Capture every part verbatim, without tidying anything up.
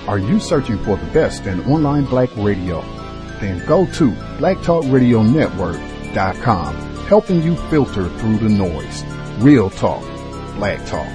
Are you searching for the best in online black radio? Then go to black talk radio network dot com, helping you filter through the noise. Real talk, black talk.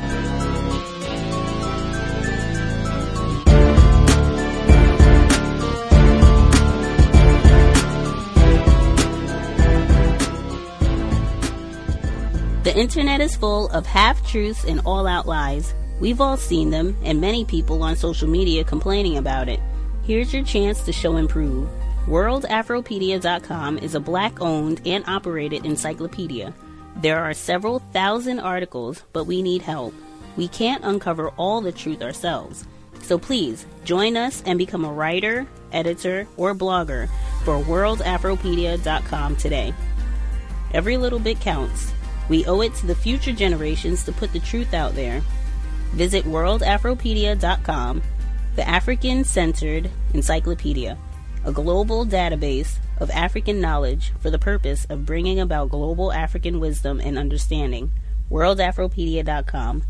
The internet is full of half-truths and all-out lies. We've all seen them, and many people on social media complaining about it. Here's your chance to show and prove. world afropedia dot com is a black-owned and operated encyclopedia. There are several thousand articles, but we need help. We can't uncover all the truth ourselves. So please, join us and become a writer, editor, or blogger for world afropedia dot com today. Every little bit counts. We owe it to the future generations to put the truth out there. Visit world afropedia dot com, the African-centered encyclopedia, a global database of African knowledge for the purpose of bringing about global African wisdom and understanding. world afropedia dot com.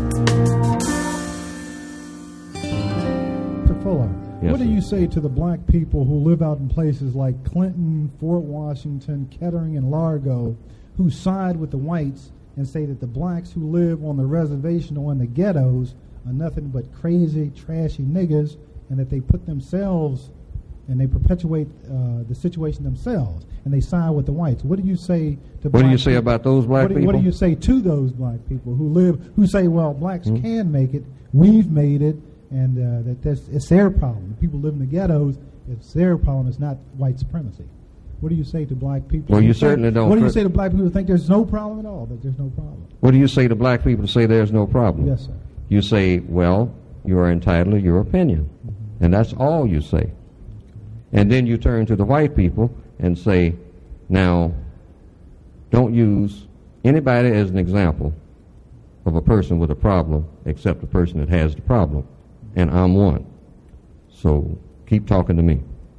Mister Fuller, yes, what do you say to the black people who live out in places like Clinton, Fort Washington, Kettering, and Largo, who side with the whites and say that the blacks who live on the reservation or in the ghettos are nothing but crazy, trashy niggers, and that they put themselves and they perpetuate uh, the situation themselves, and they side with the whites? What do you say to? What do you say people? about those black what do, people? What do you say to those black people who live, who say, well, blacks mm-hmm. can make it, we've made it, and uh, that that's, it's their problem. The people live in the ghettos, it's their problem, it's not white supremacy. What do you say to black people? Well, you think, certainly don't. What do you say to black people who think there's no problem at all, that there's no problem? What do you say to black people to say there's no problem? Yes, sir. You say, well, you are entitled to your opinion. Mm-hmm. And that's all you say. And then you turn to the white people and say, now, don't use anybody as an example of a person with a problem except the person that has the problem. And I'm one. So keep talking to me.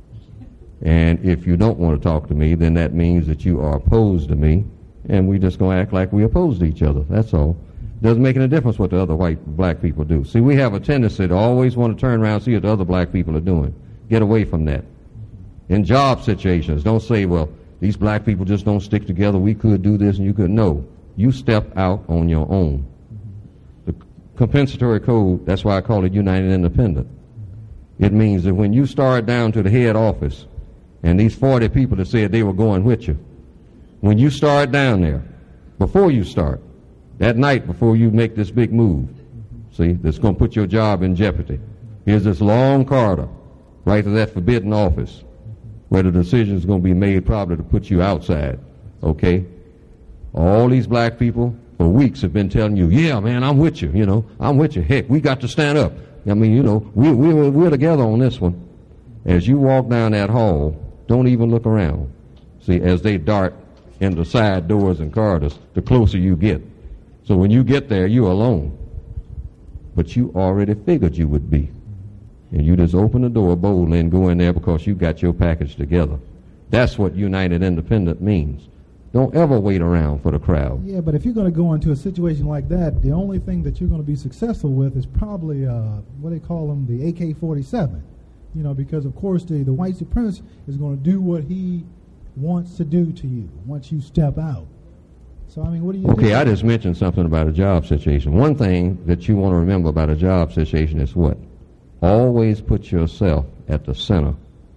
And if you don't want to talk to me, then that means that you are opposed to me, and we just going to act like we opposed to each other. That's all. Doesn't make any difference what the other white black people do. See, we have a tendency to always want to turn around and see what the other black people are doing. Get away from that. In job situations, don't say, well, these black people just don't stick together. We could do this and you could. No. You step out on your own. The compensatory code, that's why I call it United Independent. It means that when you start down to the head office, and these forty people that said they were going with you, when you start down there, before you start, that night before you make this big move, see, that's going to put your job in jeopardy, here's this long corridor right to that forbidden office where the decision is going to be made probably to put you outside, okay? All these black people for weeks have been telling you, yeah, man, I'm with you, you know, I'm with you. Heck, we got to stand up. I mean, you know, we, we, we're together on this one. As you walk down that hall, don't even look around. See, as they dart into side doors and corridors, the closer you get. So when you get there, you're alone. But you already figured you would be. And you just open the door boldly and go in there because you got your package together. That's what United Independent means. Don't ever wait around for the crowd. Yeah, but if you're going to go into a situation like that, the only thing that you're going to be successful with is probably, uh, what they call them, the A K forty-seven. You know, because, of course, the, the white supremacist is going to do what he wants to do to you once you step out. So, I mean, what do you Okay, do? I just mentioned something about a job situation. One thing that you want to remember about a job situation is what? Always put yourself at the center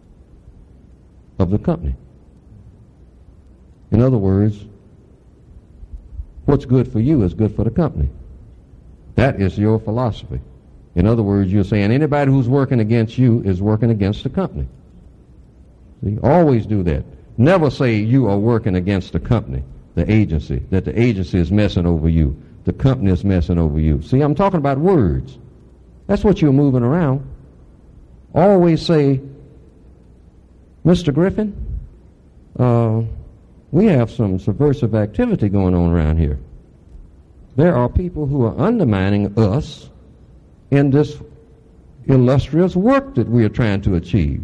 of the company. In other words, what's good for you is good for the company. That is your philosophy. In other words, you're saying anybody who's working against you is working against the company. See, always do that. Never say you are working against the company, the agency, that the agency is messing over you, the company is messing over you. See, I'm talking about words. That's what you're moving around. Always say, Mister Griffin, uh, we have some subversive activity going on around here. There are people who are undermining us in this illustrious work that we are trying to achieve.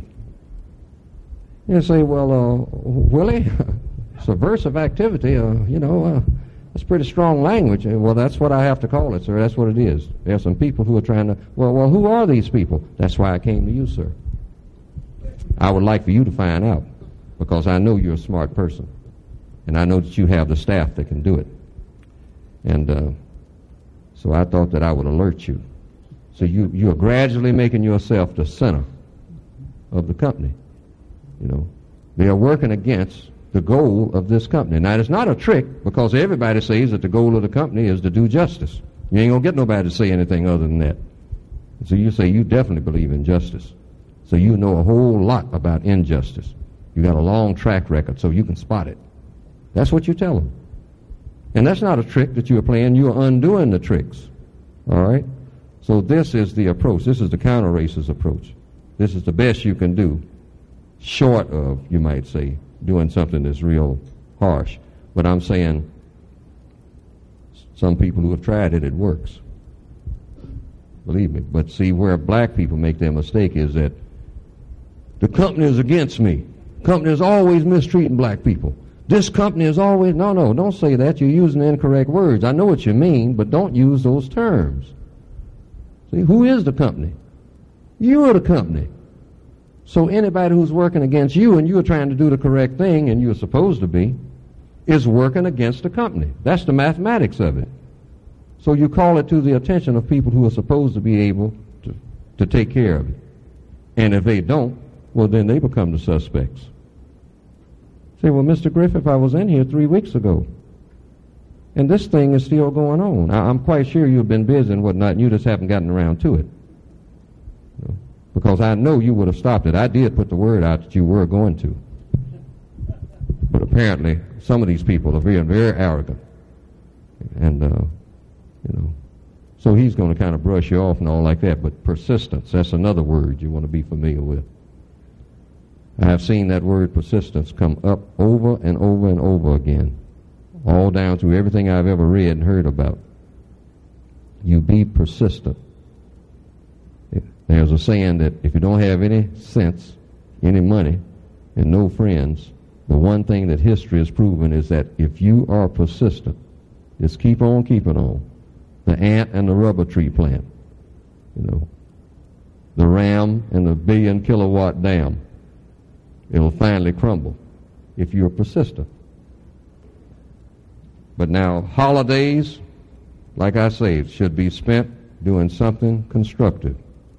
You say, well, uh, Willie, subversive activity, uh, you know, uh, That's pretty strong language. Well, that's what I have to call it, sir. That's what it is. There are some people who are trying to, well, well, who are these people? That's why I came to you, sir. I would like for you to find out, because I know you're a smart person, and I know that you have the staff that can do it. And uh, so I thought that I would alert you. So you, you are gradually making yourself the center of the company. You know, they are working against the goal of this company. Now, it's not a trick, because everybody says that the goal of the company is to do justice. You ain't going to get nobody to say anything other than that. So you say you definitely believe in justice. So you know a whole lot about injustice. You got a long track record, so you can spot it. That's what you tell them. And that's not a trick that you are playing. You are undoing the tricks. All right? So this is the approach. This is the counter-racist approach. This is the best you can do, short of, you might say, doing something that's real harsh. But I'm saying some people who have tried it, it works. Believe me. But see, where black people make their mistake is that the company is against me. Company is always mistreating black people. This company is always... No, no, don't say that. You're using incorrect words. I know what you mean, but don't use those terms. See, who is the company? You are the company. So anybody who's working against you and you're trying to do the correct thing, and you're supposed to be, is working against the company. That's the mathematics of it. So you call it to the attention of people who are supposed to be able to, to take care of it. And if they don't, well, then they become the suspects. Say, well, Mister Griffith, I was in here three weeks ago, and this thing is still going on. I, I'm quite sure you've been busy and whatnot, and you just haven't gotten around to it. You know, because I know you would have stopped it. I did put the word out that you were going to. But apparently, some of these people are very, very arrogant. And, uh, you know, so he's going to kind of brush you off and all like that. But persistence, that's another word you want to be familiar with. I have seen that word persistence come up over and over and over again, all down through everything I've ever read and heard about. You be persistent. There's a saying that if you don't have any sense, any money, and no friends, the one thing that history has proven is that if you are persistent, just keep on keeping on. The ant and the rubber tree plant, you know, the ram and the billion kilowatt dam. It'll finally crumble if you're persistent. But now, holidays, like I say, should be spent doing something constructive.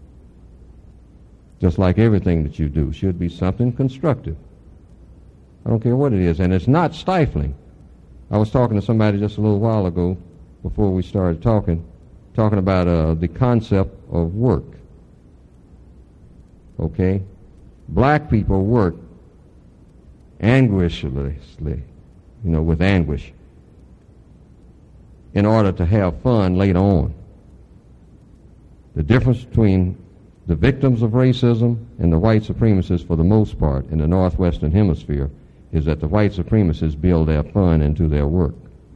Just like everything that you do should be something constructive. I don't care what it is. And it's not stifling. I was talking to somebody just a little while ago, before we started talking, talking about uh, the concept of work. Okay? Black people work anguishedly, you know, with anguish, in order to have fun later on. The difference between the victims of racism and the white supremacists, for the most part, in the Northwestern Hemisphere, is that the white supremacists build their fun into their work.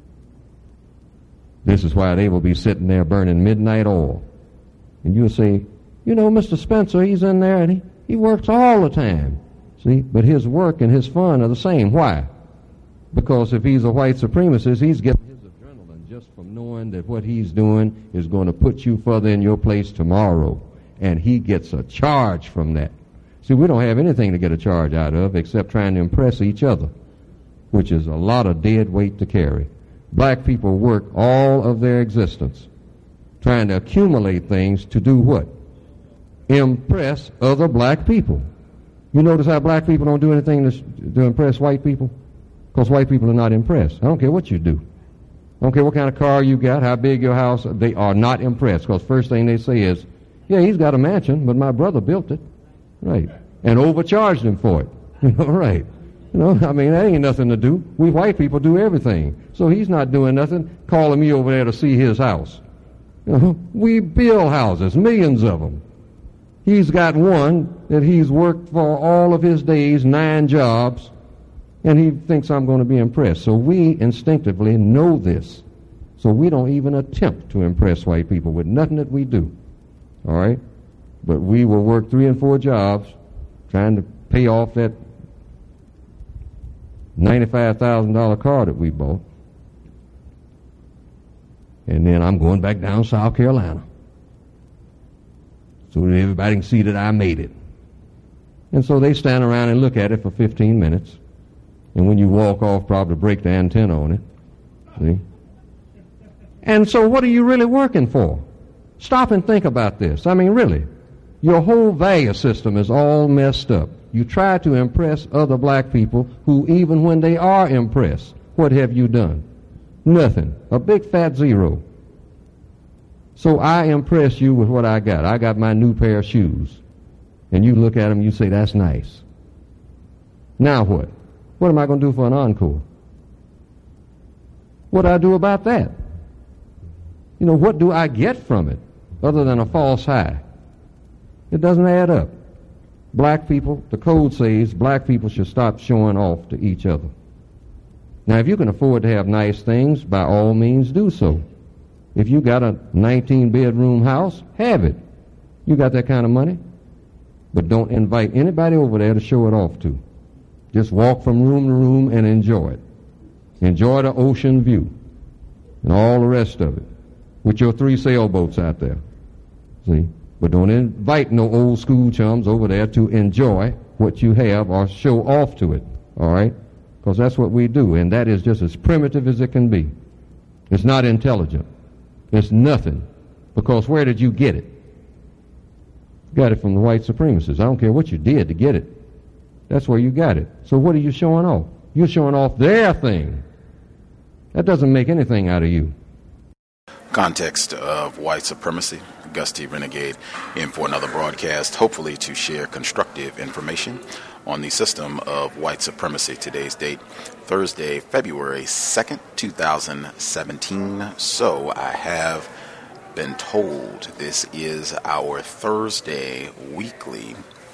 This is why they will be sitting there burning midnight oil. And you'll say, you know, Mister Spencer, he's in there and he, he works all the time. See, but his work and his fun are the same. Why? Because if he's a white supremacist, he's getting his adrenaline just from knowing that what he's doing is going to put you further in your place tomorrow. And he gets a charge from that. See, we don't have anything to get a charge out of except trying to impress each other, which is a lot of dead weight to carry. Black people work all of their existence trying to accumulate things to do what? Impress other black people. You notice how black people don't do anything to, to impress white people? Because white people are not impressed. I don't care what you do. I don't care what kind of car you got, how big your house. They are not impressed, because first thing they say is, yeah, he's got a mansion, but my brother built it. Right. And overcharged him for it. You know, right. You know, I mean, that ain't nothing to do. We white people do everything. So he's not doing nothing, calling me over there to see his house. You know, we build houses, millions of them. He's got one that he's worked for all of his days, nine jobs, and he thinks I'm going to be impressed. So we instinctively know this. So we don't even attempt to impress white people with nothing that we do. All right? But we will work three and four jobs trying to pay off that ninety-five thousand dollars car that we bought. and then I'm going back down South Carolina so that everybody can see that I made it. And so they stand around and look at it for fifteen minutes, and when you walk off, probably break the antenna on it. See? And so what are you really working for? Stop and think about this. I mean, really, your whole value system is all messed up. You try to impress other black people who, even when they are impressed, what have you done? Nothing. A big fat zero. So I impress you with what I got. I got my new pair of shoes. And you look at them, you say, that's nice. Now what? What am I going to do for an encore? What do I do about that? You know, what do I get from it other than a false high? It doesn't add up. Black people, the code says black people should stop showing off to each other. Now, if you can afford to have nice things, by all means do so. If you got a nineteen-bedroom house, have it. You got that kind of money. But don't invite anybody over there to show it off to. Just walk from room to room and enjoy it. Enjoy the ocean view and all the rest of it with your three sailboats out there. See? But don't invite no old school chums over there to enjoy what you have or show off to it. All right? Because that's what we do, and that is just as primitive as it can be. It's not intelligent. It's nothing. Because where did you get it? You got it from the white supremacists. I don't care what you did to get it. That's where you got it. So what are you showing off? You're showing off their thing. That doesn't make anything out of you. Context of white supremacy. Gus T. Renegade in for another broadcast, hopefully to share constructive information on the system of white supremacy. Today's date, Thursday, February second, two thousand seventeen. So I have been told this is our Thursday weekly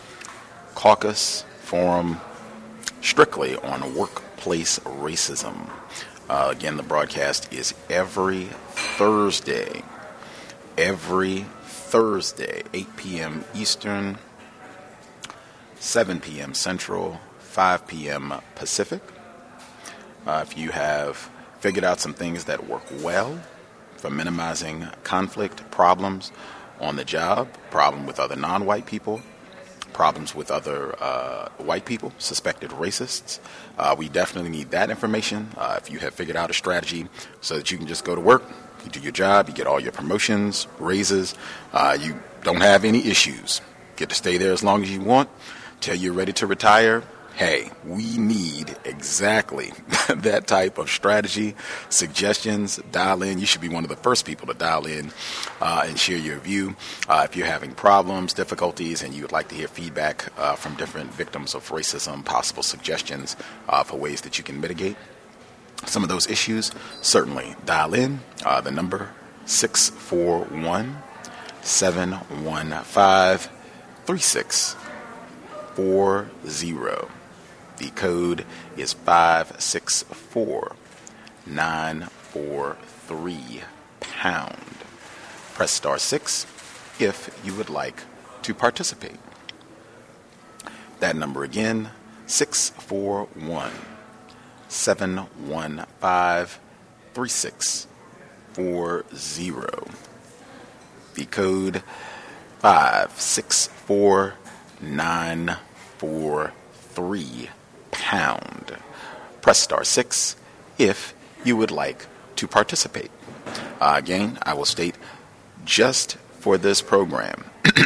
caucus forum strictly on workplace racism. Uh, again, the broadcast is every Thursday. Every Thursday, eight p.m. Eastern, seven p.m. Central, five p.m. Pacific. Uh, if you have figured out some things that work well for minimizing conflict, problems on the job, problem with other non-white people, problems with other uh, white people, suspected racists, uh, we definitely need that information. Uh, if you have figured out a strategy so that you can just go to work, you do your job, you get all your promotions, raises, uh, you don't have any issues, get to stay there as long as you want, till you're ready to retire. Hey, we need exactly that type of strategy, suggestions. Dial in. You should be one of the first people to dial in uh, and share your view. Uh, if you're having problems, difficulties, and you would like to hear feedback uh, from different victims of racism, possible suggestions uh, for ways that you can mitigate some of those issues, certainly dial in. Uh, the number six four one, seven one five, three six four zero. The code is five six four nine four three pound. Press star six if you would like to participate. That number again, six four one, seven one five, three six four zero. The code five six four nine four three pound. Press star six if you would like to participate. Uh, again, I will state just for this program,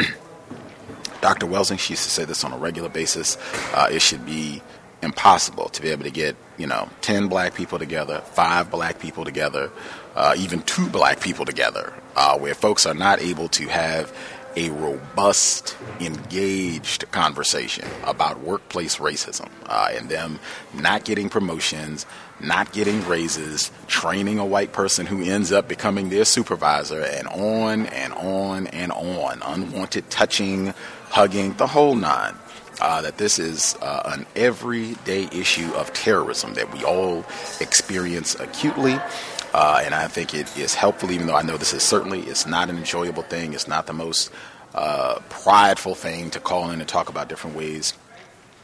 Doctor Welsing, she used to say this on a regular basis, uh, it should be impossible to be able to get, you know, ten black people together, five black people together, uh, even two black people together, uh, where folks are not able to have a robust, engaged conversation about workplace racism uh, and them not getting promotions, not getting raises, training a white person who ends up becoming their supervisor, and on and on and on. Unwanted touching, hugging, the whole nine. Uh, that this is uh, an everyday issue of terrorism that we all experience acutely. Uh, and I think it is helpful, even though I know this is certainly, it's not an enjoyable thing. It's not the most uh, prideful thing to call in and talk about different ways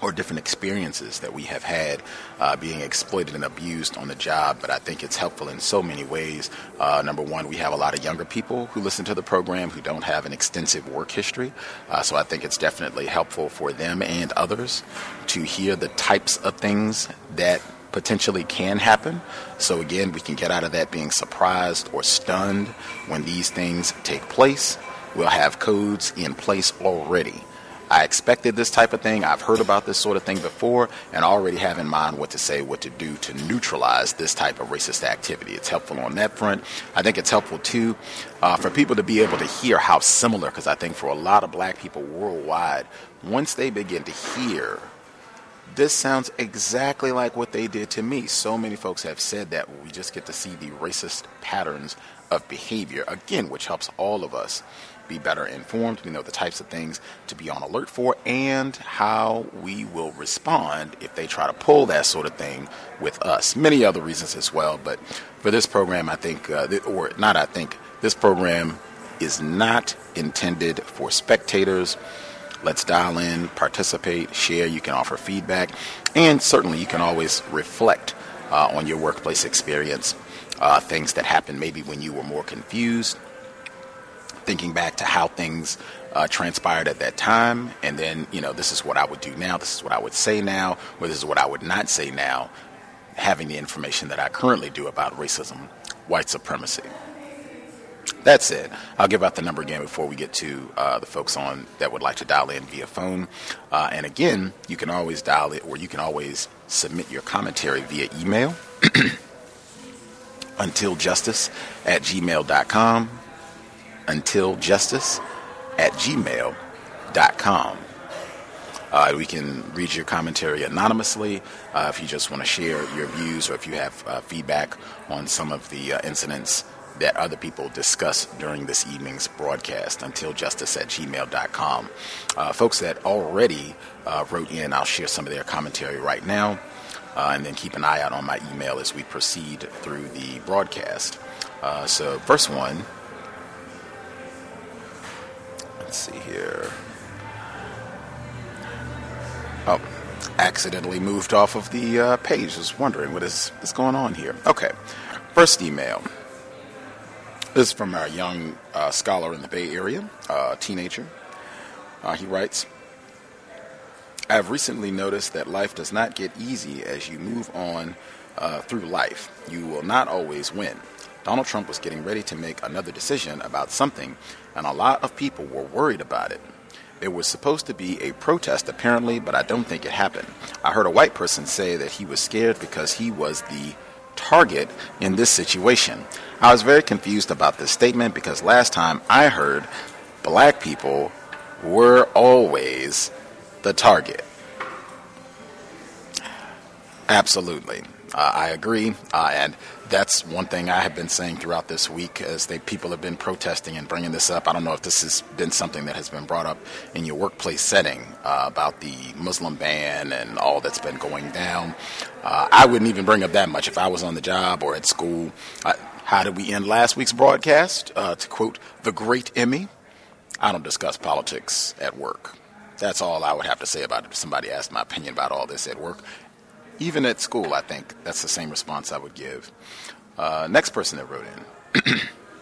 or different experiences that we have had uh, being exploited and abused on the job. But I think it's helpful in so many ways. Uh, number one, we have a lot of younger people who listen to the program who don't have an extensive work history. Uh, so I think it's definitely helpful for them and others to hear the types of things that potentially can happen. So again, we can get out of that being surprised or stunned when these things take place. We'll have codes in place already. I expected this type of thing. I've heard about this sort of thing before and already have in mind what to say, what to do to neutralize this type of racist activity. It's helpful on that front. I think it's helpful, too, uh, for people to be able to hear how similar, because I think for a lot of black people worldwide, once they begin to hear, this sounds exactly like what they did to me. So many folks have said that we just get to see the racist patterns of behavior, again, which helps all of us be better informed. We know the types of things to be on alert for and how we will respond if they try to pull that sort of thing with us. Many other reasons as well, but for this program, I think, uh, or not I think, this program is not intended for spectators. Let's dial in, participate, share. You can offer feedback, and certainly you can always reflect uh, on your workplace experience, uh, things that happened maybe when you were more confused, thinking back to how things uh, transpired at that time, and then, you know, this is what I would do now, this is what I would say now, or this is what I would not say now, having the information that I currently do about racism, white supremacy. That's it. I'll give out the number again before we get to uh, the folks on that would like to dial in via phone. Uh, and again, you can always dial it, or you can always submit your commentary via email, untiljustice at gmail dot com. untiljustice at gmail dot com. Uh, we can read your commentary anonymously uh, if you just want to share your views, or if you have uh, feedback on some of the uh, incidents that other people discuss during this evening's broadcast. untiljustice at gmail dot com. Uh, folks that already uh, wrote in, I'll share some of their commentary right now, uh, and then keep an eye out on my email as we proceed through the broadcast. Uh, so first one, let's see here. Oh, accidentally moved off of the uh, page. I was wondering what is, is going on here. Okay, first email. This is from our young uh, scholar in the Bay Area, uh, teenager. Uh, he writes, I have recently noticed that life does not get easy as you move on uh, through life. You will not always win. Donald Trump was getting ready to make another decision about something, and a lot of people were worried about it. There was supposed to be a protest, apparently, but I don't think it happened. I heard a white person say that he was scared because he was the target in this situation. I was very confused about this statement because last time I heard black people were always the target. Absolutely. Uh, I agree. Uh, and that's one thing I have been saying throughout this week as they, people have been protesting and bringing this up. I don't know if this has been something that has been brought up in your workplace setting uh, about the Muslim ban and all that's been going down. Uh, I wouldn't even bring up that much if I was on the job or at school. Uh, how did we end last week's broadcast? Uh, to quote the great Emmy, I don't discuss politics at work. That's all I would have to say about it if somebody asked my opinion about all this at work. Even at school, I think that's the same response I would give. Uh, next person that wrote in.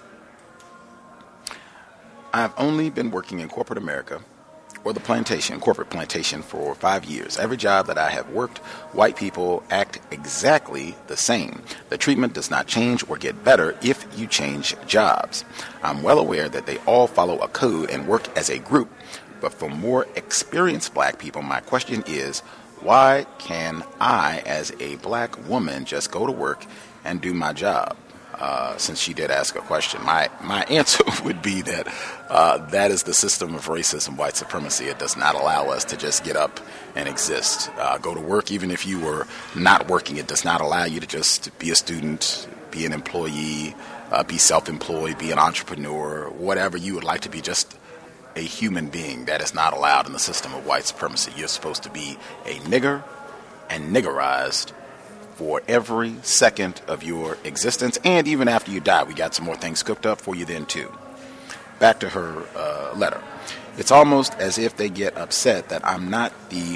I've only been working in corporate America, or the plantation, corporate plantation, for five years. Every job that I have worked, white people act exactly the same. The treatment does not change or get better if you change jobs. I'm well aware that they all follow a code and work as a group. But for more experienced black people, my question is, why can I, as a black woman, just go to work and do my job? Uh, since she did ask a question, my my answer would be that uh, that is the system of racism, white supremacy. It does not allow us to just get up and exist. Uh, go to work, even if you were not working. It does not allow you to just be a student, be an employee, uh, be self-employed, be an entrepreneur, whatever you would like to be, just a human being. That is not allowed in the system of white supremacy. You're supposed to be a nigger and niggerized for every second of your existence, and even after you die. We got some more things cooked up for you then too. Back to her uh, letter. It's almost as if they get upset that I'm not the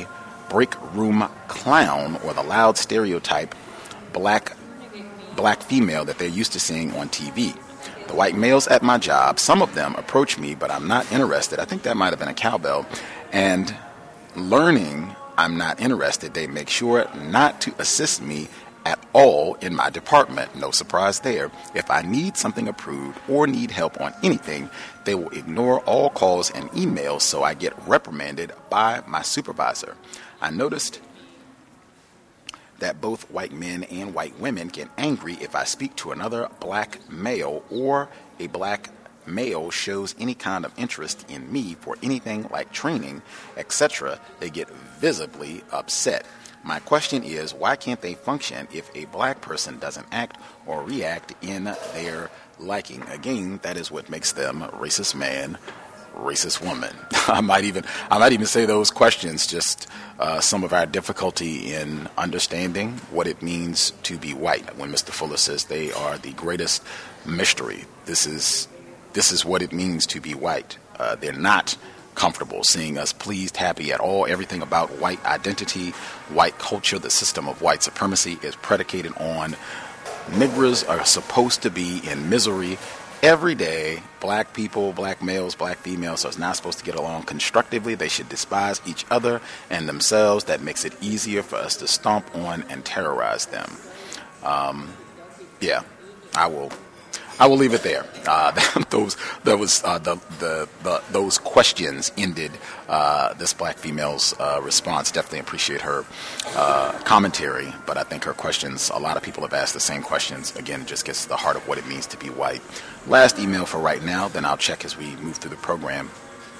break room clown or the loud stereotype black black female that they're used to seeing on T V. The white males at my job, some of them approach me, but I'm not interested. I think that might have been a cowbell. And learning I'm not interested, they make sure not to assist me at all in my department. No surprise there. If I need something approved or need help on anything, they will ignore all calls and emails, so I get reprimanded by my supervisor. I noticed that both white men and white women get angry if I speak to another black male or a black male shows any kind of interest in me for anything like training, et cetera. They get visibly upset. My question is, why can't they function if a black person doesn't act or react in their liking? Again, that is what makes them racist man, racist woman. I might even I might even say those questions just uh, some of our difficulty in understanding what it means to be white. When Mister Fuller says they are the greatest mystery, this is this is what it means to be white. Uh, they're not comfortable seeing us pleased, happy at all. Everything about white identity, white culture, the system of white supremacy is predicated on Negroes are supposed to be in misery every day. Black people, black males, black females are not supposed to get along constructively. They should despise each other and themselves. That makes it easier for us to stomp on and terrorize them. Um, yeah, I will. I will leave it there. Uh, those, that was uh, the, the the those questions ended uh, this black female's uh, response. Definitely appreciate her uh, commentary, but I think her questions. A lot of people have asked the same questions. Again, it just gets to the heart of what it means to be white. Last email for right now. Then I'll check as we move through the program.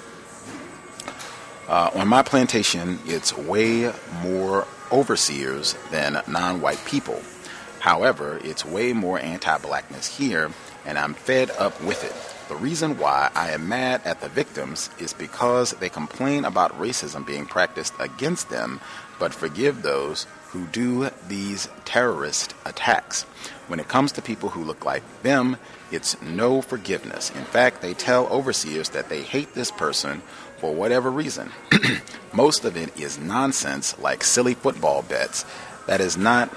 Uh, on my plantation, it's way more overseers than non-white people. However, it's way more anti-blackness here, and I'm fed up with it. The reason why I am mad at the victims is because they complain about racism being practiced against them, but forgive those who do these terrorist attacks. When it comes to people who look like them, it's no forgiveness. In fact, they tell overseers that they hate this person for whatever reason. Most of it is nonsense, like silly football bets. That is not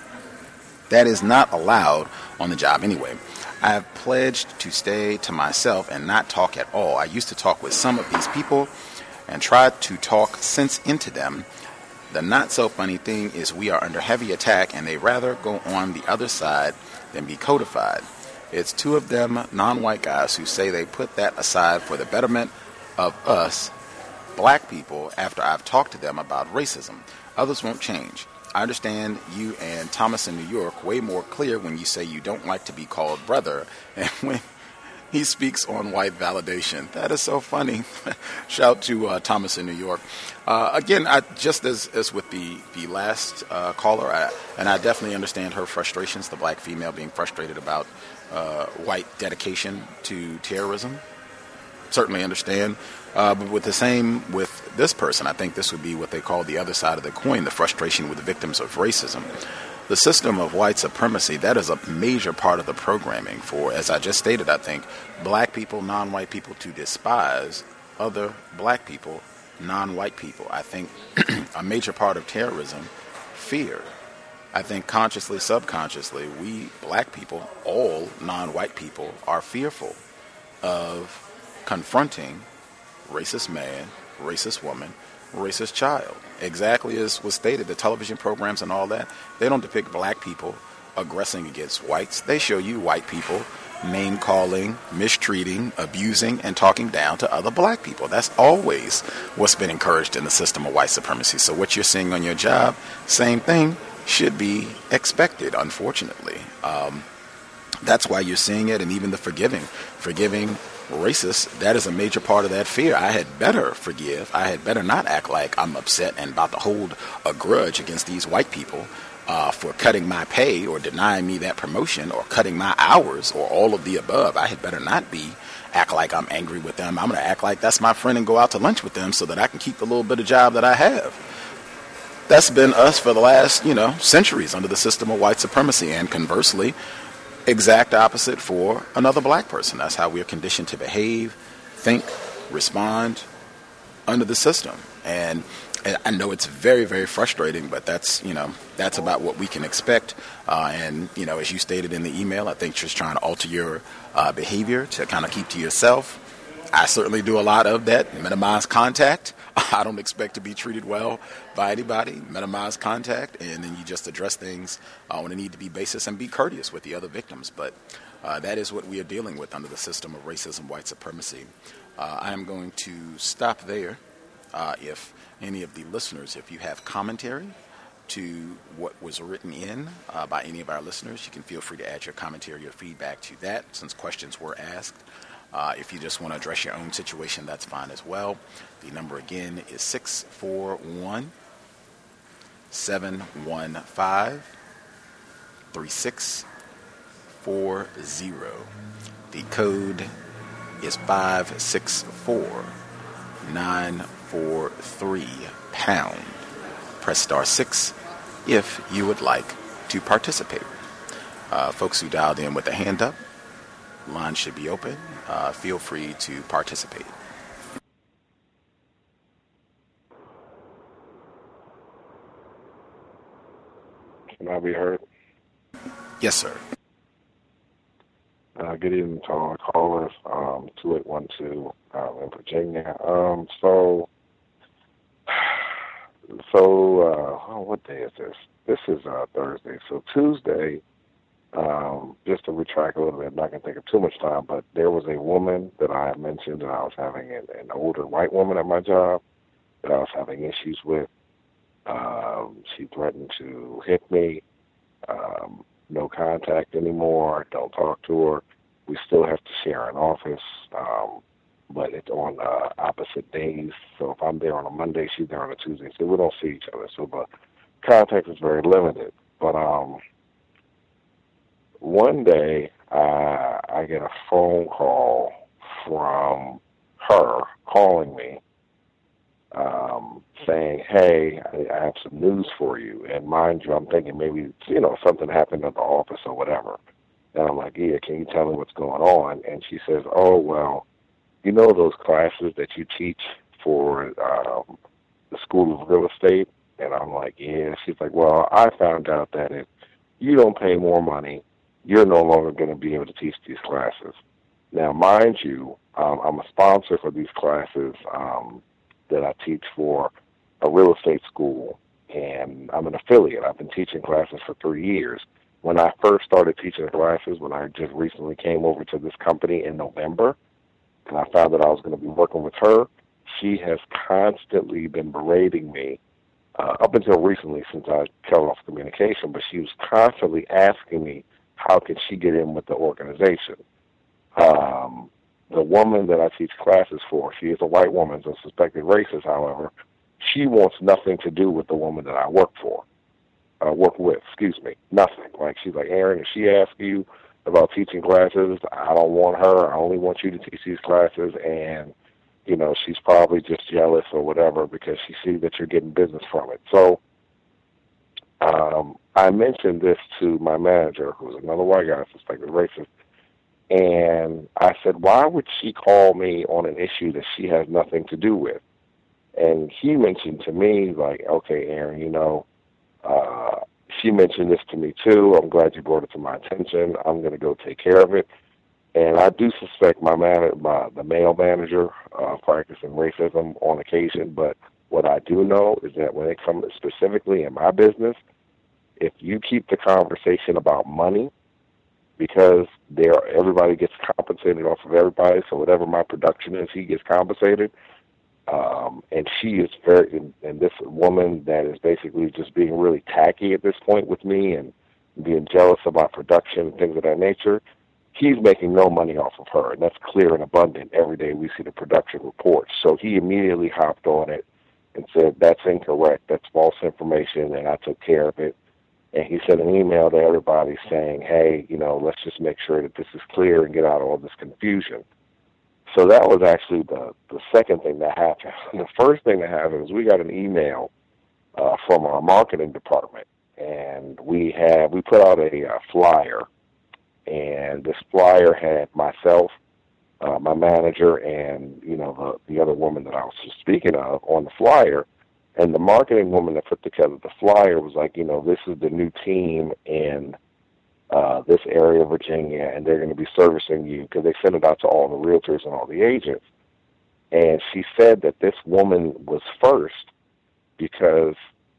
That is not allowed on the job anyway. I have pledged to stay to myself and not talk at all. I used to talk with some of these people and tried to talk sense into them. The not so funny thing is we are under heavy attack and they rather go on the other side than be codified. It's two of them non-white guys who say they put that aside for the betterment of us black people after I've talked to them about racism. Others won't change. I understand you and Thomas in New York way more clear when you say you don't like to be called brother, and when he speaks on white validation. That is so funny. Shout to uh, Thomas in New York. Uh, again, I, just as, as with the, the last uh, caller, I, and I definitely understand her frustrations, the black female being frustrated about uh, white dedication to terrorism. Certainly understand. Uh, but with the same with this person, I think this would be what they call the other side of the coin, the frustration with the victims of racism. The system of white supremacy, that is a major part of the programming for, as I just stated, I think, black people, non-white people to despise other black people, non-white people. I think a major part of terrorism, fear. I think consciously, subconsciously, we black people, all non-white people, are fearful of confronting racist man, racist woman, racist child. Exactly as was stated, the television programs and all that, they don't depict black people aggressing against whites. They show you white people name-calling, mistreating, abusing, and talking down to other black people. That's always what's been encouraged in the system of white supremacy. So what you're seeing on your job, same thing, should be expected, unfortunately. Um, that's why you're seeing it, and even the forgiving. Forgiving racist, that is a major part of that fear. I had better forgive. I had better not act like I'm upset and about to hold a grudge against these white people uh, for cutting my pay or denying me that promotion or cutting my hours or all of the above. I had better not be act like I'm angry with them. I'm going to act like that's my friend and go out to lunch with them so that I can keep the little bit of job that I have. That's been us for the last, you know, centuries under the system of white supremacy. And conversely, exact opposite for another black person. That's how we're conditioned to behave, think, respond under the system. And I know it's very, very frustrating, but that's, you know, that's about what we can expect. Uh, and, you know, as you stated in the email, I think just trying to alter your uh, behavior to kind of keep to yourself. I certainly do a lot of that. Minimize contact. I don't expect to be treated well by anybody. Minimize contact, and then you just address things uh, on a need-to-be basis and be courteous with the other victims. But uh, that is what we are dealing with under the system of racism, white supremacy. Uh, I am going to stop there. Uh, if any of the listeners, if you have commentary to what was written in uh, by any of our listeners, you can feel free to add your commentary or feedback to that since questions were asked. Uh, if you just want to address your own situation, that's fine as well. The number again is six four one, seven one five, three six four zero. The code is five six four, nine four three pound. Press star six if you would like to participate. Uh, folks who dialed in with a hand up, line should be open. Uh, feel free to participate. Can I be heard? Yes, sir. Uh, good evening to all the callers, um, two eight one two um, in Virginia. Um, so, so uh, oh, what day is this? This is uh, Thursday. So Tuesday, um, just to retract a little bit, I'm not going to take up too much time, but there was a woman that I mentioned that I was having, an, an older white woman at my job that I was having issues with. Um, she threatened to hit me. Um, no contact anymore. Don't talk to her. We still have to share an office, um, but it's on uh, opposite days. So if I'm there on a Monday, she's there on a Tuesday. So we don't see each other. So the contact is very limited. But um, one day uh, I get a phone call from her calling me, um, saying, hey, I, I have some news for you. And mind you, I'm thinking maybe, you know, something happened at the office or whatever. And I'm like, yeah, can you tell me what's going on? And she says, oh, well, you know those classes that you teach for um, the School of Real Estate? And I'm like, yeah. She's like, well, I found out that if you don't pay more money, you're no longer going to be able to teach these classes. Now, mind you, um, I'm a sponsor for these classes um, that I teach for a real estate school, and I'm an affiliate. I've been teaching classes for three years. When I first started teaching classes, when I just recently came over to this company in November, and I found that I was going to be working with her, she has constantly been berating me, uh, up until recently since I cut off communication, but she was constantly asking me how can she get in with the organization. Um, the woman that I teach classes for, she is a white woman, a suspected racist, however, she wants nothing to do with the woman that I work for, uh, work with, excuse me, nothing. Like, she's like, Aaron, if she asks you about teaching classes, I don't want her, I only want you to teach these classes, and, you know, she's probably just jealous or whatever because she sees that you're getting business from it. So, um, I mentioned this to my manager, who's another white guy, suspected racist, and I said, why would she call me on an issue that she has nothing to do with? And he mentioned to me, like, okay, Aaron, you know, uh, she mentioned this to me too. I'm glad you brought it to my attention. I'm going to go take care of it. And I do suspect my man, my, the male manager uh, practicing racism on occasion, but what I do know is that when it comes specifically in my business, if you keep the conversation about money, because there everybody gets compensated off of everybody, so whatever my production is, he gets compensated. Um, and she is very, and, and this woman that is basically just being really tacky at this point with me and being jealous of my production and things of that nature, he's making no money off of her, and that's clear and abundant. Every day we see the production reports. So he immediately hopped on it and said, that's incorrect, that's false information, and I took care of it. And he sent an email to everybody saying, hey, you know, let's just make sure that this is clear and get out of all this confusion. So that was actually the, the second thing that happened. The first thing that happened was we got an email uh, from our marketing department, and we had we put out a uh, flyer, and this flyer had myself, uh, my manager, and you know the the other woman that I was just speaking of on the flyer. And the marketing woman that put together the flyer was like, you know, this is the new team in uh, this area of Virginia, and they're going to be servicing you, because they sent it out to all the realtors and all the agents. And she said that this woman was first because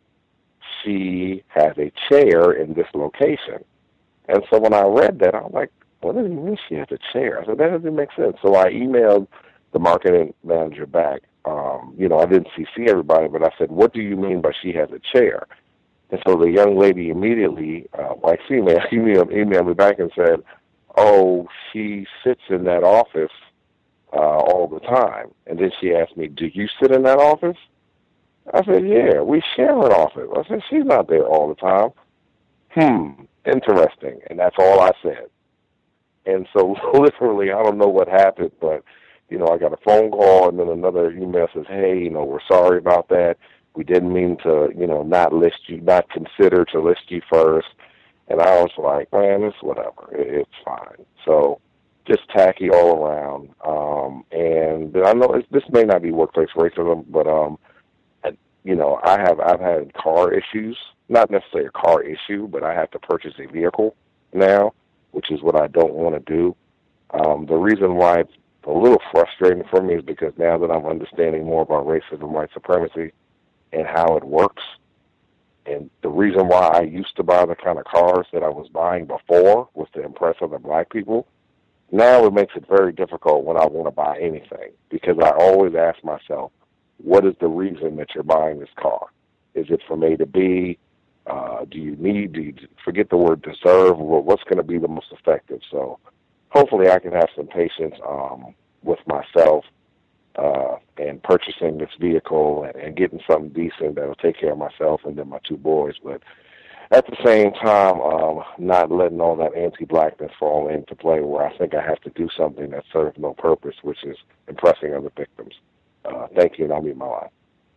she has a chair in this location. And so when I read that, I was like, what does it mean she has a chair? I said, that doesn't make sense. So I emailed the marketing manager back. Um, you know, I didn't C C everybody, but I said, what do you mean by she has a chair? And so the young lady immediately, uh, white female, emailed, emailed me back and said, oh, she sits in that office uh, all the time. And then she asked me, do you sit in that office? I said, yeah, we share an office. I said, she's not there all the time. Hmm, interesting. And that's all I said. And so literally, I don't know what happened, but, you know, I got a phone call and then another email says, hey, you know, we're sorry about that. We didn't mean to, you know, not list you, not consider to list you first. And I was like, man, it's whatever. It's fine. So just tacky all around. Um, and I know it's, this may not be workplace racism, but, um, I, you know, I have, I've had car issues, not necessarily a car issue, but I have to purchase a vehicle now, which is what I don't want to do. Um, the reason why it's a little frustrating for me is because now that I'm understanding more about racism, white supremacy, and how it works, and the reason why I used to buy the kind of cars that I was buying before was to impress other black people, now it makes it very difficult when I want to buy anything, because I always ask myself, what is the reason that you're buying this car? Is it from A to B? Uh, do you need, do you forget the word deserve? Well, what's going to be the most effective? So hopefully I can have some patience um, with myself uh, and purchasing this vehicle and, and getting something decent that will take care of myself and then my two boys. But at the same time, um, not letting all that anti-blackness fall into play where I think I have to do something that serves no purpose, which is impressing other victims. Uh, thank you, and I'll mute my line.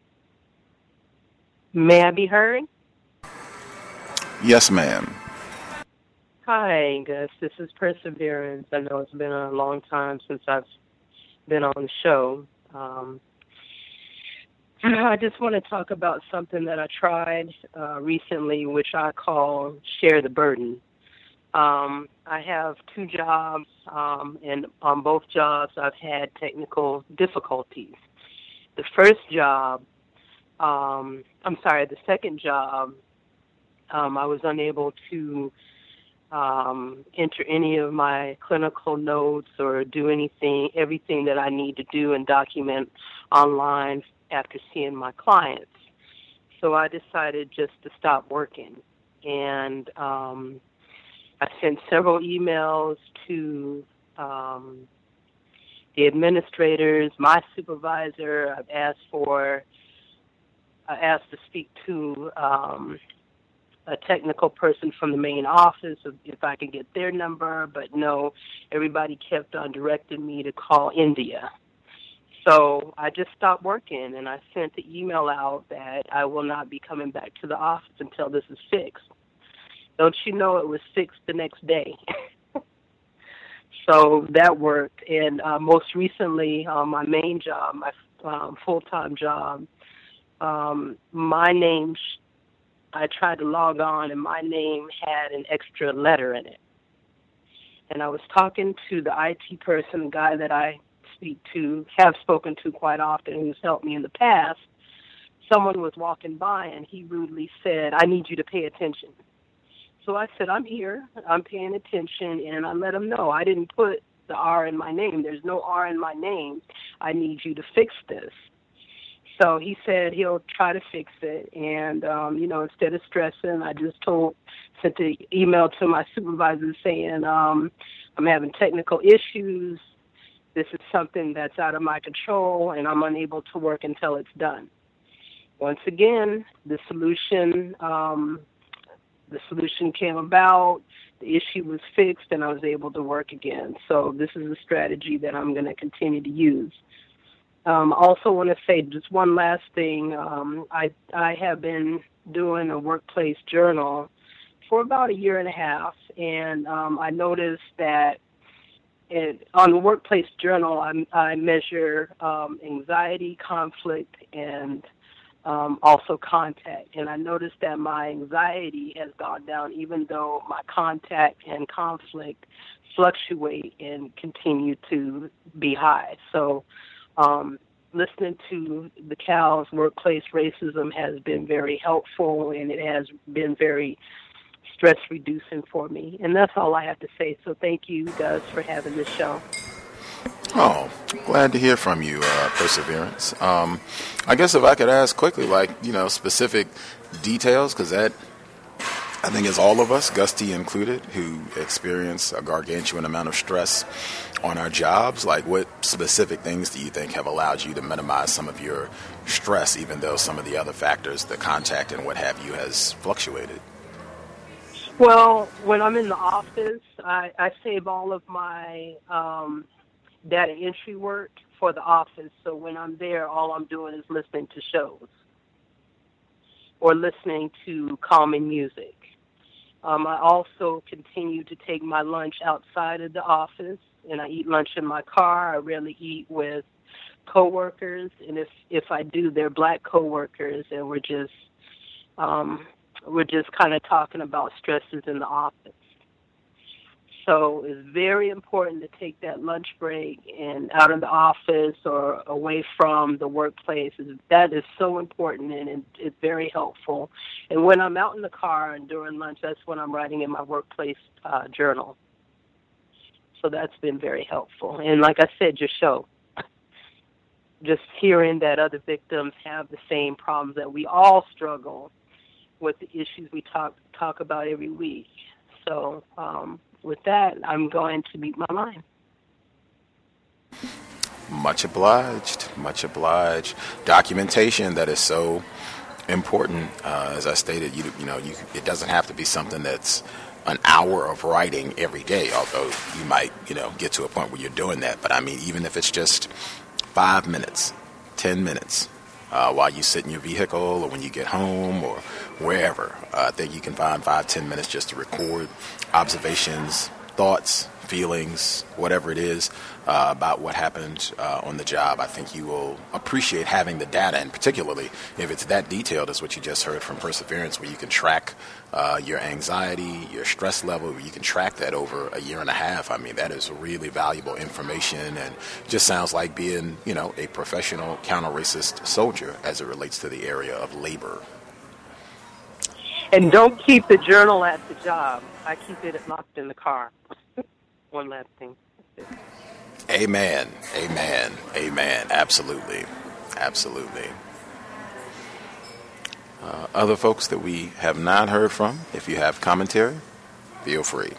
May I be heard? Yes, ma'am. Hi, Gus. This is Perseverance. I know it's been a long time since I've been on the show. Um, I just want to talk about something that I tried uh, recently, which I call share the burden. Um, I have two jobs, um, and on both jobs I've had technical difficulties. The first job, um, I'm sorry, the second job, um, I was unable to um, enter any of my clinical notes or do anything, everything that I need to do and document online after seeing my clients. So I decided just to stop working. And um, I sent several emails to um, the administrators, my supervisor. I've asked for, I asked to speak to um, a technical person from the main office if I could get their number, but no, everybody kept on directing me to call India. So I just stopped working, and I sent the email out that I will not be coming back to the office until this is fixed. Don't you know it was fixed the next day? So that worked. And uh, most recently, uh, my main job, my um, full-time job, um, my name, sh- I tried to log on, and my name had an extra letter in it. And I was talking to the I T person, a guy that I speak to, have spoken to quite often, who's helped me in the past. Someone was walking by, and he rudely said, I need you to pay attention. So I said, I'm here, I'm paying attention, and I let him know I didn't put the R in my name. There's no R in my name. I need you to fix this. So he said he'll try to fix it, and, um, you know, instead of stressing, I just told, sent an email to my supervisor saying, um, I'm having technical issues. This is something that's out of my control, and I'm unable to work until it's done. Once again, the solution, um, the solution came about, the issue was fixed, and I was able to work again. So this is a strategy that I'm going to continue to use. Um, I also want to say just one last thing. Um, I I have been doing a workplace journal for about a year and a half, and um, I noticed that it, on the workplace journal, I, I measure um, anxiety, conflict, and um, also contact. And I noticed that my anxiety has gone down, even though my contact and conflict fluctuate and continue to be high. So um, listening to the Cal's Workplace Racism has been very helpful, and it has been very stress reducing for me. And that's all I have to say. So thank you, Gus, for having this show. Oh, glad to hear from you, uh, Perseverance. Um, I guess if I could ask quickly, like, you know, specific details, because that, I think, is all of us, Gusty included, who experience a gargantuan amount of stress on our jobs. Like, what specific things do you think have allowed you to minimize some of your stress, even though some of the other factors, the contact and what have you, has fluctuated? Well, when I'm in the office, I, I save all of my um, data entry work for the office. So when I'm there, all I'm doing is listening to shows or listening to calming music. Um, I also continue to take my lunch outside of the office, and I eat lunch in my car. I rarely eat with coworkers, and if if I do, they're black coworkers, and we're just um, we're just kind of talking about stresses in the office. So it's very important to take that lunch break and out of the office or away from the workplace. That is so important, and it's very helpful. And when I'm out in the car and during lunch, that's when I'm writing in my workplace uh, journal. So that's been very helpful. And like I said, your show, just hearing that other victims have the same problems that we all struggle with, the issues we talk talk about every week. So um, with that, I'm going to mute my line. Much obliged. Much obliged. Documentation, that is so important. Uh, as I stated, you you know, you, it doesn't have to be something that's an hour of writing every day, although you might, you know, get to a point where you're doing that. But I mean, even if it's just five minutes, ten minutes, uh, while you sit in your vehicle or when you get home or wherever, uh, I think you can find five, ten minutes just to record observations, thoughts, feelings, whatever it is, uh, about what happened uh, on the job. I think you will appreciate having the data, and particularly if it's that detailed as what you just heard from Perseverance, where you can track uh, your anxiety, your stress level, where you can track that over a year and a half. I mean, that is really valuable information, and just sounds like being, you know, a professional counter-racist soldier as it relates to the area of labor. And don't keep the journal at the job. I keep it locked in the car. One last thing. Amen. Amen. Amen. Absolutely. Absolutely. Uh, other folks that we have not heard from, if you have commentary, feel free.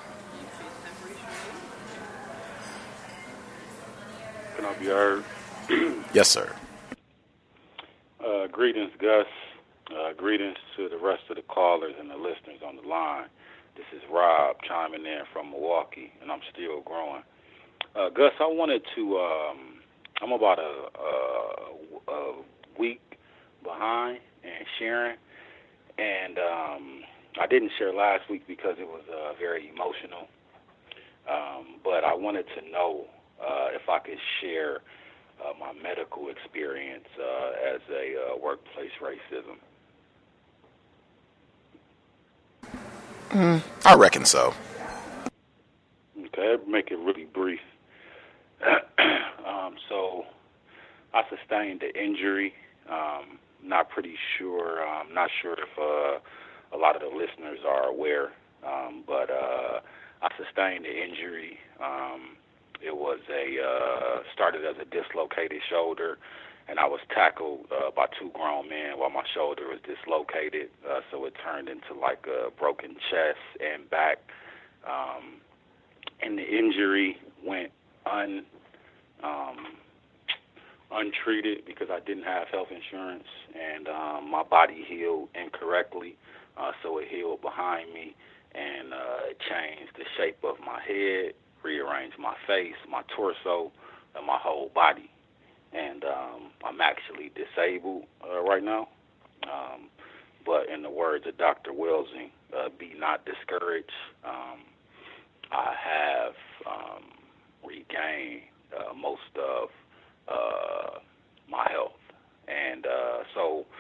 Can I be heard? Yes, sir. Uh, greetings, Gus. Uh, greetings to the rest of the callers and the listeners on the line. This is Rob chiming in from Milwaukee, and I'm still growing. Uh, Gus, I wanted to, um, I'm about a, a, a week behind in sharing, and um, I didn't share last week because it was uh, very emotional, um, but I wanted to know uh, if I could share uh, my medical experience uh, as a uh, workplace racism. Mm, I reckon so. Okay, I'll make it really brief. um, so I sustained an injury. Um, not pretty sure. I'm not sure if uh, a lot of the listeners are aware, um, but uh, I sustained an injury. Um, it was a uh, started as a dislocated shoulder, and I was tackled uh, by two grown men while my shoulder was dislocated, uh, so it turned into like a broken chest and back. Um, and the injury went un, um, untreated because I didn't have health insurance, and um, my body healed incorrectly, uh, so it healed behind me, and uh, it changed the shape of my head, rearranged my face, my torso, and my whole body. And um, I'm actually disabled uh, right now. Um, but in the words of Doctor Welsing, uh, be not discouraged. Um, I have um, regained uh, most of uh, my health. And uh, so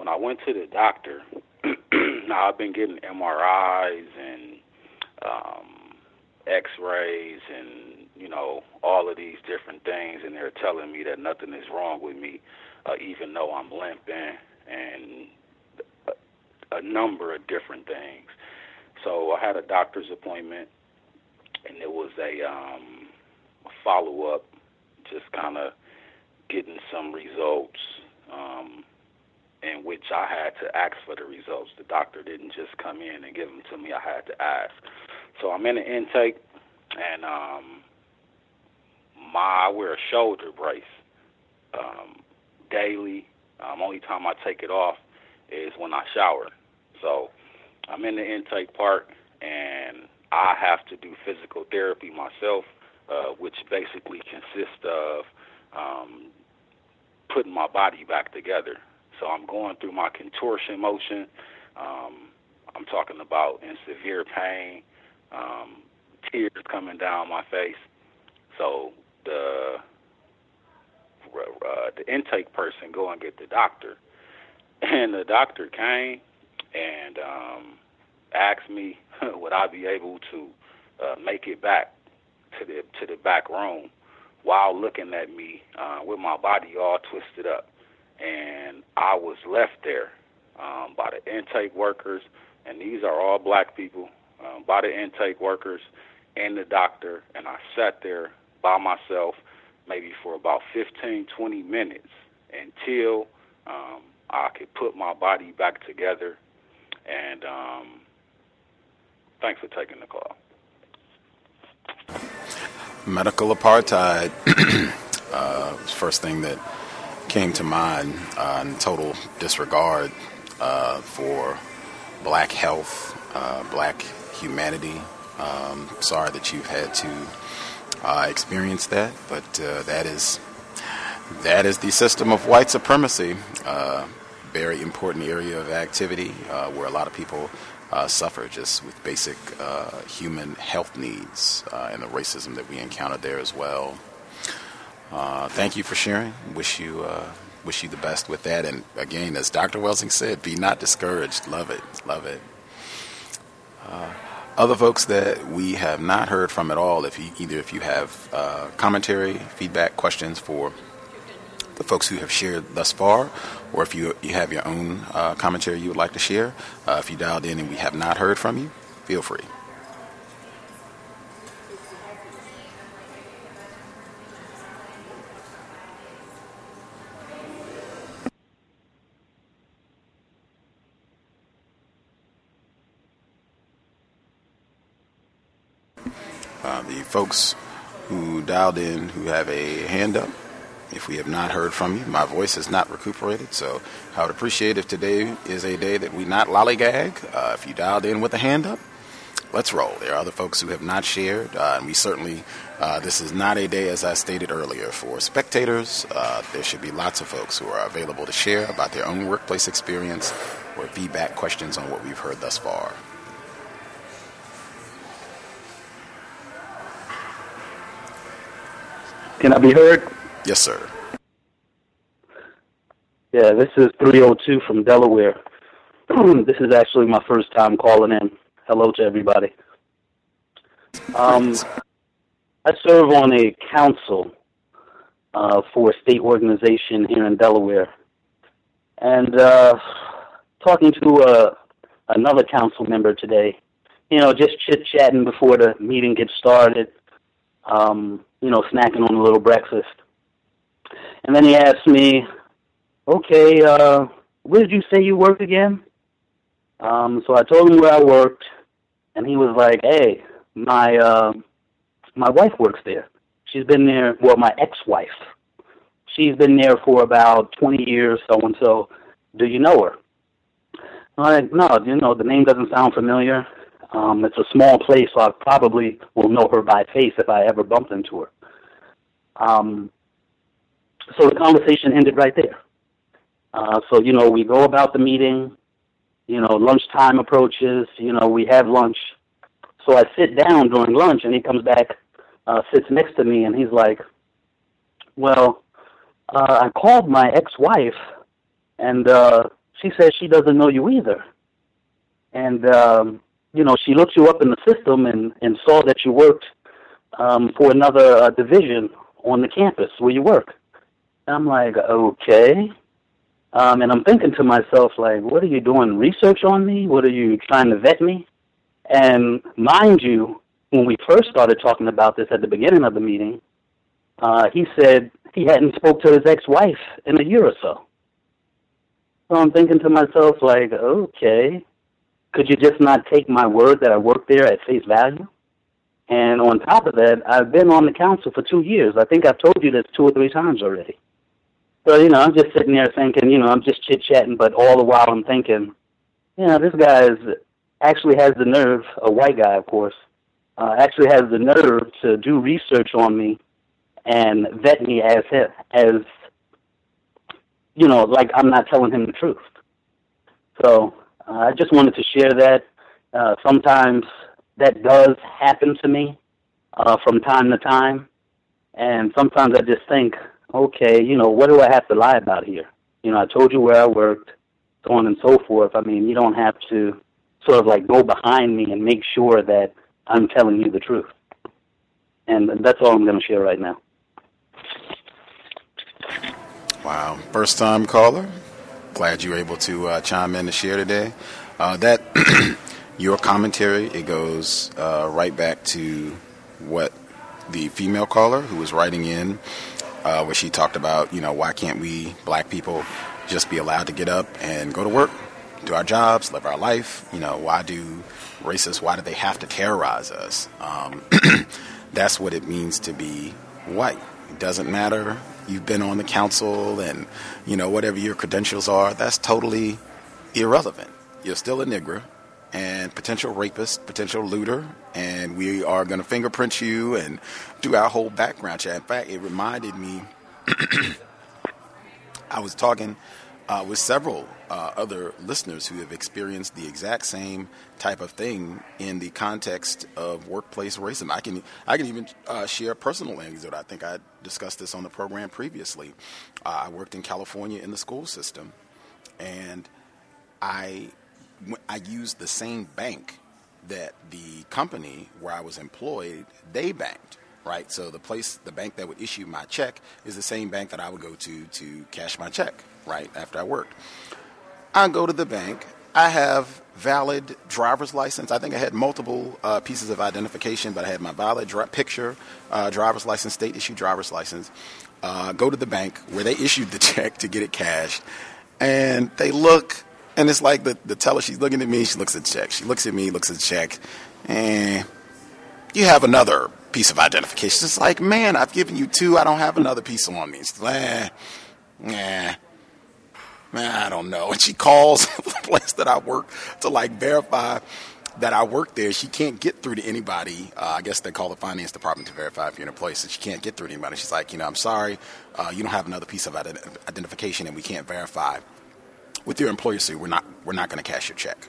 when I went to the doctor, now I've been getting M R Is and um, X-rays and, you know, all of these different things, and they're telling me that nothing is wrong with me, uh, even though I'm limping and a, a number of different things. So I had a doctor's appointment, and it was a, um, a follow-up, just kind of getting some results, um, in which I had to ask for the results. The doctor didn't just come in and give them to me. I had to ask. So I'm in the intake, and um, my I wear a shoulder brace um, daily. Um, only time I take it off is when I shower. So I'm in the intake part, and I have to do physical therapy myself, uh, which basically consists of um, putting my body back together. So I'm going through my contortion motion. Um, I'm talking about in severe pain, um, tears coming down my face. So the uh, the intake person go and get the doctor, and the doctor came and um, asked me would I be able to uh, make it back to the to the back room while looking at me uh, with my body all twisted up. And I was left there um, by the intake workers, and these are all black people, um, by the intake workers and the doctor, and I sat there by myself maybe for about fifteen, twenty minutes until um, I could put my body back together. And um, thanks for taking the call. Medical apartheid, uh, first thing that came to mind, uh, in total disregard uh, for black health, uh, black humanity. Um, sorry that you've had to uh, experience that, but uh, that is that is the system of white supremacy. Uh, very important area of activity uh, where a lot of people uh, suffer just with basic uh, human health needs uh, and the racism that we encountered there as well. Uh, thank you for sharing. Wish you uh, wish you the best with that. And again, as Doctor Welsing said, be not discouraged. Love it. Love it. Uh, other folks that we have not heard from at all, if you, either if you have uh, commentary, feedback, questions for the folks who have shared thus far, or if you, you have your own uh, commentary you would like to share, uh, if you dialed in and we have not heard from you, feel free. Uh, the folks who dialed in who have a hand up, if we have not heard from you, my voice is not recuperated, so I would appreciate if today is a day that we not lollygag. Uh, if you dialed in with a hand up, let's roll. There are other folks who have not shared, uh, and we certainly, uh, this is not a day, as I stated earlier, for spectators. Uh, there should be lots of folks who are available to share about their own workplace experience or feedback, questions on what we've heard thus far. Can I be heard? Yes, sir. Yeah, this is three oh two from Delaware. This is actually my first time calling in. Hello to everybody. Um, I serve on a council uh, for a state organization here in Delaware. And uh, talking to uh, another council member today, you know, just chit-chatting before the meeting gets started. Um, you know, snacking on a little breakfast. And then he asked me, okay, uh, where did you say you worked again? Um, so I told him where I worked, and he was like, hey, my uh, my wife works there. She's been there, well, my ex-wife. She's been there for about twenty years, so-and-so. Do you know her? I'm like, no, you know, the name doesn't sound familiar. Um, it's a small place, so I probably will know her by face if I ever bumped into her. Um, so the conversation ended right there. Uh, so, you know, we go about the meeting, you know, lunchtime approaches, you know, we have lunch. So I sit down during lunch, and he comes back, uh, sits next to me, and he's like, well, uh, I called my ex-wife, and uh, she says she doesn't know you either. And, um, you know, she looked you up in the system and, and saw that you worked um, for another uh, division on the campus where you work. And I'm like, okay. Um, and I'm thinking to myself, like, what are you doing, research on me? What are you trying to vet me? And mind you, when we first started talking about this at the beginning of the meeting, uh, he said he hadn't spoke to his ex-wife in a year or so. So I'm thinking to myself, like, okay, could you just not take my word that I work there at face value? And on top of that, I've been on the council for two years. I think I've told you this two or three times already. So, you know, I'm just sitting there thinking, you know, I'm just chit-chatting, but all the while I'm thinking, you know, this guy is, actually has the nerve, a white guy, of course, uh, actually has the nerve to do research on me and vet me as, as, you know, like I'm not telling him the truth. So uh, I just wanted to share that. Uh, sometimes that does happen to me uh, from time to time, and sometimes I just think, okay, you know, what do I have to lie about here? You know, I told you where I worked, so on and so forth. I mean, you don't have to sort of like go behind me and make sure that I'm telling you the truth. And that's all I'm going to share right now. Wow. First time caller. Glad you were able to uh, chime in to share today. Uh, that, your commentary, it goes uh, right back to what the female caller who was writing in, Uh, where she talked about, you know, why can't we, black people, just be allowed to get up and go to work, do our jobs, live our life? You know, why do racists, why do they have to terrorize us? Um, that's what it means to be white. It doesn't matter. You've been on the council and, you know, whatever your credentials are, that's totally irrelevant. You're still a nigger and potential rapist, potential looter, and we are going to fingerprint you and do our whole background check. In fact, it reminded me, I was talking uh, with several uh, other listeners who have experienced the exact same type of thing in the context of workplace racism. I can I can even uh, share a personal anecdote. I think I discussed this on the program previously. Uh, I worked in California in the school system, and I... I used the same bank that the company where I was employed, they banked, right? So the place, the bank that would issue my check is the same bank that I would go to to cash my check, right, after I worked. I go to the bank. I have valid driver's license. I think I had multiple uh, pieces of identification, but I had my valid dri- picture, uh, driver's license, state-issued driver's license. Uh, go to the bank where they issued the check to get it cashed, and they look... And it's like the, the teller, she's looking at me, she looks at the check. She looks at me, looks at the check, and you have another piece of identification. It's like, man, I've given you two, I don't have another piece on me. It's like, eh, eh, I don't know. And she calls the place that I work to, like, verify that I work there. She can't get through to anybody. Uh, I guess they call the finance department to verify if you're in a place, and she can't get through to anybody. She's like, you know, I'm sorry, uh, you don't have another piece of ident- identification, and we can't verify with your employer, so we're not we're not going to cash your check.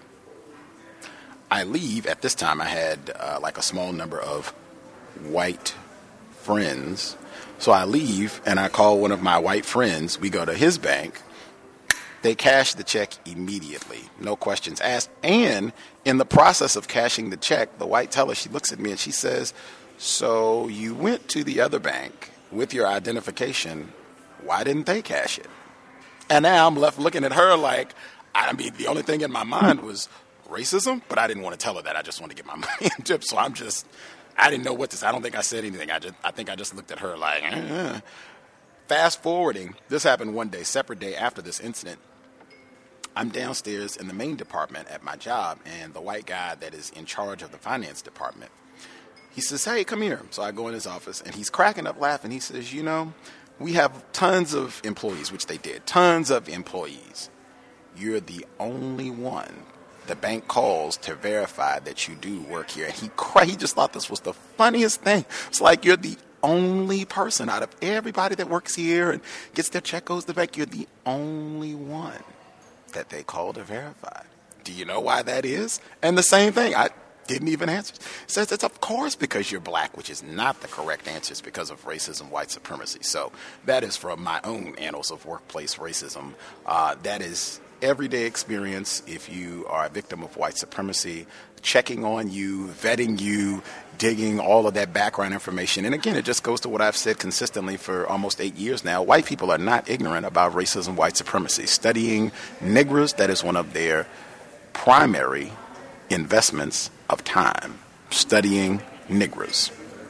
I leave. At this time, I had uh, like a small number of white friends. So I leave, and I call one of my white friends. We go to his bank. They cash the check immediately, no questions asked. And in the process of cashing the check, the white teller, she looks at me and she says, so you went to the other bank with your identification. Why didn't they cash it? And now I'm left looking at her like, I mean, the only thing in my mind was racism, but I didn't want to tell her that. I just wanted to get my money in tips. So I'm just, I didn't know what to say. I don't think I said anything. I just, I think I just looked at her like, eh. Fast forwarding, this happened one day, separate day after this incident. I'm downstairs in the main department at my job, and the white guy that is in charge of the finance department, he says, hey, come here. So I go in his office, and he's cracking up laughing. He says, you know, we have tons of employees, which they did, tons of employees. You're the only one the bank calls to verify that you do work here. And he cried. He just thought this was the funniest thing. It's like you're the only person out of everybody that works here and gets their check, goes to the bank. You're the only one that they call to verify. Do you know why that is? And the same thing. I didn't even answer. Says it's of course because you're black, which is not the correct answer. It's because of racism, white supremacy. So that is from my own annals of workplace racism. Uh, that is everyday experience if you are a victim of white supremacy, checking on you, vetting you, digging all of that background information. And again, it just goes to what I've said consistently for almost eight years now. White people are not ignorant about racism, white supremacy. Studying Negroes, that is one of their primary investments of time, studying Negroes.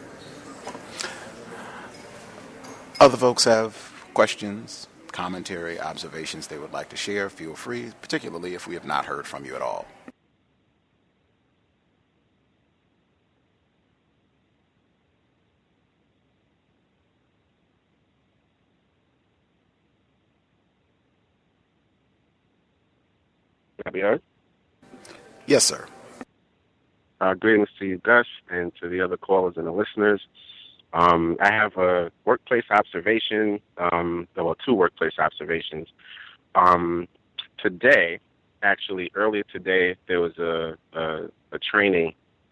Other folks have questions, commentary, observations they would like to share. Feel free, particularly if we have not heard from you at all. Can I be heard? Yes, sir. Uh, greetings to you, Gus, and to the other callers and the listeners. Um, I have a workplace observation, um, well, two workplace observations. Um, today, actually, earlier today, there was a, a, a training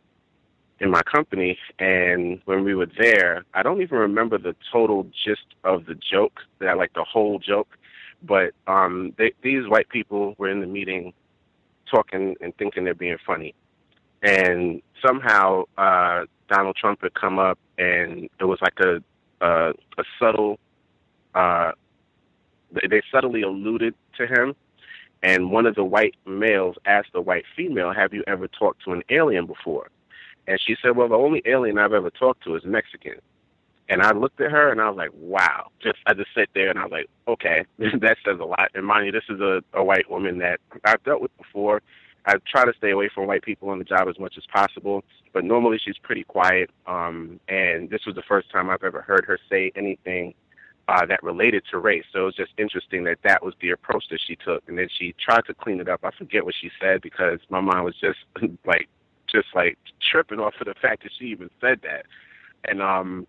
in my company, and when we were there, I don't even remember the total gist of the joke, that like the whole joke, but um, they, these white people were in the meeting talking and thinking they're being funny. And somehow uh, Donald Trump had come up, and it was like a a, a subtle, uh, they subtly alluded to him. And one of the white males asked the white female, have you ever talked to an alien before? And she said, well, the only alien I've ever talked to is Mexican. And I looked at her, and I was like, wow. Just I just sat there, and I was like, okay, that says a lot. And mind you, this is a, a white woman that I've dealt with before. I try to stay away from white people on the job as much as possible, but normally she's pretty quiet. Um, and this was the first time I've ever heard her say anything uh, that related to race. So it was just interesting that that was the approach that she took. And then she tried to clean it up. I forget what she said because my mind was just like, just like tripping off of the fact that she even said that. And um,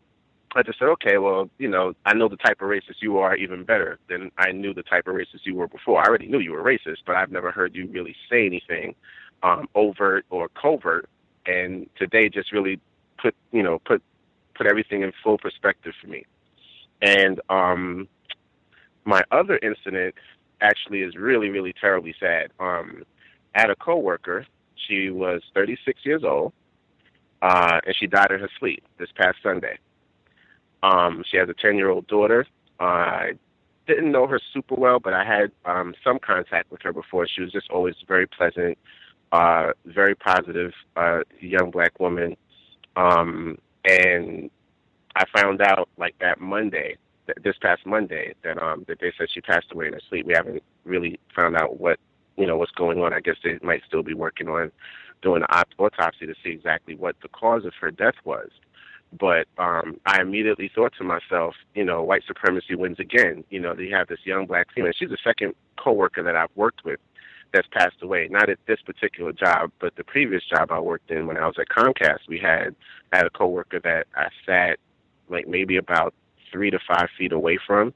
I just said, okay, well, you know, I know the type of racist you are even better than I knew the type of racist you were before. I already knew you were racist, but I've never heard you really say anything um, overt or covert. And today just really put, you know, put put everything in full perspective for me. And um, my other incident actually is really, really terribly sad. Um, I had a coworker. She was thirty-six years old, uh, and she died in her sleep this past Sunday. Um, she has a ten-year-old daughter. Uh, I didn't know her super well, but I had um, some contact with her before. She was just always very pleasant, uh, very positive, uh, young black woman. Um, and I found out, like, that Monday, th- this past Monday, that um, that they said she passed away in her sleep. We haven't really found out what, you know, what's going on. I guess they might still be working on doing an autopsy to see exactly what the cause of her death was. But um, I immediately thought to myself, you know, white supremacy wins again. You know, they have this young black female. She's the second coworker that I've worked with that's passed away. Not at this particular job, but the previous job I worked in when I was at Comcast. We had I had a coworker that I sat like maybe about three to five feet away from,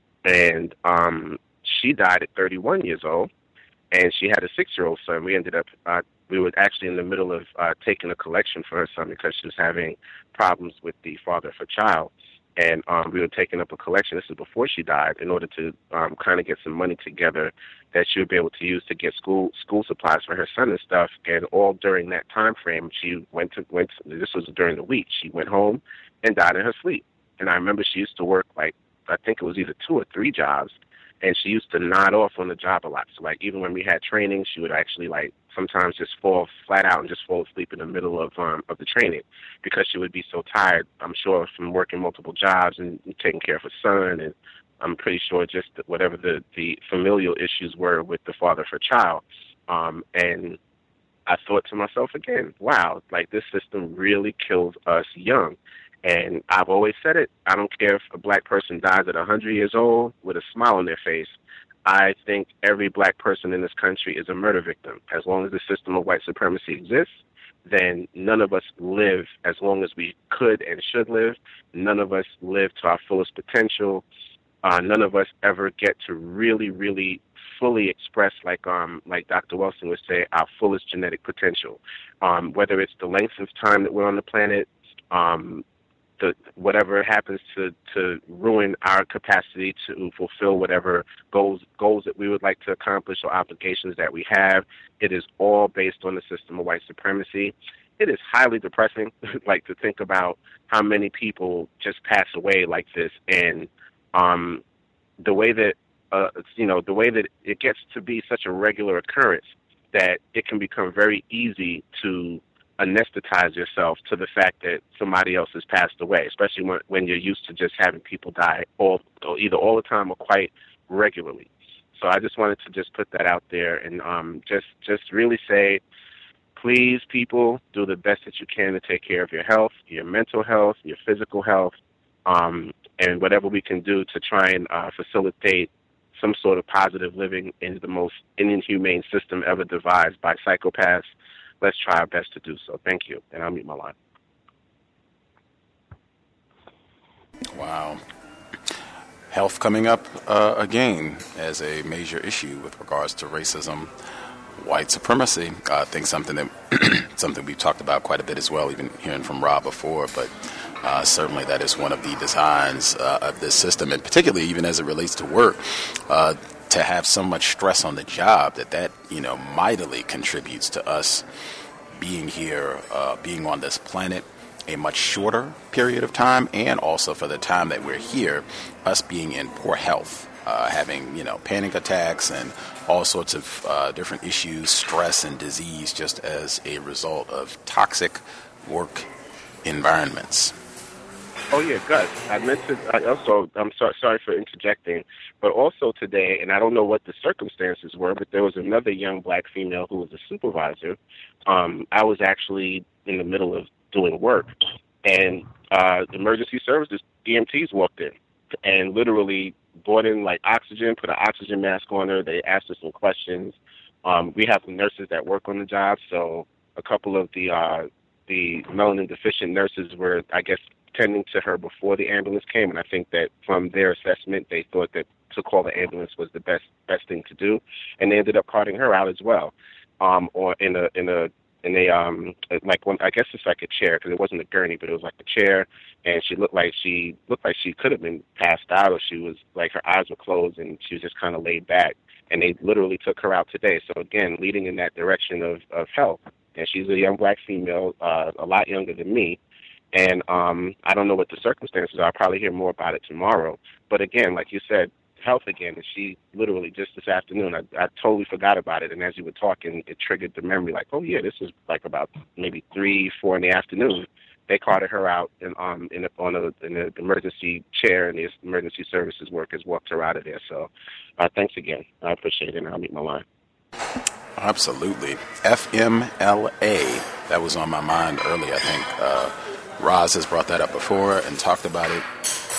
and um, she died at thirty-one years old, and she had a six-year-old son. We ended up uh, we were actually in the middle of uh, taking a collection for her son because she was having problems with the father of her child. And um, we were taking up a collection. This is before she died, in order to um, kind of get some money together that she would be able to use to get school school supplies for her son and stuff. And all during that time frame, she went to went. To, this was during the week. She went home and died in her sleep. And I remember she used to work like I think it was either two or three jobs, and she used to nod off on the job a lot. So like even when we had training, she would actually like sometimes just fall flat out and just fall asleep in the middle of um, of the training because she would be so tired, I'm sure, from working multiple jobs and taking care of her son. And I'm pretty sure just whatever the, the familial issues were with the father of her child. Um, and I thought to myself again, wow, like this system really kills us young. And I've always said it. I don't care if a black person dies at one hundred years old with a smile on their face. I think every black person in this country is a murder victim. As long as the system of white supremacy exists, then none of us live as long as we could and should live. None of us live to our fullest potential. Uh, none of us ever get to really, really fully express, like um, like Doctor Wilson would say, our fullest genetic potential. Um, whether it's the length of time that we're on the planet, um, the whatever happens to, to ruin our capacity to fulfill whatever goals goals that we would like to accomplish or obligations that we have. It is all based on the system of white supremacy. It is highly depressing, like, to think about how many people just pass away like this, and um, the way that uh, you know the way that it gets to be such a regular occurrence that it can become very easy to anesthetize yourself to the fact that somebody else has passed away, especially when, when you're used to just having people die all, either all the time or quite regularly. So I just wanted to just put that out there and um, just just really say, please, people, do the best that you can to take care of your health, your mental health, your physical health, um, and whatever we can do to try and uh, facilitate some sort of positive living in the most inhumane system ever devised by psychopaths. Let's try our best to do so. Thank you, and I'll mute my line. Wow. Health coming up uh, again as a major issue with regards to racism, white supremacy. Uh, I think something that something we've talked about quite a bit as well, even hearing from Rob before, but uh, certainly that is one of the designs uh, of this system, and particularly even as it relates to work, uh, to have so much stress on the job that that, you know, mightily contributes to us being here, uh, being on this planet a much shorter period of time, and also for the time that we're here, us being in poor health, uh, having, you know, panic attacks and all sorts of uh, different issues, stress and disease, just as a result of toxic work environments. Oh, yeah, Gus. I meant to, I also, I'm sorry, sorry for interjecting, but also today, and I don't know what the circumstances were, but there was another young black female who was a supervisor. Um, I was actually in the middle of doing work, and uh, emergency services, E M Ts walked in and literally brought in, like, oxygen, put an oxygen mask on her. They asked her some questions. Um, we have nurses that work on the job, so a couple of the uh, the melanin-deficient nurses were, I guess, tending to her before the ambulance came, and I think that from their assessment, they thought that to call the ambulance was the best best thing to do, and they ended up carting her out as well, um, or in a in a in a um like one, I guess it's like a chair, because it wasn't a gurney, but it was like a chair, and she looked like she looked like she could have been passed out, or she was like her eyes were closed and she was just kind of laid back, and they literally took her out today. So again, leading in that direction of of health, and she's a young black female, uh, a lot younger than me. And um, I don't know what the circumstances are. I'll probably hear more about it tomorrow. But again, like you said, health again. And she literally just this afternoon, I, I totally forgot about it. And as you were talking, it triggered the memory like, oh, yeah, this was like about maybe three, four in the afternoon. They carted her out in, um, in a, on a, in an emergency chair, and the emergency services workers walked her out of there. So uh, thanks again. I appreciate it, and I'll meet my line. Absolutely. F M L A, that was on my mind earlier, I think. Uh, Roz has brought that up before and talked about it.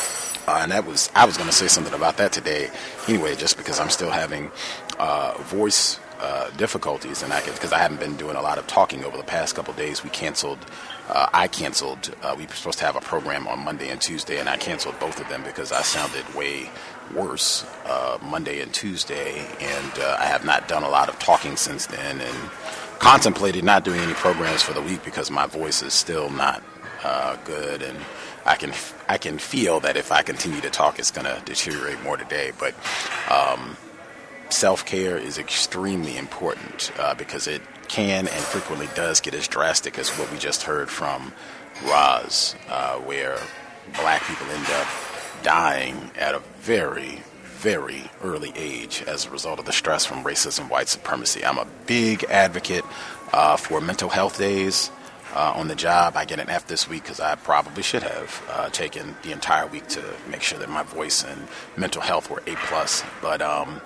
Uh, and that was, I was going to say something about that today anyway, just because I'm still having uh, voice uh, difficulties. And I could, because I haven't been doing a lot of talking over the past couple of days. We canceled, uh, I canceled, uh, we were supposed to have a program on Monday and Tuesday, and I canceled both of them because I sounded way worse uh, Monday and Tuesday. And uh, I have not done a lot of talking since then, and contemplated not doing any programs for the week because my voice is still not Uh, good, and I can I can feel that if I continue to talk, it's going to deteriorate more today. But um, self-care is extremely important uh, because it can and frequently does get as drastic as what we just heard from Roz, uh, where black people end up dying at a very, very early age as a result of the stress from racism, white supremacy. I'm a big advocate uh, for mental health days. Uh, on the job, I get an F this week because I probably should have uh, taken the entire week to make sure that my voice and mental health were A plus. But um,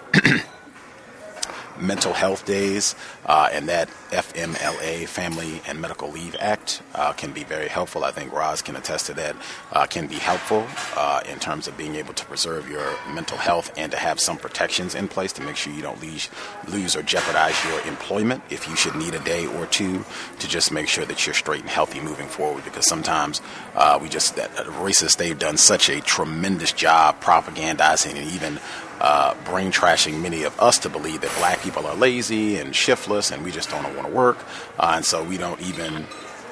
mental health days uh, and that F M L A, Family and Medical Leave Act, uh, can be very helpful. I think Roz can attest to that. Uh, can be helpful uh, in terms of being able to preserve your mental health and to have some protections in place to make sure you don't lose, lose or jeopardize your employment if you should need a day or two to just make sure that you're straight and healthy moving forward. Because sometimes uh, we just, that racists, they've done such a tremendous job propagandizing and even Uh, brain trashing many of us to believe that black people are lazy and shiftless and we just don't want to work. Uh, and so we don't even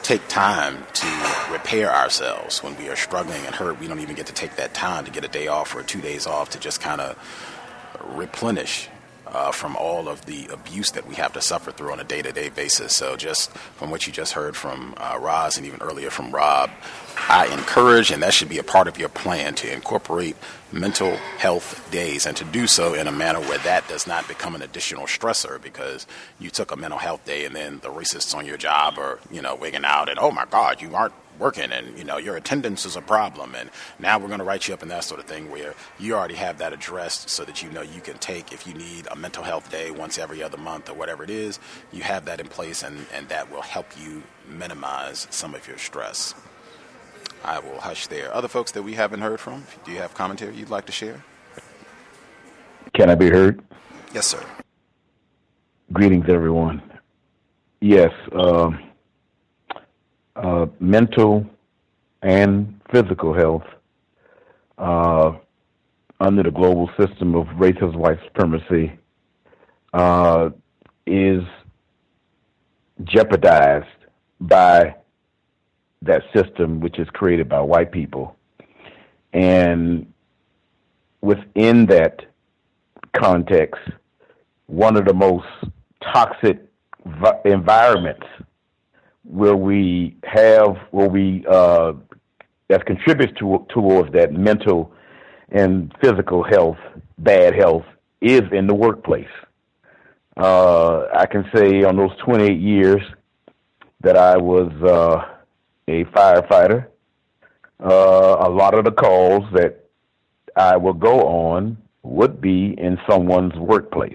take time to repair ourselves when we are struggling and hurt. We don't even get to take that time to get a day off or two days off to just kind of replenish uh, from all of the abuse that we have to suffer through on a day-to-day basis. So just from what you just heard from uh, Roz and even earlier from Rob, I encourage, and that should be a part of your plan, to incorporate mental health days, and to do so in a manner where that does not become an additional stressor because you took a mental health day and then the racists on your job are, you know, wigging out and, oh my God, you aren't working, and, you know, your attendance is a problem, and now we're going to write you up and that sort of thing, where you already have that addressed so that you know you can take, if you need a mental health day once every other month or whatever it is, you have that in place, and, and that will help you minimize some of your stress. I will hush there. Other folks that we haven't heard from, do you have commentary you'd like to share? Can I be heard? Yes, sir. Greetings, everyone. Yes, uh, uh, mental and physical health uh, under the global system of racist white supremacy uh, is jeopardized by that system, which is created by white people. And within that context, one of the most toxic vi- environments where we have, where we, uh, that contributes to, towards that mental and physical health, bad health, is in the workplace. Uh, I can say on those twenty-eight years that I was, uh, a firefighter, uh, a lot of the calls that I would go on would be in someone's workplace.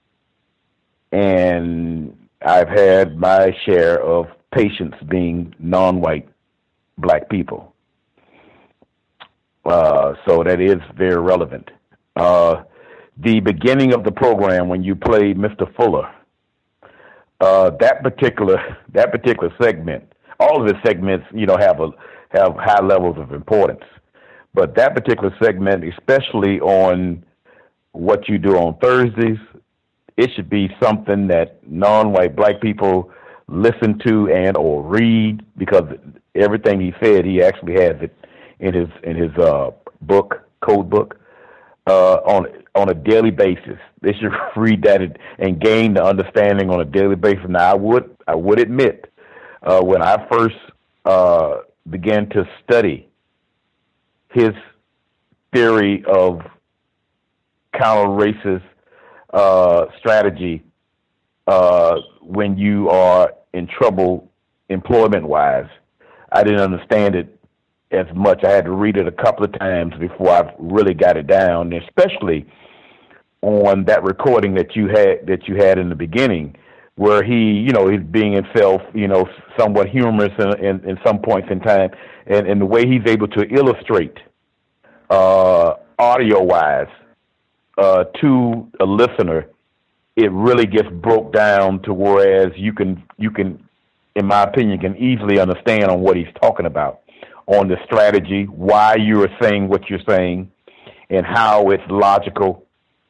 And I've had my share of patients being non-white black people. Uh, so that is very relevant. Uh, the beginning of the program, when you played Mister Fuller, uh, that particular that particular segment, all of the segments, you know, have a have high levels of importance. But that particular segment, especially on what you do on Thursdays, it should be something that non-white black people listen to and or read, because everything he said, he actually has it in his in his uh, book, code book, uh, on on a daily basis. They should read that and, and gain the understanding on a daily basis. Now, I would I would admit, Uh, when I first uh, began to study his theory of counter-racist uh, strategy uh, when you are in trouble employment-wise, I didn't understand it as much. I had to read it a couple of times before I really got it down, especially on that recording that you had that you had in the beginning, where he, you know, he's being himself, you know, somewhat humorous in, in, in some points in time, and, and the way he's able to illustrate uh, audio-wise uh, to a listener, it really gets broke down to whereas you can, you can, in my opinion, can easily understand on what he's talking about, on the strategy, why you are saying what you're saying, and how it's logical,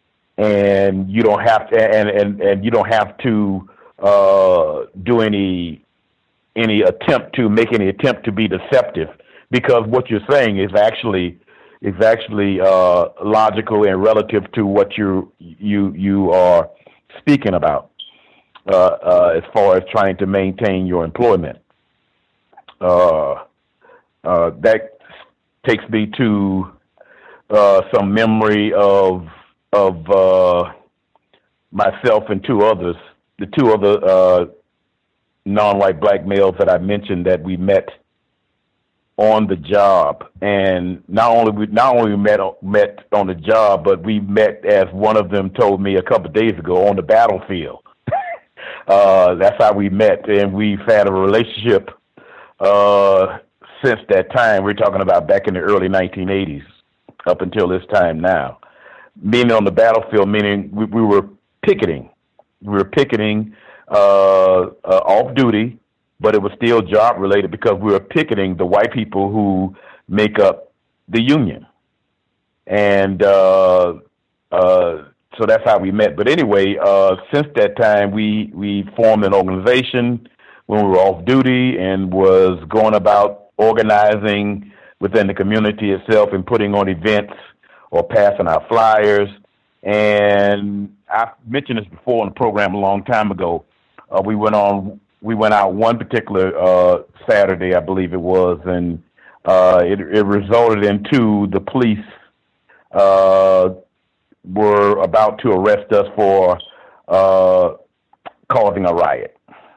and you don't have to, and, and, and you don't have to Uh, do any any attempt to make any attempt to be deceptive, because what you're saying is actually is actually uh, logical and relative to what you you you are speaking about uh, uh, as far as trying to maintain your employment. Uh, uh, that takes me to uh, some memory of of uh, myself and two others. The two other uh, non-white black males that I mentioned that we met on the job, and not only we not only we met met on the job, but we met, as one of them told me a couple of days ago, on the battlefield. uh, that's how we met, and we've had a relationship uh, since that time. We're talking about back in the early nineteen eighties, up until this time now. Meaning on the battlefield, meaning we, we were picketing. We were picketing uh, uh, off duty, but it was still job related because we were picketing the white people who make up the union. And uh, uh, so that's how we met. But anyway, uh, since that time, we, we formed an organization. when we were off duty and was going about organizing within the community itself and putting on events or passing out flyers. And I mentioned this before in the program a long time ago. Uh, we went on, we went out one particular uh, Saturday, I believe it was, and uh, it, it resulted into the police uh, were about to arrest us for uh, causing a riot.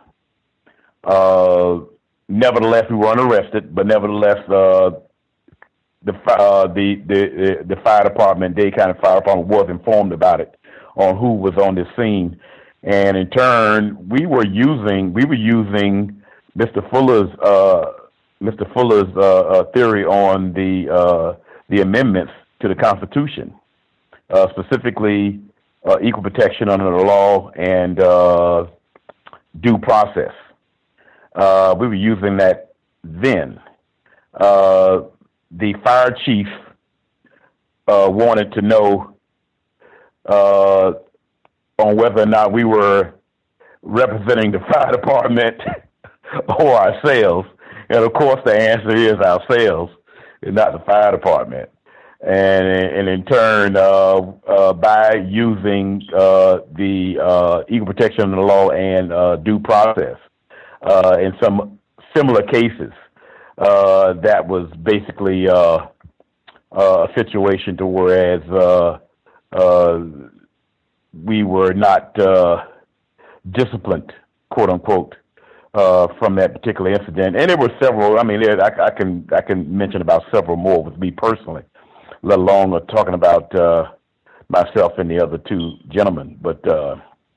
Uh, nevertheless, we weren't arrested, but nevertheless, uh, the, uh, the the the fire department, Dade County Fire Department, was informed about it on who was on the scene, and in turn, we were using we were using Mister Fuller's uh, Mister Fuller's uh, uh, theory on the uh, the amendments to the Constitution, uh, specifically uh, equal protection under the law and uh, due process. Uh, we were using that then. Uh, the fire chief uh, wanted to know uh, on whether or not we were representing the fire department or ourselves. And of course, the answer is ourselves, and not the fire department. And, and in turn, uh, uh, by using uh, the uh, equal protection under the law and uh, due process, uh, in some similar cases, uh, that was basically uh, uh, a situation to whereas uh, uh, we were not uh, disciplined, quote unquote, uh, from that particular incident. And there were several. I mean, there, I, I can I can mention about several more with me personally, let alone uh, talking about uh, myself and the other two gentlemen. But uh,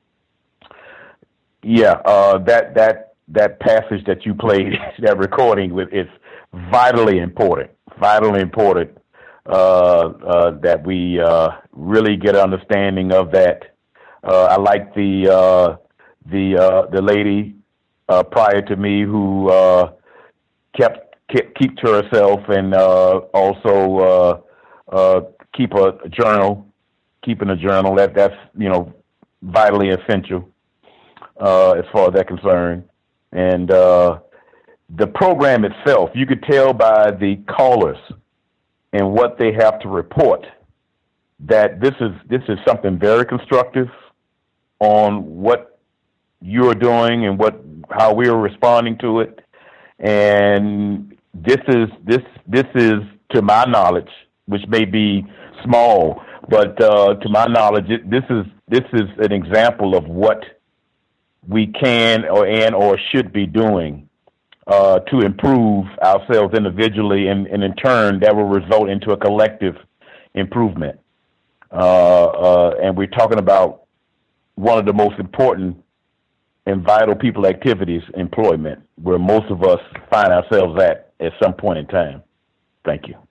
yeah, uh, that that. that passage that you played, that recording with, is vitally important, vitally important uh, uh, that we uh, really get an understanding of that. Uh, I like the uh, the uh, the lady uh, prior to me who uh, kept, kept keep to herself and uh, also uh, uh, keep a, a journal, keeping a journal. That that's you know vitally essential uh, as far as that's concerned. And uh, the program itself, you could tell by the callers and what they have to report that this is this is something very constructive on what you're doing and what how we are responding to it. And this is this this is to my knowledge, which may be small, but uh, to my knowledge, it, this is this is an example of what we can or and or should be doing uh, to improve ourselves individually, and, and in turn that will result into a collective improvement. Uh, uh, and we're talking about one of the most important and vital people activities, employment, where most of us find ourselves at at some point in time. Thank you.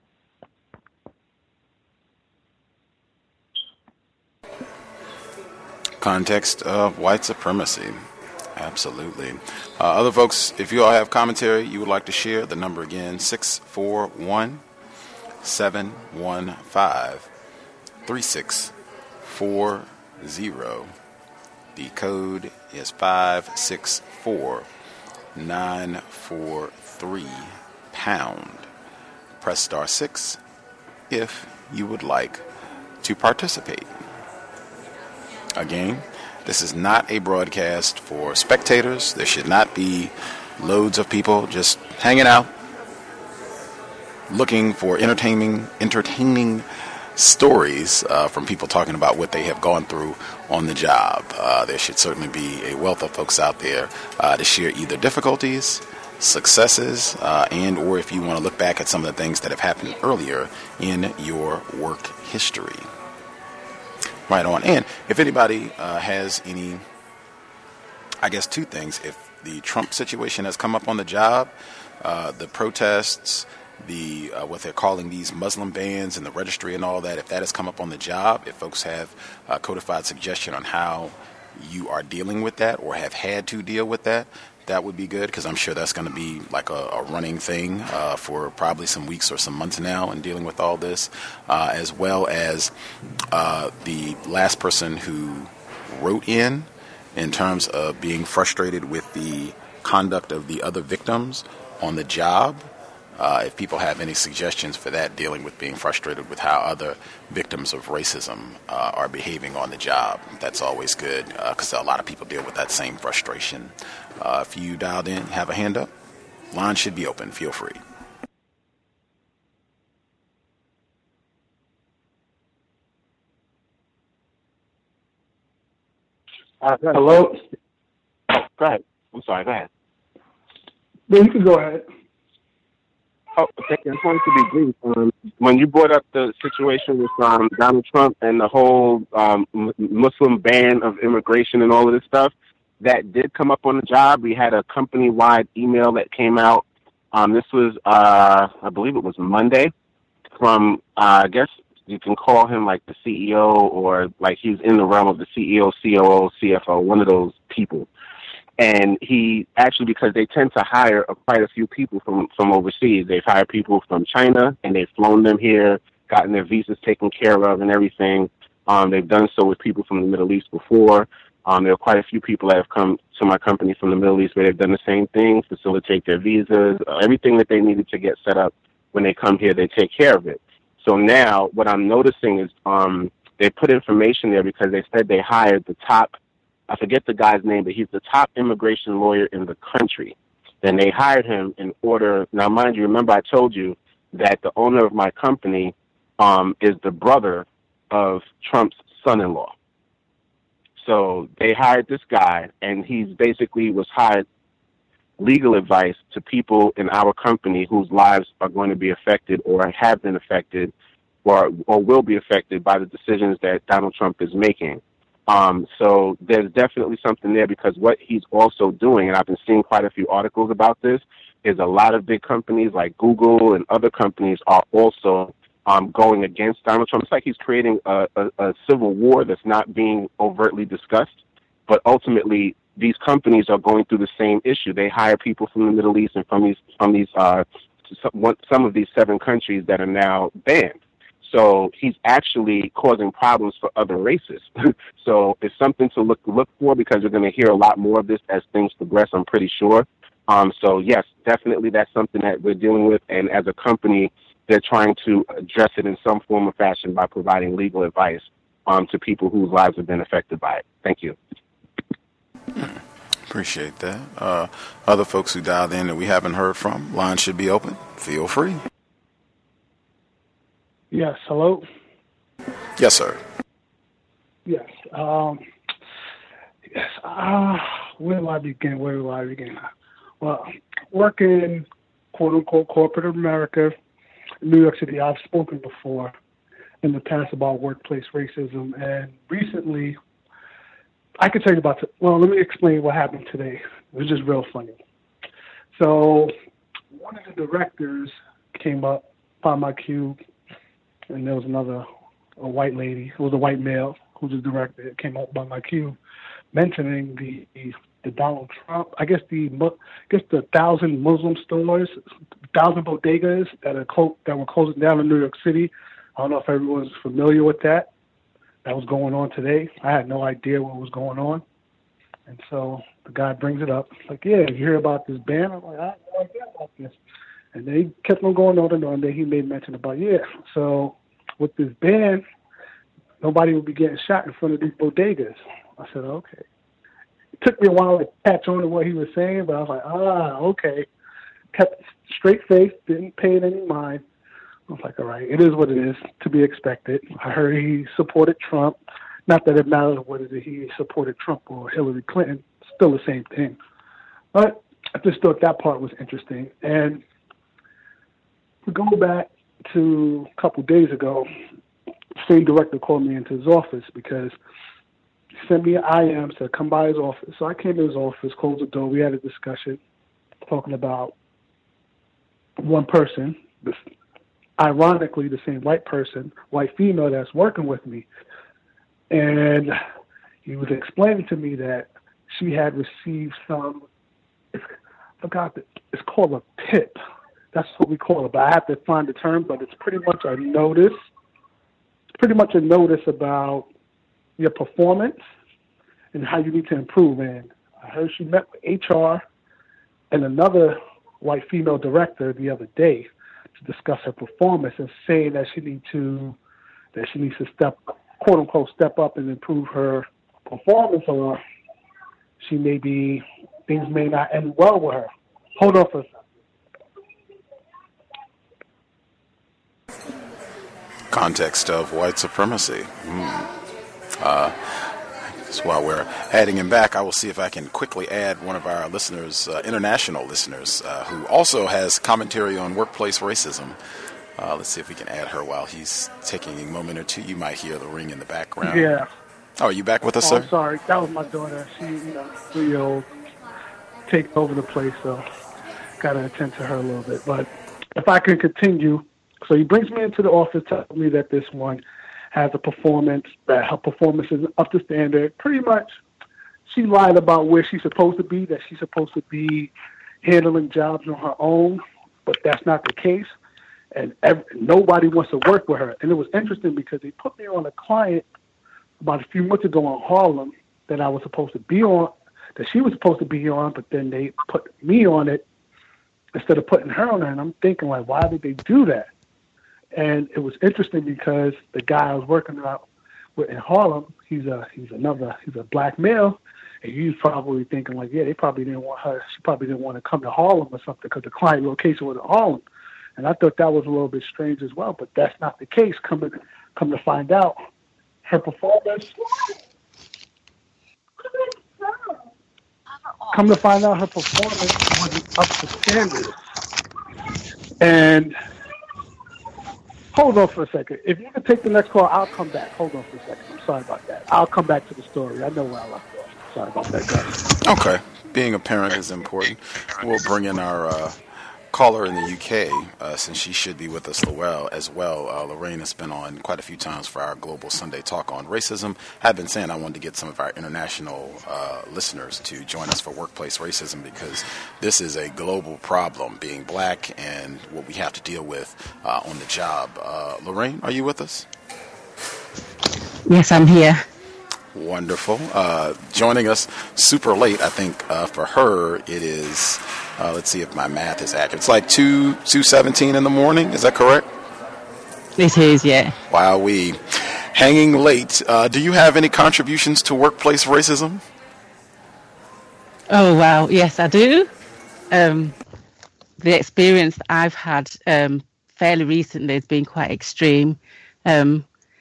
Context of white supremacy. Absolutely. Uh, other folks, if you all have commentary you would like to share, the number again, six four one, seven one five, three six four zero. The code is five six four nine four three pound. Press star six if you would like to participate. Again, this is not a broadcast for spectators. There should not be loads of people just hanging out, looking for entertaining, entertaining stories uh, from people talking about what they have gone through on the job. Uh, there should certainly be a wealth of folks out there uh, to share either difficulties, successes, uh, and or if you want to look back at some of the things that have happened earlier in your work history. Right on. And if anybody uh, has any, I guess two things. If the Trump situation has come up on the job, uh, the protests, the uh, what they're calling these Muslim bans and the registry and all that, if that has come up on the job, if folks have a codified suggestion on how you are dealing with that or have had to deal with that, that would be good, because I'm sure that's going to be like a, a running thing uh, for probably some weeks or some months now in dealing with all this, uh, as well as uh, the last person who wrote in in terms of being frustrated with the conduct of the other victims on the job. Uh, if people have any suggestions for that, dealing with being frustrated with how other victims of racism uh, are behaving on the job, that's always good because uh, a lot of people deal with that same frustration. Uh, if you dialed in, have a hand up, line should be open. Feel free. Uh, Hello? Oh, go ahead. I'm sorry, go ahead. No, you can go ahead. Oh, thank you. I just wanted to be brief. Um, when you brought up the situation with um, Donald Trump and the whole um, Muslim ban of immigration and all of this stuff, that did come up on the job. We had a company-wide email that came out. Um, this was, uh, I believe it was Monday, from, uh, I guess you can call him like the C E O or like he's in the realm of the C E O, C O O, C F O, one of those people. And he actually, because they tend to hire a, quite a few people from, from overseas. They've hired people from China, and they've flown them here, gotten their visas taken care of and everything. Um, they've done so with people from the Middle East before. Um, there are quite a few people that have come to my company from the Middle East where they've done the same thing, facilitate their visas, uh, everything that they needed to get set up. When they come here, they take care of it. So now what I'm noticing is um, they put information there because they said they hired the top, I forget the guy's name, but he's the top immigration lawyer in the country. Then they hired him in order, now mind you, remember I told you that the owner of my company um, is the brother of Trump's son-in-law. So they hired this guy, and he's basically was hired legal advice to people in our company whose lives are going to be affected or have been affected or, or will be affected by the decisions that Donald Trump is making. Um, so there's definitely something there because what he's also doing, and I've been seeing quite a few articles about this, is a lot of big companies like Google and other companies are also um, going against Donald Trump. It's like he's creating a, a, a civil war that's not being overtly discussed, but ultimately these companies are going through the same issue. They hire people from the Middle East and from these from these uh, some, some of these seven countries that are now banned. So he's actually causing problems for other races. So it's something to look look for because you're going to hear a lot more of this as things progress, I'm pretty sure. Um, so, yes, definitely that's something that we're dealing with. And as a company, they're trying to address it in some form or fashion by providing legal advice um, to people whose lives have been affected by it. Thank you. Hmm. Appreciate that. Uh, other folks who dialed in that we haven't heard from, line should be open. Feel free. Yes, hello? Yes, sir. Yes. Um, yes. Uh, where do I begin? Where do I begin? Well, working, quote-unquote, corporate America, New York City, I've spoken before in the past about workplace racism. And recently, I could tell you about, well, let me explain what happened today. It was just real funny. So one of the directors came up by my cube, and there was another, a white lady, who was a white male, who was the director, that came up by my cube, mentioning the, the the Donald Trump, I guess the I guess the thousand Muslim stores, thousand bodegas that are clo- that were closing down in New York City. I don't know if everyone's familiar with that. That was going on today. I had no idea what was going on, and so the guy brings it up. Like, yeah, you hear about this ban? I'm like, I have no idea about this. And they kept on going on and on. Then he made mention about, yeah, so with this ban, nobody would be getting shot in front of these bodegas. I said, okay. It took me a while to catch on to what he was saying, but I was like, ah, okay. Kept straight face, didn't pay it any mind. I was like, all right, it is what it is, to be expected. I heard he supported Trump. Not that it matters whether he supported Trump or Hillary Clinton. Still the same thing. But I just thought that part was interesting. And to go back to a couple days ago, the same director called me into his office because he sent me an I M, said come by his office. So I came to his office, closed the door. We had a discussion talking about one person, this, ironically the same white person, white female that's working with me. And he was explaining to me that she had received some, I forgot, it's called a tip. That's what we call it, but I have to find the term, but it's pretty much a notice. It's pretty much a notice about your performance and how you need to improve. And I heard she met with H R, and another white female director the other day to discuss her performance and saying that she need to that she needs to step, quote unquote, step up and improve her performance, or she may be things may not end well with her. Hold on for a second. Context of white supremacy. Mm. Uh, just while we're adding him back, I will see if I can quickly add one of our listeners, uh, international listeners, uh, who also has commentary on workplace racism. Uh, let's see if we can add her while he's taking a moment or two. You might hear the ring in the background. Yeah. Oh, are you back with us, oh, sir? I'm sorry. That was my daughter. She, you know, three-year-old, take over the place, so got to attend to her a little bit. But if I can continue, so he brings me into the office, telling me that this one has a performance, that her performance is up to standard. Pretty much, she lied about where she's supposed to be, that she's supposed to be handling jobs on her own, but that's not the case. And every, nobody wants to work with her. And it was interesting because they put me on a client about a few months ago on Harlem that I was supposed to be on, that she was supposed to be on, but then they put me on it instead of putting her on it. And I'm thinking, like, why did they do that? And it was interesting because the guy I was working out with in Harlem, he's a he's another he's a black male, and he was probably thinking like, yeah, they probably didn't want her. She probably didn't want to come to Harlem or something because the client location was in Harlem. And I thought that was a little bit strange as well, but that's not the case. Come to, come to find out, her performance. Come to find out, her performance wasn't up to standard. And hold on for a second. If you can take the next call, I'll come back. Hold on for a second. I'm sorry about that. I'll come back to the story. I know where I left off. Sorry about that, guys. Okay. Being a parent is important. We'll bring in our uh, caller in the U K, uh, since she should be with us as well. Uh, Lorraine has been on quite a few times for our Global Sunday Talk on Racism. I've been saying I wanted to get some of our international uh, listeners to join us for workplace racism because this is a global problem, being black and what we have to deal with uh, on the job. Uh, Lorraine, are you with us? Yes, I'm here. Wonderful. Uh, joining us super late, I think uh, for her it is, uh, let's see if my math is accurate. It's like two two seventeen in the morning. Is that correct? It is, yeah. Wow, we hanging late. Uh, do you have any contributions to workplace racism? Oh, wow. Yes, I do. Um, the experience that I've had um, fairly recently has been quite extreme. Um,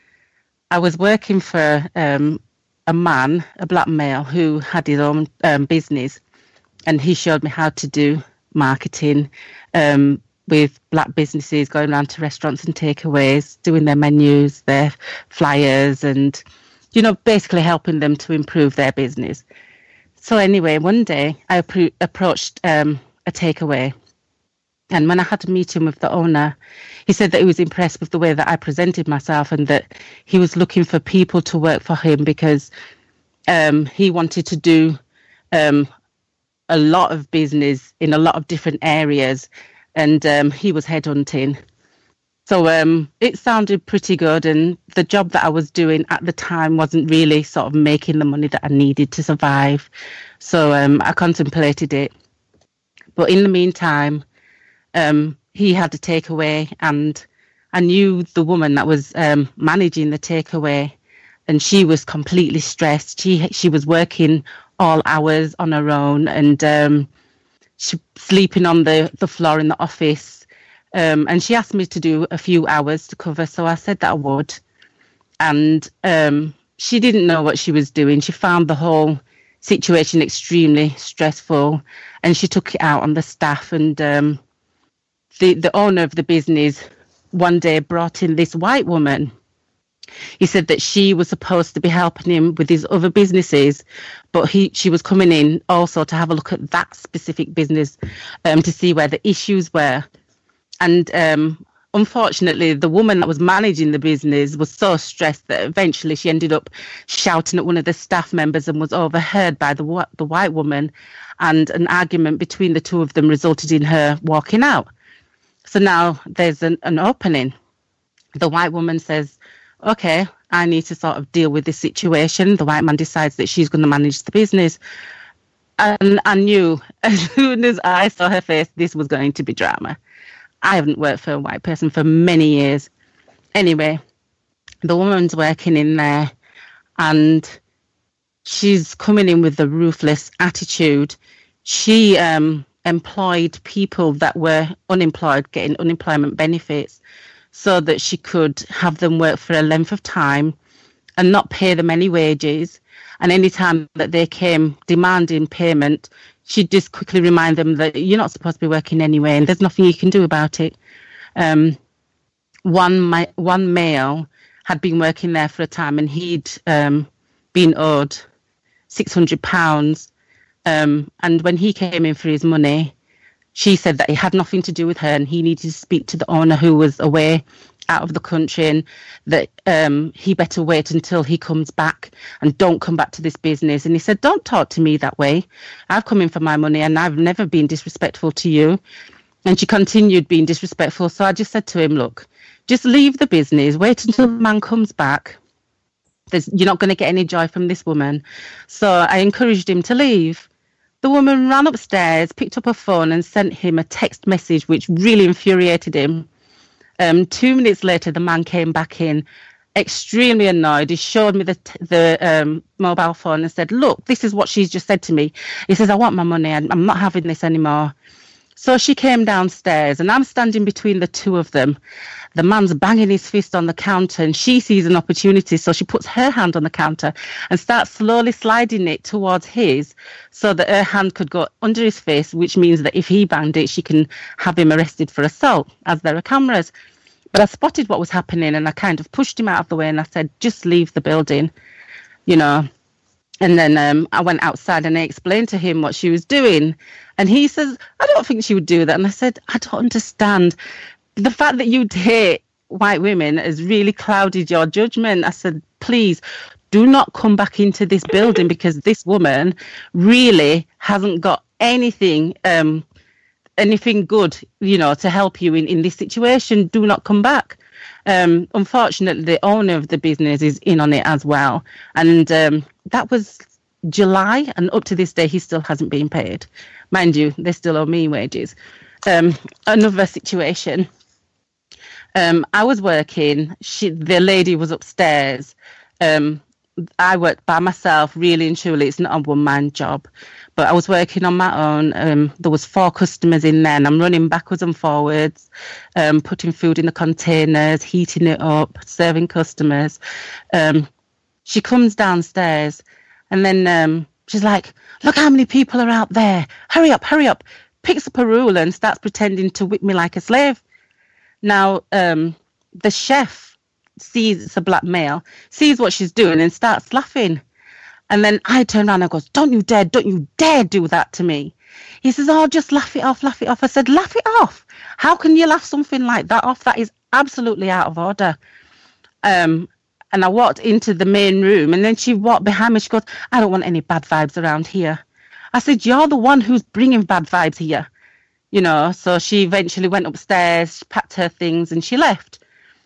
I was working for um, a man, a black male, who had his own um, business, and he showed me how to do marketing um, with black businesses, going around to restaurants and takeaways, doing their menus, their flyers, and, you know, basically helping them to improve their business. So anyway, one day I appro- approached um, a takeaway, and when I had a meeting with the owner, he said that he was impressed with the way that I presented myself and that he was looking for people to work for him because um, he wanted to do um, a lot of business in a lot of different areas, and um, he was headhunting. So um, it sounded pretty good, and the job that I was doing at the time wasn't really sort of making the money that I needed to survive. So um, I contemplated it. But in the meantime, um, he had a takeaway, and I knew the woman that was um, managing the takeaway, and she was completely stressed. She she was working all hours on her own, and um, she sleeping on the, the floor in the office. Um, and she asked me to do a few hours to cover, so I said that I would. And um, she didn't know what she was doing. She found the whole situation extremely stressful, and she took it out on the staff. And um, the, the owner of the business one day brought in this white woman. He said that she was supposed to be helping him with his other businesses, but he she was coming in also to have a look at that specific business um, to see where the issues were. And um, unfortunately, the woman that was managing the business was so stressed that eventually she ended up shouting at one of the staff members and was overheard by the the white woman, and an argument between the two of them resulted in her walking out. So now there's an, an opening. The white woman says, okay, I need to sort of deal with this situation. The white man decides that she's going to manage the business. and I knew as soon as I saw her face, this was going to be drama. I haven't worked for a white person for many years. Anyway, the woman's working in there, and she's coming in with a ruthless attitude. She um, employed people that were unemployed, getting unemployment benefits, so that she could have them work for a length of time and not pay them any wages. And any time that they came demanding payment, she'd just quickly remind them that you're not supposed to be working anyway, and there's nothing you can do about it. Um, one my, one male had been working there for a time, and he'd um, been owed six hundred pounds. Um, and when he came in for his money, she said that it had nothing to do with her, and he needed to speak to the owner who was away out of the country, and that um, he better wait until he comes back and don't come back to this business. And he said, don't talk to me that way. I've come in for my money and I've never been disrespectful to you. And she continued being disrespectful. So I just said to him, look, just leave the business, wait until the man comes back. There's, you're not going to get any joy from this woman. So I encouraged him to leave. The woman ran upstairs, picked up her phone and sent him a text message, which really infuriated him. Um, two minutes later, the man came back in, extremely annoyed. He showed me the t- the um, mobile phone and said, look, this is what she's just said to me. He says, I want my money. I'm, I'm not having this anymore. So she came downstairs, and I'm standing between the two of them. The man's banging his fist on the counter, and she sees an opportunity. So she puts her hand on the counter and starts slowly sliding it towards his so that her hand could go under his face, which means that if he banged it, she can have him arrested for assault, as there are cameras. But I spotted what was happening, and I kind of pushed him out of the way, and I said, just leave the building, you know. And then um, I went outside and I explained to him what she was doing. And he says, I don't think she would do that. And I said, I don't understand. The fact that you hate white women has really clouded your judgment. I said, please do not come back into this building, because this woman really hasn't got anything, um, anything good, you know, to help you in, in this situation. Do not come back. Um, unfortunately, the owner of the business is in on it as well. And um, that was July, and up to this day, he still hasn't been paid. Mind you, they still owe me wages. Um, another situation. Um, I was working. She, the lady was upstairs. Um, I worked by myself, really and truly. It's not a one-man job. But I was working on my own. Um, there was four customers in there, and I'm running backwards and forwards, um, putting food in the containers, heating it up, serving customers. Um, she comes downstairs, and then um, she's like, look how many people are out there. Hurry up, hurry up. Picks up a ruler and starts pretending to whip me like a slave. Now, um, the chef sees it's a black male, sees what she's doing and starts laughing. And then I turn around and goes, don't you dare, don't you dare do that to me. He says, oh, just laugh it off, laugh it off. I said, laugh it off? How can you laugh something like that off? That is absolutely out of order. Um, and I walked into the main room, and then she walked behind me. She goes, I don't want any bad vibes around here. I said, you're the one who's bringing bad vibes here. You know, so she eventually went upstairs, packed her things, and she left.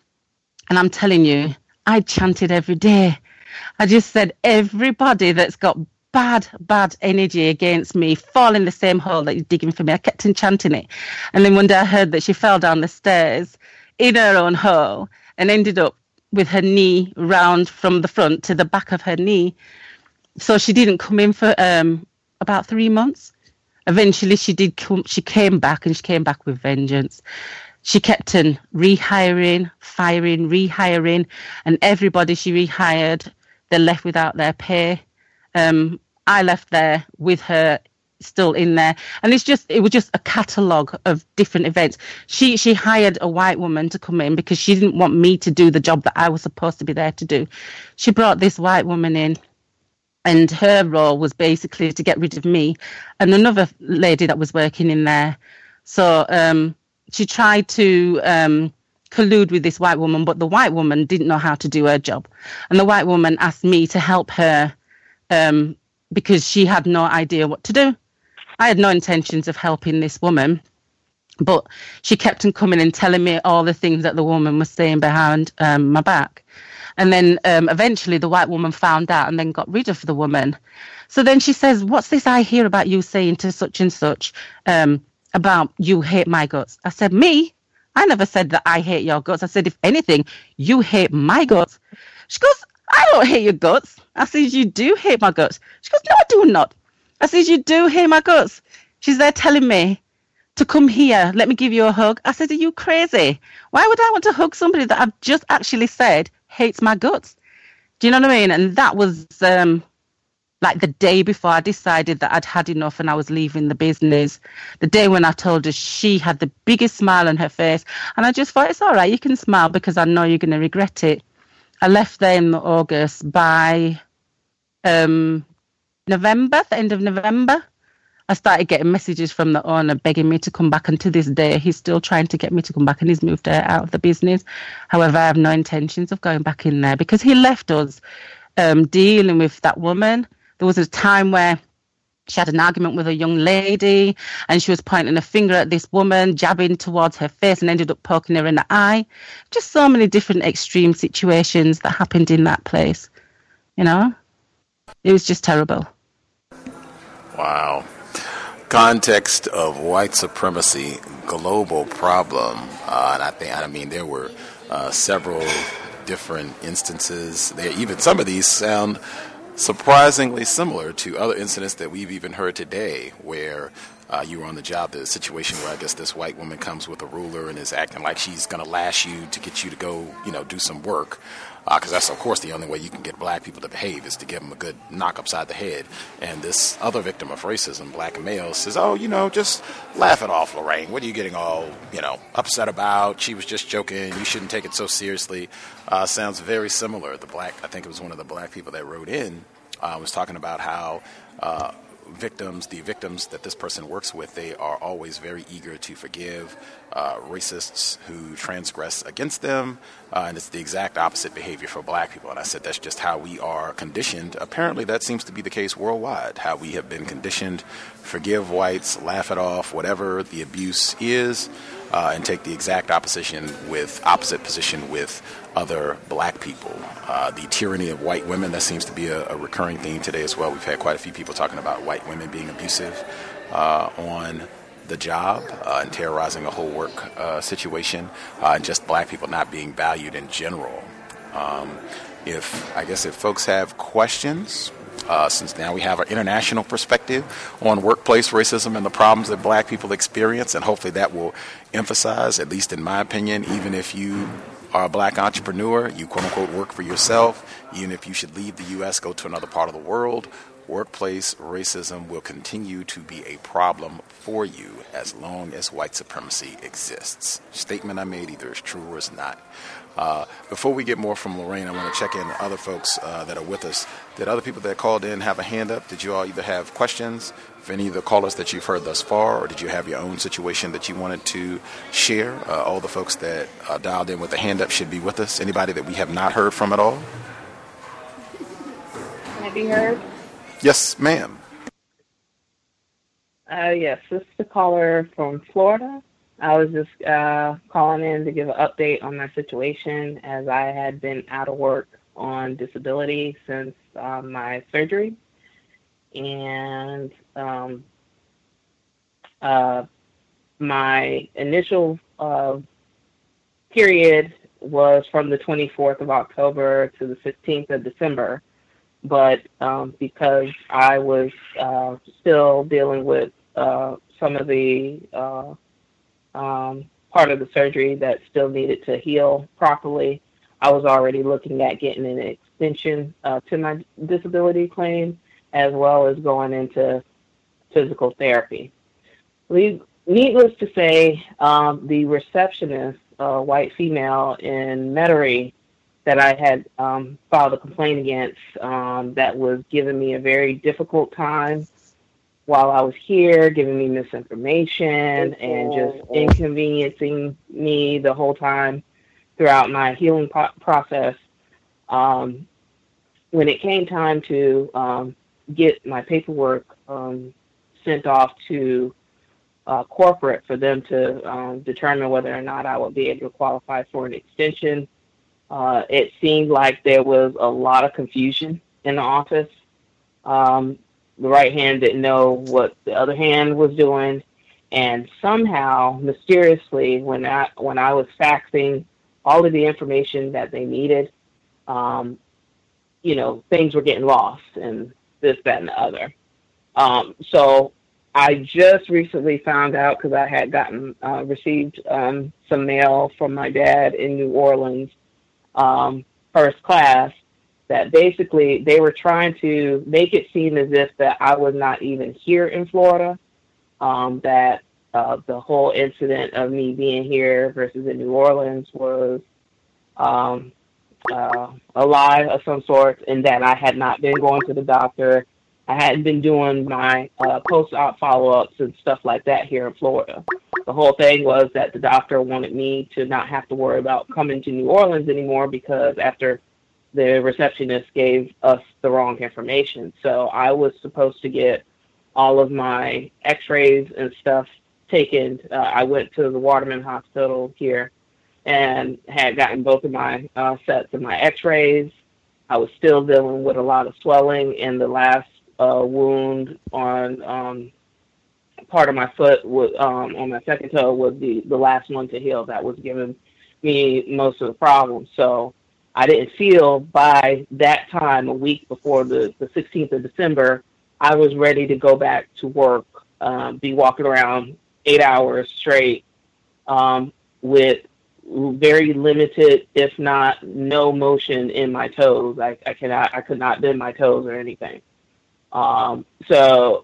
And I'm telling you, I chanted every day. I just said, everybody that's got bad, bad energy against me, fall in the same hole that you're digging for me. I kept enchanting it. And then one day I heard that she fell down the stairs in her own hole and ended up with her knee round from the front to the back of her knee. So she didn't come in for um, about three months. Eventually she did come, she came back, and she came back with vengeance. She kept on rehiring, firing, rehiring, and everybody she rehired, they left without their pay. Um, I left there with her still in there. And it's just, it was just a catalogue of different events. She she hired a white woman to come in because she didn't want me to do the job that I was supposed to be there to do. She brought this white woman in, and her role was basically to get rid of me and another lady that was working in there. So um, she tried to um, collude with this white woman, but the white woman didn't know how to do her job. And the white woman asked me to help her um, because she had no idea what to do. I had no intentions of helping this woman, but she kept on coming and telling me all the things that the woman was saying behind um, my back. And then um, eventually the white woman found out and then got rid of the woman. So then she says, what's this I hear about you saying to such and such um, about you hate my guts? I said, me? I never said that I hate your guts. I said, if anything, you hate my guts. She goes, I don't hate your guts. I said, you do hate my guts. She goes, no, I do not. I said, you do hate my guts. She's there telling me to come here. Let me give you a hug. I said, are you crazy? Why would I want to hug somebody that I've just actually said hates my guts? Do you know what I mean? And that was um, like the day before I decided that I'd had enough and I was leaving the business. The day when I told her, she had the biggest smile on her face. And I just thought, it's all right, you can smile because I know you're going to regret it. I left there in August. By um, November, the end of November, I started getting messages from the owner begging me to come back. And to this day, he's still trying to get me to come back, and he's moved her out of the business. However, I have no intentions of going back in there because he left us um, dealing with that woman. There was a time where she had an argument with a young lady and she was pointing a finger at this woman, jabbing towards her face, and ended up poking her in the eye. Just so many different extreme situations that happened in that place. You know, it was just terrible. Wow. Context of white supremacy, global problem. Uh, and I think, I mean, there were uh, several different instances. There, even some of these sound surprisingly similar to other incidents that we've even heard today, where uh, you were on the job, the situation where I guess this white woman comes with a ruler and is acting like she's going to lash you to get you to go, you know, do some work. Because uh, that's, of course, the only way you can get black people to behave is to give them a good knock upside the head. And this other victim of racism, black male, says, oh, you know, just laugh it off, Lorraine. What are you getting all, you know, upset about? She was just joking. You shouldn't take it so seriously. Uh, sounds very similar. The black, I think it was one of the black people that wrote in, uh, was talking about how uh, victims, the victims that this person works with, they are always very eager to forgive uh, racists who transgress against them, uh, and it's the exact opposite behavior for black people. And I said that's just how we are conditioned. Apparently that seems to be the case worldwide, how we have been conditioned: forgive whites, laugh it off, whatever the abuse is, uh, and take the exact opposition with opposite position with other black people. Uh, the tyranny of white women, that seems to be a, a recurring theme today as well. We've had quite a few people talking about white women being abusive uh, on the job uh, and terrorizing a whole work uh, situation, uh, and just black people not being valued in general. Um, if I guess if folks have questions, uh, since now we have an international perspective on workplace racism and the problems that black people experience, and hopefully that will emphasize, at least in my opinion, even if you are a black entrepreneur, you quote-unquote work for yourself, even if you should leave the U S, go to another part of the world, workplace racism will continue to be a problem for you as long as white supremacy exists. Statement I made either is true or is not. Uh, before we get more from Lorraine, I want to check in other folks uh, that are with us. Did other people that called in have a hand up? Did you all either have questions for any of the callers that you've heard thus far, or did you have your own situation that you wanted to share? Uh, all the folks that uh, dialed in with a hand up should be with us. Anybody that we have not heard from at all? Can I be heard? Yes, ma'am. Uh, yes, this is the caller from Florida. I was just uh, calling in to give an update on my situation, as I had been out of work on disability since um, my surgery. And um, uh, my initial uh, period was from the twenty-fourth of October to the fifteenth of December. But um, because I was uh, still dealing with uh, some of the uh, um, part of the surgery that still needed to heal properly, I was already looking at getting an extension uh, to my disability claim, as well as going into physical therapy. Needless to say, um, the receptionist, uh, white female in Metairie, that I had um, filed a complaint against, um, that was giving me a very difficult time while I was here, giving me misinformation and just inconveniencing me the whole time throughout my healing po- process. Um, when it came time to um, get my paperwork um, sent off to uh, corporate for them to um, determine whether or not I would be able to qualify for an extension, Uh, it seemed like there was a lot of confusion in the office. Um, the right hand didn't know what the other hand was doing, and somehow, mysteriously, when I when I was faxing all of the information that they needed, um, you know, things were getting lost and this, that, and the other. Um, so I just recently found out, because I had gotten uh, received um, some mail from my dad in New Orleans, um, first class, that basically they were trying to make it seem as if that I was not even here in Florida, um, that uh, the whole incident of me being here versus in New Orleans was um, uh, a lie of some sort, and that I had not been going to the doctor. I hadn't been doing my uh, post-op follow-ups and stuff like that here in Florida. The whole thing was that the doctor wanted me to not have to worry about coming to New Orleans anymore, because after the receptionist gave us the wrong information. So I was supposed to get all of my x-rays and stuff taken. Uh, I went to the Waterman Hospital here and had gotten both of my uh, sets of my x-rays. I was still dealing with a lot of swelling in the last uh, wound on um, part of my foot, was, um, on my second toe, was the, the last one to heal. That was giving me most of the problems. So I didn't feel by that time, a week before the, the sixteenth of December, I was ready to go back to work, um, be walking around eight hours straight um, with very limited, if not no motion in my toes. I, I cannot, I could not bend my toes or anything. Um, so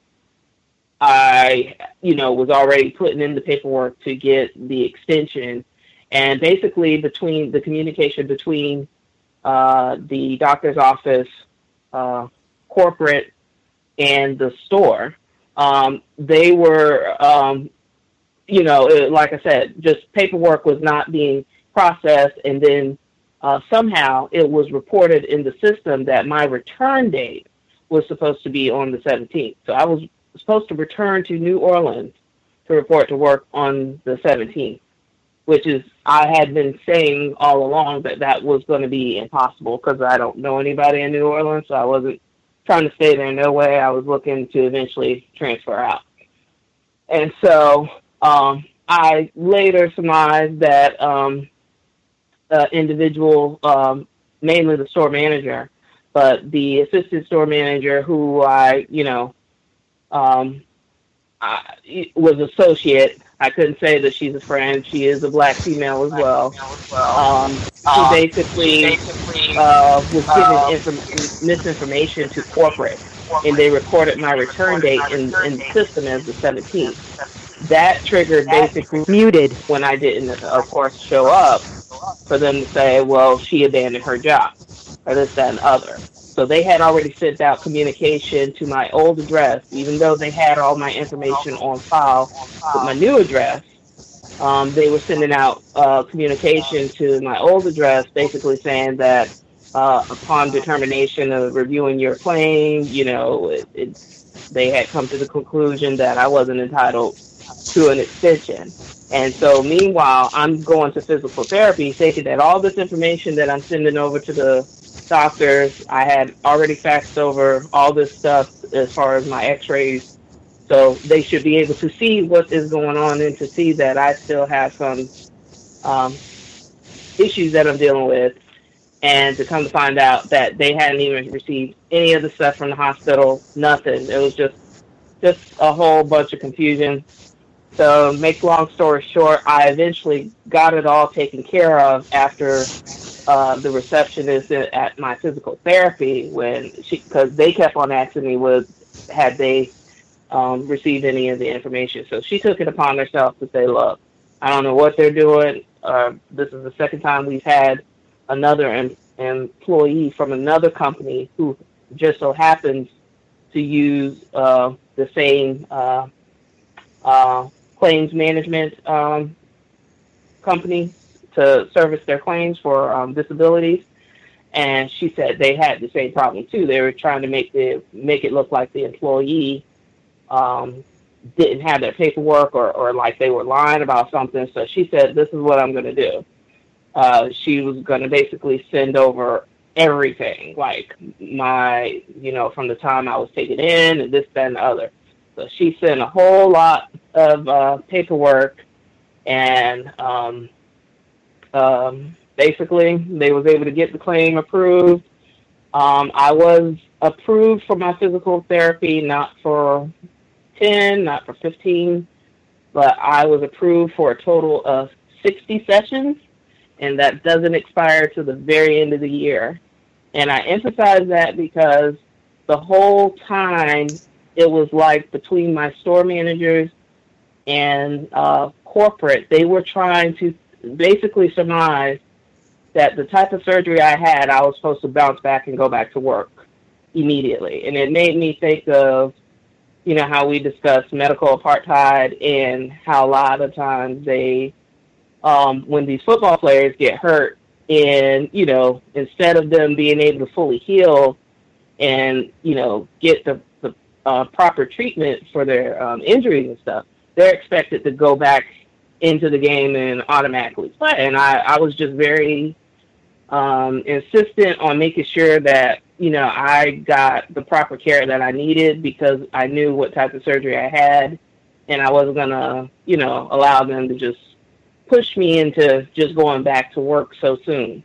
I, you know, was already putting in the paperwork to get the extension, and basically between the communication between uh, the doctor's office, uh, corporate, and the store, um, they were, um, you know, it, like I said, just paperwork was not being processed, and then uh, somehow it was reported in the system that my return date was supposed to be on the seventeenth. So I was supposed to return to New Orleans to report to work on the seventeenth, which is, I had been saying all along that that was going to be impossible because I don't know anybody in New Orleans, so I wasn't trying to stay there no way. I was looking to eventually transfer out. And so um, I later surmised that um, uh, individual, um, mainly the store manager, but the assistant store manager who I, you know, um, I, was associate. I couldn't say that she's a friend. She is a black female as well. Um, she basically uh, was giving inform- misinformation to corporate, and they recorded my return date in, in the system as the seventeenth. That triggered basically muted when I didn't, of course, show up for them to say, well, she abandoned her job, or this, that, and other. So they had already sent out communication to my old address, even though they had all my information on file with my new address. Um, they were sending out uh, communication to my old address, basically saying that uh, upon determination of reviewing your claim, you know, it, it, they had come to the conclusion that I wasn't entitled to an extension. And so meanwhile, I'm going to physical therapy, thinking that all this information that I'm sending over to the doctors, I had already faxed over all this stuff as far as my x-rays, so they should be able to see what is going on and to see that I still have some um, issues that I'm dealing with, and to come to find out that they hadn't even received any of the stuff from the hospital, nothing. It was just just a whole bunch of confusion. So make long story short, I eventually got it all taken care of after Uh, the receptionist at my physical therapy, when she, because they kept on asking me was had they um, received any of the information. So she took it upon herself to say, look, I don't know what they're doing. Uh, this is the second time we've had another em- employee from another company who just so happens to use uh, the same uh, uh, claims management um, company to service their claims for um, disabilities, and she said they had the same problem too. They were trying to make the make it look like the employee um, didn't have their paperwork, or, or like they were lying about something. So she said, "This is what I'm going to do." uh, she was going to basically send over everything, like my, you know, from the time I was taken in and this, that, and the other. So she sent a whole lot of uh, paperwork, and um, um, basically they was able to get the claim approved. Um, I was approved for my physical therapy, not for ten, not for fifteen, but I was approved for a total of sixty sessions, and that doesn't expire to the very end of the year. And I emphasize that because the whole time it was like between my store managers and uh, corporate, they were trying to basically surmise that the type of surgery I had, I was supposed to bounce back and go back to work immediately. And it made me think of, you know, how we discussed medical apartheid and how a lot of times they, um, when these football players get hurt, and, you know, instead of them being able to fully heal and, you know, get the, the uh, proper treatment for their um, injuries and stuff, they're expected to go back into the game and automatically play. And I, I was just very um, insistent on making sure that, you know, I got the proper care that I needed, because I knew what type of surgery I had, and I wasn't going to, you know, allow them to just push me into just going back to work so soon.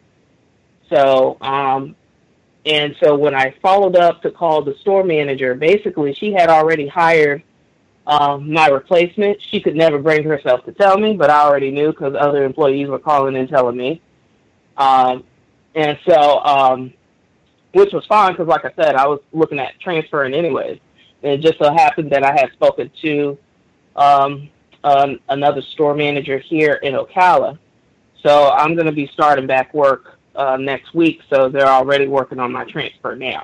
So, um, and so when I followed up to call the store manager, basically she had already hired um, my replacement. She could never bring herself to tell me, but I already knew because other employees were calling and telling me. Um, and so, um, which was fine because, like I said, I was looking at transferring anyways. And it just so happened that I had spoken to um, Um, another store manager here in Ocala. So I'm going to be starting back work uh, next week, so they're already working on my transfer now.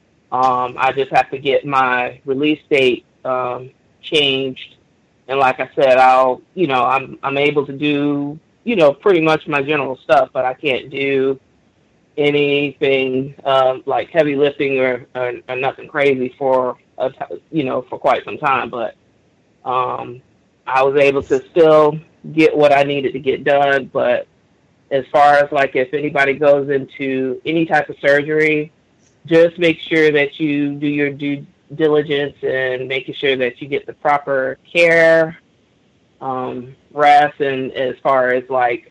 Um, I just have to get my release date um, changed, and like I said, I'll, you know, I'm I'm able to do, you know, pretty much my general stuff, but I can't do anything um, like heavy lifting or, or, or nothing crazy for, a t- you know, for quite some time, but um, I was able to still get what I needed to get done. But as far as like if anybody goes into any type of surgery, just make sure that you do your due diligence and making sure that you get the proper care, um, rest, and as far as like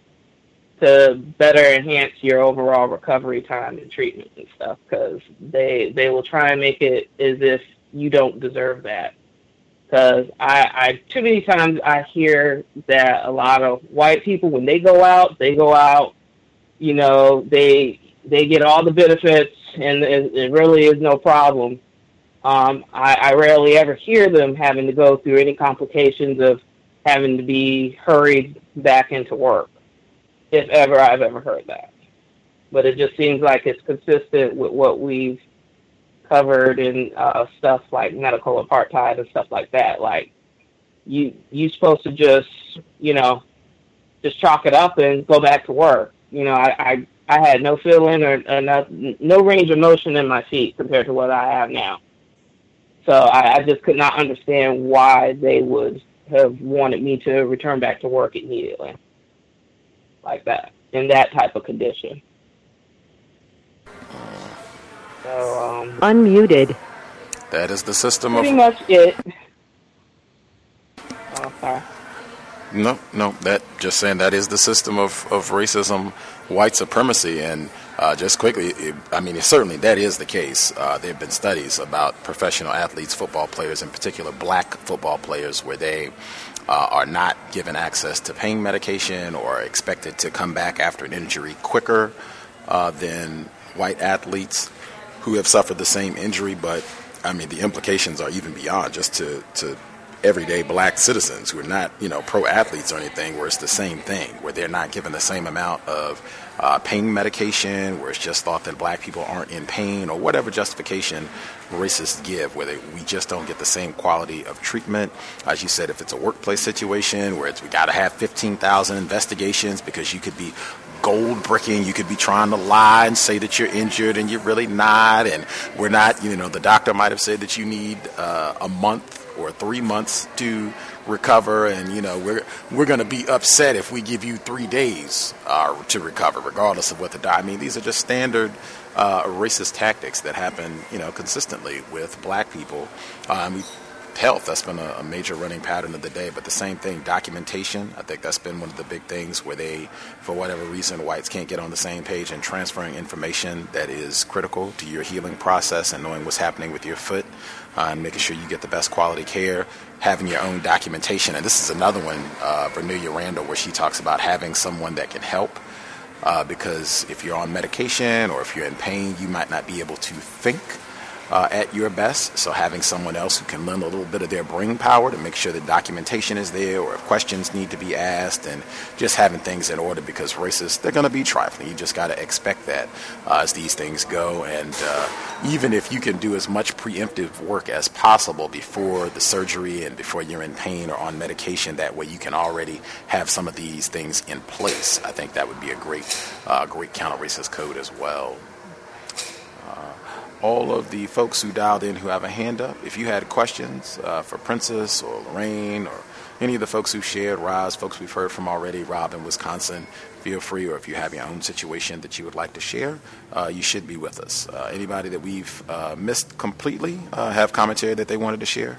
to better enhance your overall recovery time and treatment and stuff, because they they will try and make it as if you don't deserve that. Because I, I, too many times I hear that a lot of white people, when they go out, they go out, you know, they they get all the benefits, and it, it really is no problem. Um, I, I rarely ever hear them having to go through any complications of having to be hurried back into work, if ever I've ever heard that. But it just seems like it's consistent with what we've covered in uh, stuff like medical apartheid and stuff like that. Like, you you supposed to just, you know, just chalk it up and go back to work. You know, I I, I had no feeling or, or no, no range of motion in my feet compared to what I have now. So I, I just could not understand why they would have wanted me to return back to work immediately like that, in that type of condition. So, um, Unmuted. That is the system pretty of... much it. Oh, sorry. No, no, that just saying that is the system of, of racism, white supremacy, and uh, just quickly, it, I mean, it, certainly that is the case. Uh, there have been studies about professional athletes, football players, in particular black football players, where they uh, are not given access to pain medication or expected to come back after an injury quicker uh, than white athletes who have suffered the same injury. But, I mean, the implications are even beyond just to, to everyday black citizens who are not, you know, pro athletes or anything, where it's the same thing, where they're not given the same amount of uh, pain medication, where it's just thought that black people aren't in pain, or whatever justification racists give, where they, we just don't get the same quality of treatment. As you said, if it's a workplace situation where it's, we got to have fifteen thousand investigations because you could be gold bricking, you could be trying to lie and say that you're injured and you're really not, and we're not, you know, the doctor might have said that you need uh, a month or three months to recover, and you know we're we're going to be upset if we give you three days uh, to recover, regardless of what the. I mean, these are just standard uh, racist tactics that happen, you know, consistently with black people. Um, health, that's been a, a major running pattern of the day, but the same thing, documentation, I think that's been one of the big things where they, for whatever reason, whites can't get on the same page, and transferring information that is critical to your healing process and knowing what's happening with your foot uh, and making sure you get the best quality care, having your own documentation. And this is another one, uh, Vernelia Randall, where she talks about having someone that can help. Uh, because if you're on medication or if you're in pain, you might not be able to think uh, at your best. So having someone else who can lend a little bit of their brain power to make sure the documentation is there, or if questions need to be asked, and just having things in order, because racists, they're going to be trifling. You just got to expect that uh, as these things go. And uh, even if you can do as much preemptive work as possible before the surgery and before you're in pain or on medication, that way you can already have some of these things in place. I think that would be a great, uh, great counter-racist code as well. Uh, all of the folks who dialed in who have a hand up, if you had questions uh, for Princess or Lorraine or any of the folks who shared, Roz, folks we've heard from already, Rob in Wisconsin, feel free, or if you have your own situation that you would like to share, uh, you should be with us. Uh, anybody that we've uh, missed completely uh, have commentary that they wanted to share?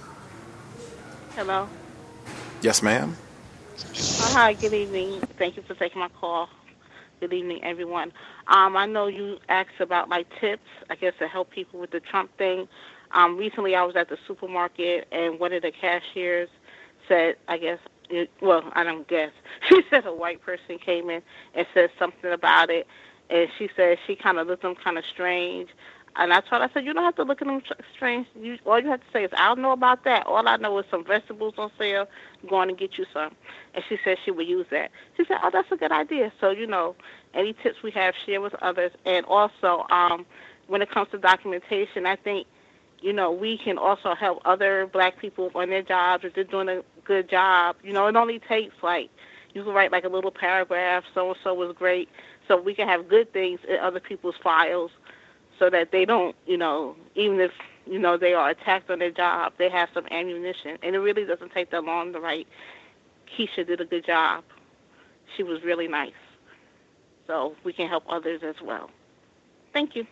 Hello. Yes, ma'am. Uh, hi, good evening. Thank you for taking my call. Good evening, everyone. Um, I know you asked about my tips, I guess, to help people with the Trump thing. Um, recently, I was at the supermarket, and one of the cashiers said, I guess, it, well, I don't guess. She said a white person came in and said something about it, and she said she kind of looked at them kind of strange. And I told her, I said, you don't have to look at them strange. You, all you have to say is, I don't know about that. All I know is some vegetables on sale. I'm going to get you some. And she said she would use that. She said, oh, that's a good idea. So, you know, any tips we have, share with others. And also, um, when it comes to documentation, I think, you know, we can also help other black people on their jobs if they're doing a good job. You know, it only takes, like, you can write, like, a little paragraph, so-and-so was great. So we can have good things in other people's files, so that they don't, you know, even if, you know, they are attacked on their job, they have some ammunition. And it really doesn't take that long to write, Keisha did a good job. She was really nice. So we can help others as well. Thank you.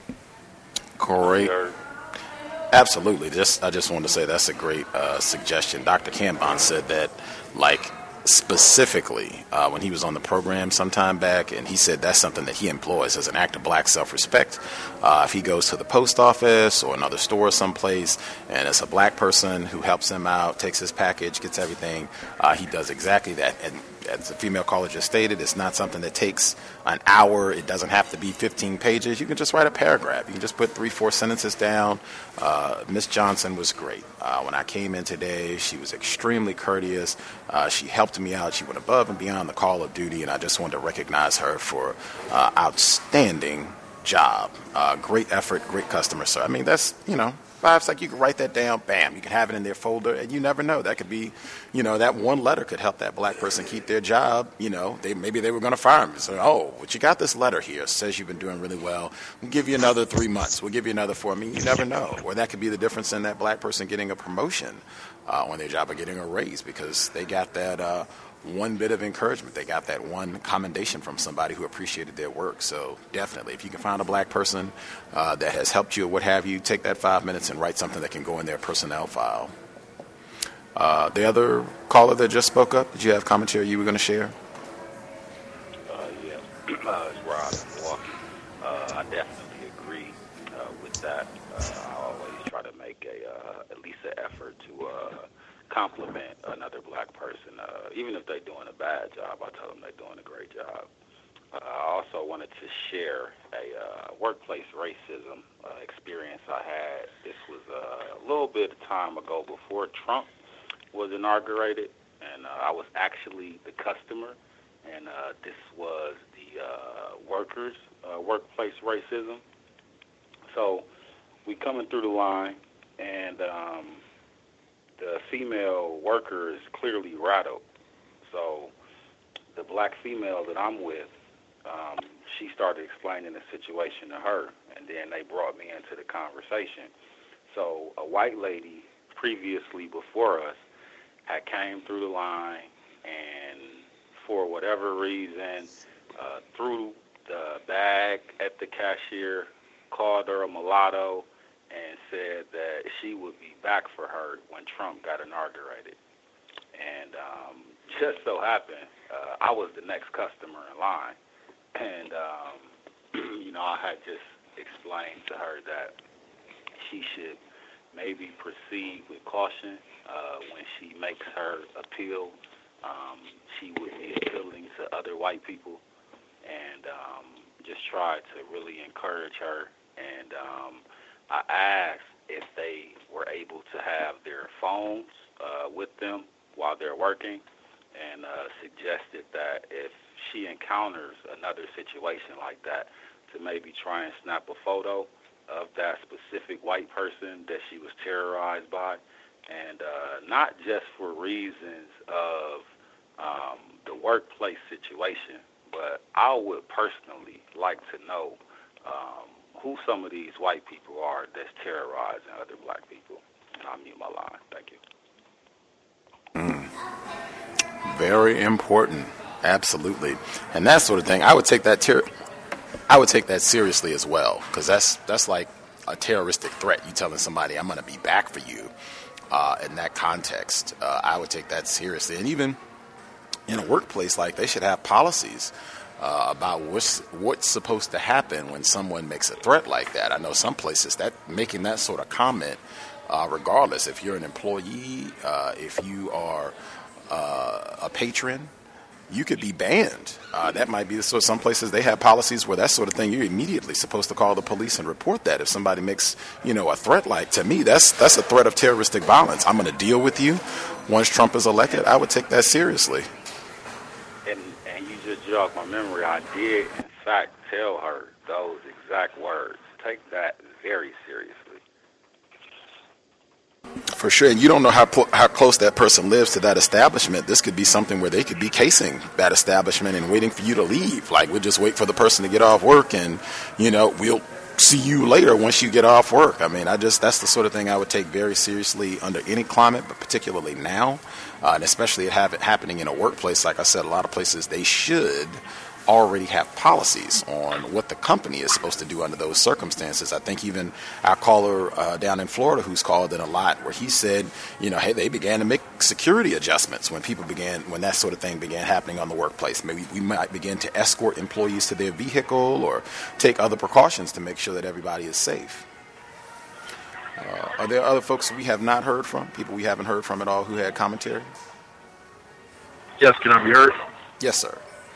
Great. Absolutely. Just, I just wanted to say that's a great uh, suggestion. Doctor Cambon said that, like, specifically uh, when he was on the program some time back, and he said that's something that he employs as an act of black self-respect. Uh, if he goes to the post office or another store someplace and it's a black person who helps him out, takes his package, gets everything, uh, he does exactly that. And as the female caller just stated, it's not something that takes an hour. It doesn't have to be fifteen pages. You can just write a paragraph. You can just put three, four sentences down. Uh, Miss Johnson was great. Uh, when I came in today, she was extremely courteous. Uh, she helped me out. She went above and beyond the call of duty, and I just wanted to recognize her for uh, outstanding job. Uh, great effort, great customer service. I mean, that's, you know, five seconds, you can write that down, bam, you can have it in their folder, and you never know. That could be, you know, that one letter could help that black person keep their job. You know, they maybe they were going to fire him. So, oh, but you got this letter here, says you've been doing really well. We'll give you another three months. We'll give you another four. I mean, you never know. Or that could be the difference in that black person getting a promotion uh, on their job or getting a raise because they got that uh, one bit of encouragement. They got that one commendation from somebody who appreciated their work. So definitely, if you can find a black person uh, that has helped you or what have you, take that five minutes and write something that can go in their personnel file. Uh, the other caller that just spoke up, did you have commentary you were going to share? Uh, yeah, uh, it's Rob in Milwaukee. Uh, I definitely agree uh, with that. Uh, I always try to make a uh, at least an effort to uh, compliment another black person, uh, even if they're doing a bad job. I tell them they're doing a great job. Uh, I also wanted to share a uh, workplace racism uh, experience I had. This was uh, a little bit of time ago before Trump was inaugurated, and uh, I was actually the customer, and uh, this was the uh, workers' uh, workplace racism. So we coming through the line, and um, the female worker is clearly rattled. So the black female that I'm with, um, she started explaining the situation to her, and then they brought me into the conversation. So a white lady previously before us had came through the line and for whatever reason uh, threw the bag at the cashier, called her a mulatto, and said that she would be back for her when Trump got inaugurated. And um, just so happened, uh, I was the next customer in line. And, um, you know, I had just explained to her that she should maybe proceed with caution uh, when she makes her appeal. Um, she would be appealing to other white people, and um, just try to really encourage her. And um, I asked if they were able to have their phones uh, with them while they're working, and uh, suggested that if she encounters another situation like that, to maybe try and snap a photo of that specific white person that she was terrorized by, and uh, not just for reasons of um, the workplace situation, but I would personally like to know um, who some of these white people are that's terrorizing other black people. And I'll mute my line. Thank you. Mm. Very important. Absolutely. And that sort of thing, I would take that ter- I would take that seriously as well, because that's that's like a terroristic threat. You telling somebody, I'm going to be back for you uh, in that context. Uh, I would take that seriously. And even in a workplace, like, they should have policies uh, about what's, what's supposed to happen when someone makes a threat like that. I know some places that making that sort of comment, uh, regardless if you're an employee, uh, if you are uh, a patron, you could be banned. Uh, that might be so. Some places they have policies where that sort of thing, you're immediately supposed to call the police and report that if somebody makes, you know, a threat. Like, to me, that's that's a threat of terroristic violence. I'm going to deal with you once Trump is elected. I would take that seriously. And and you just jogged my memory. I did, in fact, tell her those exact words. Take that very seriously. For sure. And you don't know how pl- how close that person lives to that establishment. This could be something where they could be casing that establishment and waiting for you to leave. Like, we'll just wait for the person to get off work and, you know, we'll see you later once you get off work. I mean, I just, that's the sort of thing I would take very seriously under any climate, but particularly now, uh, and especially it have it happening in a workplace. Like I said, a lot of places, they should already have policies on what the company is supposed to do under those circumstances. I think even our caller uh, down in Florida who's called in a lot, where he said, you know, hey, they began to make security adjustments when people began, when that sort of thing began happening on the workplace. Maybe we might begin to escort employees to their vehicle or take other precautions to make sure that everybody is safe. Uh, are there other folks we have not heard from, people we haven't heard from at all who had commentary? Yes, can I be heard? Yes, sir.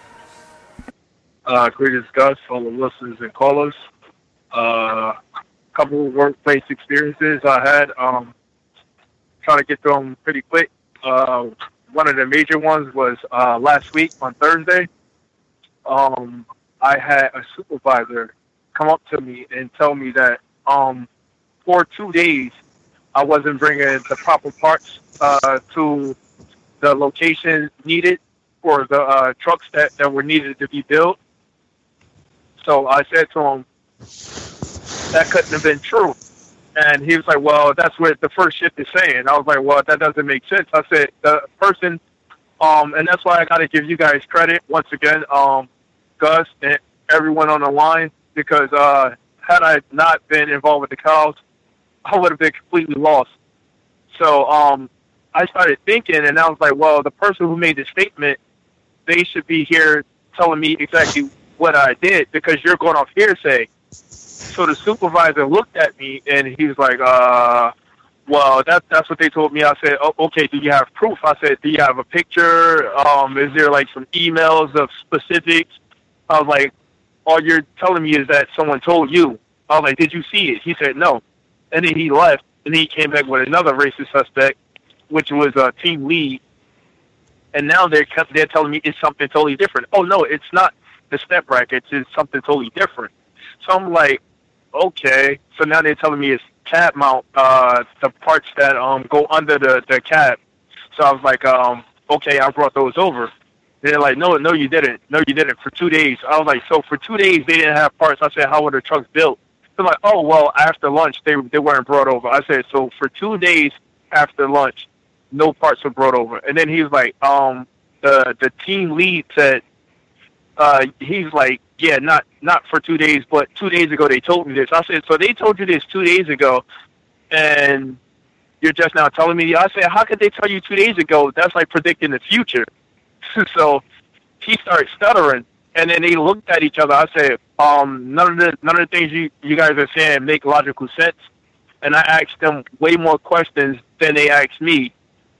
Uh, greetings, Gus, all the listeners and callers. A uh, couple of workplace experiences I had. Um, trying to get through them pretty quick. Uh, one of the major ones was uh, last week on Thursday. Um, I had a supervisor come up to me and tell me that um, for two days I wasn't bringing the proper parts uh, to the location needed for the uh, trucks that, that were needed to be built. So I said to him, that couldn't have been true. And he was like, well, that's what the first shift is saying. I was like, well, that doesn't make sense. I said, the person, um, and that's why I got to give you guys credit once again, um, Gus and everyone on the line, because uh, had I not been involved with the cows, I would have been completely lost. So um, I started thinking, and I was like, well, the person who made the statement, they should be here telling me exactly what I did, because you're going off hearsay. So the supervisor looked at me and he was like, uh, well, that, that's what they told me. I said, oh, okay, do you have proof? I said, do you have a picture? Um, is there like some emails of specifics? I was like, all you're telling me is that someone told you. I was like, did you see it? He said, no. And then he left, and then he came back with another racist suspect, which was a team lead. And now they're, they're telling me it's something totally different. Oh, no, it's not the step brackets, is something totally different. So I'm like, okay. So now they're telling me it's cab mount, uh, the parts that um go under the, the cab. So I was like, um, okay, I brought those over. They're like, no, no, you didn't. No, you didn't. For two days. I was like, so for two days they didn't have parts. I said, how were the trucks built? They're like, oh, well, after lunch they they weren't brought over. I said, so for two days after lunch, no parts were brought over. And then he was like, um, the the team lead said, uh, he's like, yeah, not not for two days, but two days ago they told me this. I said, so they told you this two days ago, and you're just now telling me? I said, how could they tell you two days ago? That's like predicting the future. So he started stuttering, and then they looked at each other. I said, um, none of the none of the things you, you guys are saying make logical sense. And I asked them way more questions than they asked me.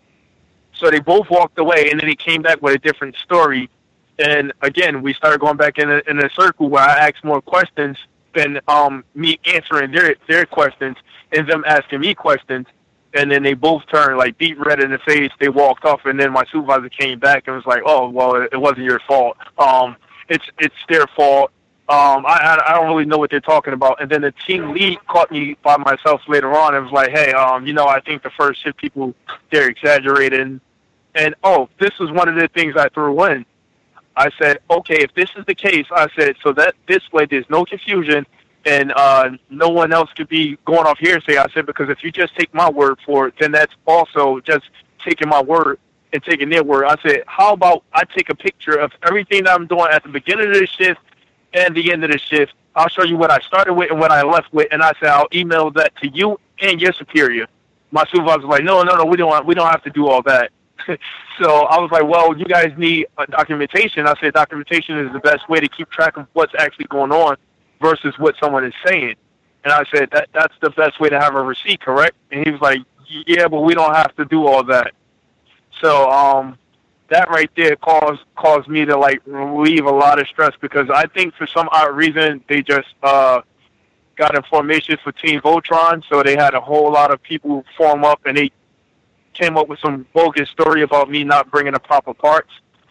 So they both walked away, and then he came back with a different story. And again, we started going back in a, in a circle where I asked more questions than um, me answering their their questions and them asking me questions. And then they both turned like deep red in the face. They walked off, and then my supervisor came back and was like, "Oh, well, it, it wasn't your fault. Um, it's it's their fault. Um, I, I I don't really know what they're talking about." And then the team lead caught me by myself later on and was like, "Hey, um, you know, I think the first shift people, they're exaggerating." And oh, this was one of the things I threw in. I said, "Okay, if this is the case," I said, "so that this way there's no confusion and uh, no one else could be going off hearsay." I said, because if you just take my word for it, then that's also just taking my word and taking their word. I said, how about I take a picture of everything that I'm doing at the beginning of the shift and the end of the shift. I'll show you what I started with and what I left with, and I said I'll email that to you and your superior. My supervisor was like, no, no, no, we don't want, we don't have to do all that. So I was like, well, you guys need a documentation. I said documentation is the best way to keep track of what's actually going on versus what someone is saying. And I said that that's the best way to have a receipt, correct? And he was like, yeah, but we don't have to do all that. So um, that right there caused caused me to like relieve a lot of stress, because I think for some odd reason they just uh, got information for Team Voltron, so they had a whole lot of people form up, and they came up with some bogus story about me not bringing the proper parts.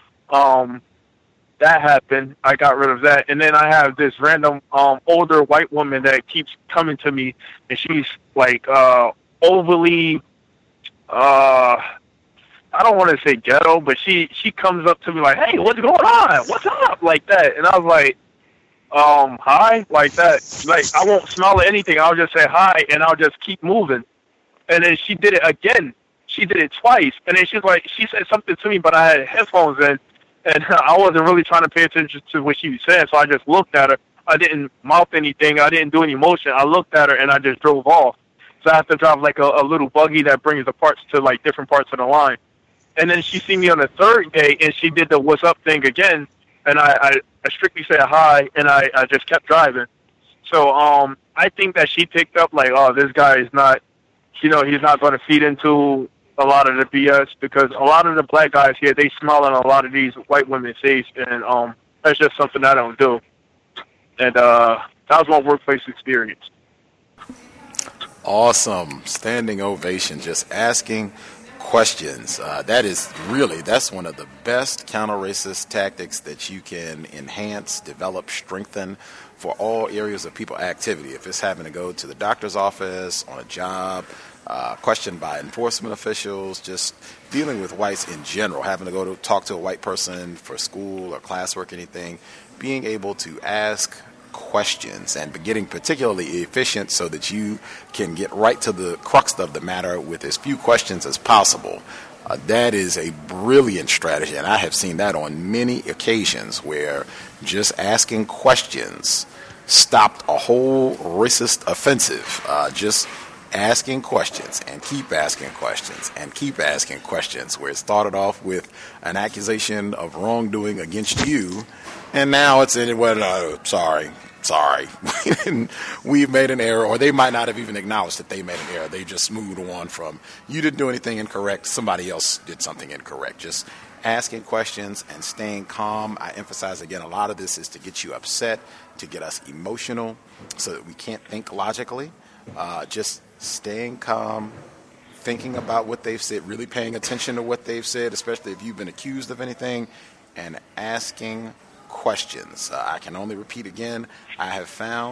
Um, that happened. I got rid of that. And then I have this random um, older white woman that keeps coming to me, and she's like uh, overly, uh, I don't want to say ghetto, but she, she comes up to me like, hey, what's going on? What's up? Like that. And I was like, um, hi? Like that. Like, I won't smile at anything. I'll just say hi, and I'll just keep moving. And then she did it again. She did it twice, and then she's like, she said something to me, but I had headphones in, and I wasn't really trying to pay attention to what she was saying, so I just looked at her. I didn't mouth anything. I didn't do any motion. I looked at her, and I just drove off. So I have to drive like a, a little buggy that brings the parts to like different parts of the line. And then she seen me on the third day, and she did the what's up thing again, and I, I, I strictly said hi, and I, I just kept driving. So um, I think that she picked up like, oh, this guy is not, you know, he's not going to feed into a lot of the B S, because a lot of the black guys here, they smile on a lot of these white women's face, and um, that's just something I don't do. And uh, that was my workplace experience. Awesome. Standing ovation. Just asking questions. Uh, that is really, that's one of the best counter-racist tactics that you can enhance, develop, strengthen for all areas of people activity. If it's having to go to the doctor's office, on a job, Uh, questioned by enforcement officials, just dealing with whites in general, having to go to talk to a white person for school or classwork, anything, being able to ask questions and getting particularly efficient so that you can get right to the crux of the matter with as few questions as possible. Uh, that is a brilliant strategy, and I have seen that on many occasions where just asking questions stopped a whole racist offensive. Uh, just asking questions and keep asking questions and keep asking questions, where it started off with an accusation of wrongdoing against you, and now it's in well, uh, sorry, sorry, we've made an error, or they might not have even acknowledged that they made an error. They just moved on from, you didn't do anything incorrect, somebody else did something incorrect. Just asking questions and staying calm. I emphasize again, a lot of this is to get you upset, to get us emotional, so that we can't think logically. Uh, just staying calm, thinking about what they've said, really paying attention to what they've said, especially if you've been accused of anything, and asking questions. Uh, I can only repeat again, I have found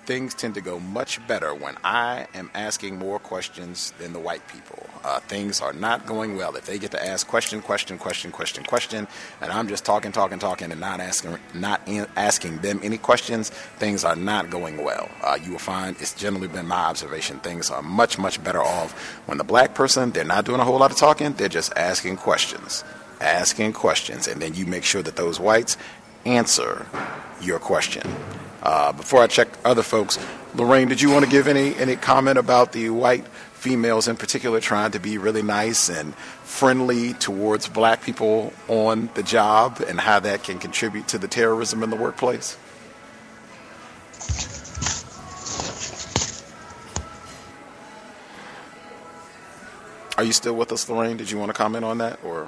things tend to go much better when I am asking more questions than the white people. Uh, things are not going well. If they get to ask question, question, question, question, question, and I'm just talking, talking, talking, and not asking, not in, asking them any questions, things are not going well. Uh, you will find it's generally been my observation. Things are much, much better off when the black person, they're not doing a whole lot of talking. They're just asking questions, asking questions, and then you make sure that those whites answer your question. Uh, before I check other folks, Lorraine, did you want to give any, any comment about the white females in particular trying to be really nice and friendly towards black people on the job and how that can contribute to the terrorism in the workplace? Are you still with us, Lorraine? Did you want to comment on that, or?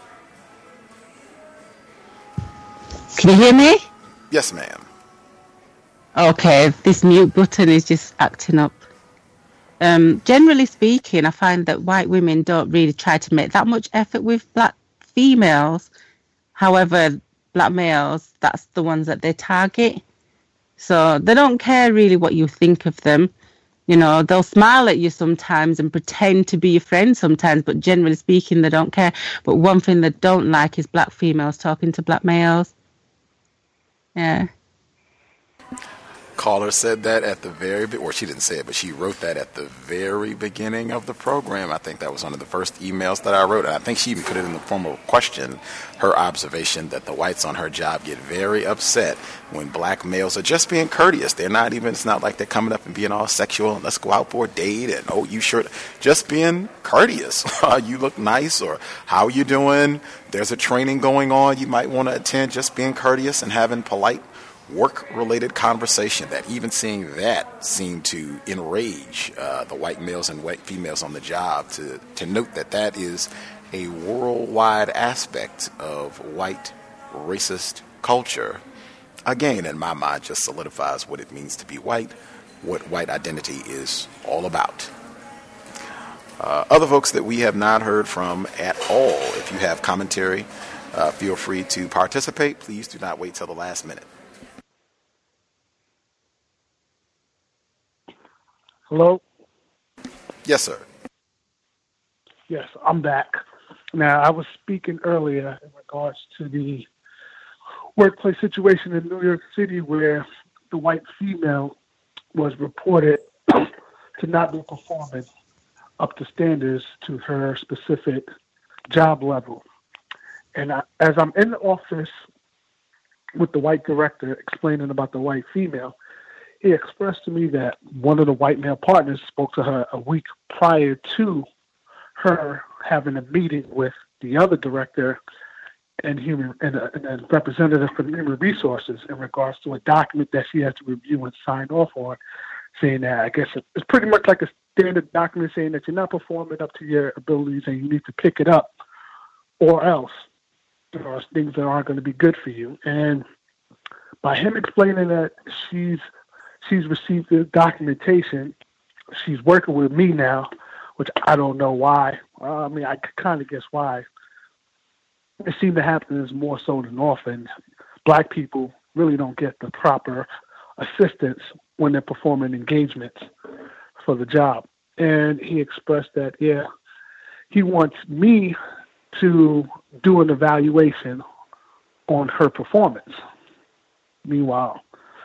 Can you hear me? Yes, ma'am. Okay, this mute button is just acting up. Um, generally speaking, I find that white women don't really try to make that much effort with black females. However, black males, that's the ones that they target. So they don't care really what you think of them. You know, they'll smile at you sometimes and pretend to be your friend sometimes, but generally speaking, they don't care. But one thing they don't like is black females talking to black males. Yeah. Caller said that at the very, be- or she didn't say it, but she wrote that at the very beginning of the program. I think that was one of the first emails that I wrote, and I think she even put it in the form of a question, her observation that the whites on her job get very upset when black males are just being courteous. They're not even, it's not like they're coming up and being all sexual and let's go out for a date and, oh, you sure, just being courteous. You look nice, or how you doing? There's a training going on you might want to attend, just being courteous and having polite work-related conversation. That even seeing that seemed to enrage uh, the white males and white females on the job, to, to note that that is a worldwide aspect of white racist culture. Again, in my mind, just solidifies what it means to be white, what white identity is all about. Uh, other folks that we have not heard from at all, if you have commentary, uh, feel free to participate. Please do not wait till the last minute. Hello? Yes, sir. Yes, I'm back. Now, I was speaking earlier in regards to the workplace situation in New York City where the white female was reported to not be performing up to standards to her specific job level. And I, as I'm in the office with the white director explaining about the white female, he expressed to me that one of the white male partners spoke to her a week prior to her having a meeting with the other director and human and a, and a representative from Human Resources in regards to a document that she has to review and sign off on, saying that I guess it's pretty much like a standard document saying that you're not performing up to your abilities and you need to pick it up, or else there are things that aren't going to be good for you. And by him explaining that she's She's received the documentation. She's working with me now, which I don't know why. Uh, I mean, I kind of guess why. It seems to happen is more so than often. Black people really don't get the proper assistance when they're performing engagements for the job. And he expressed that, yeah, he wants me to do an evaluation on her performance. Meanwhile,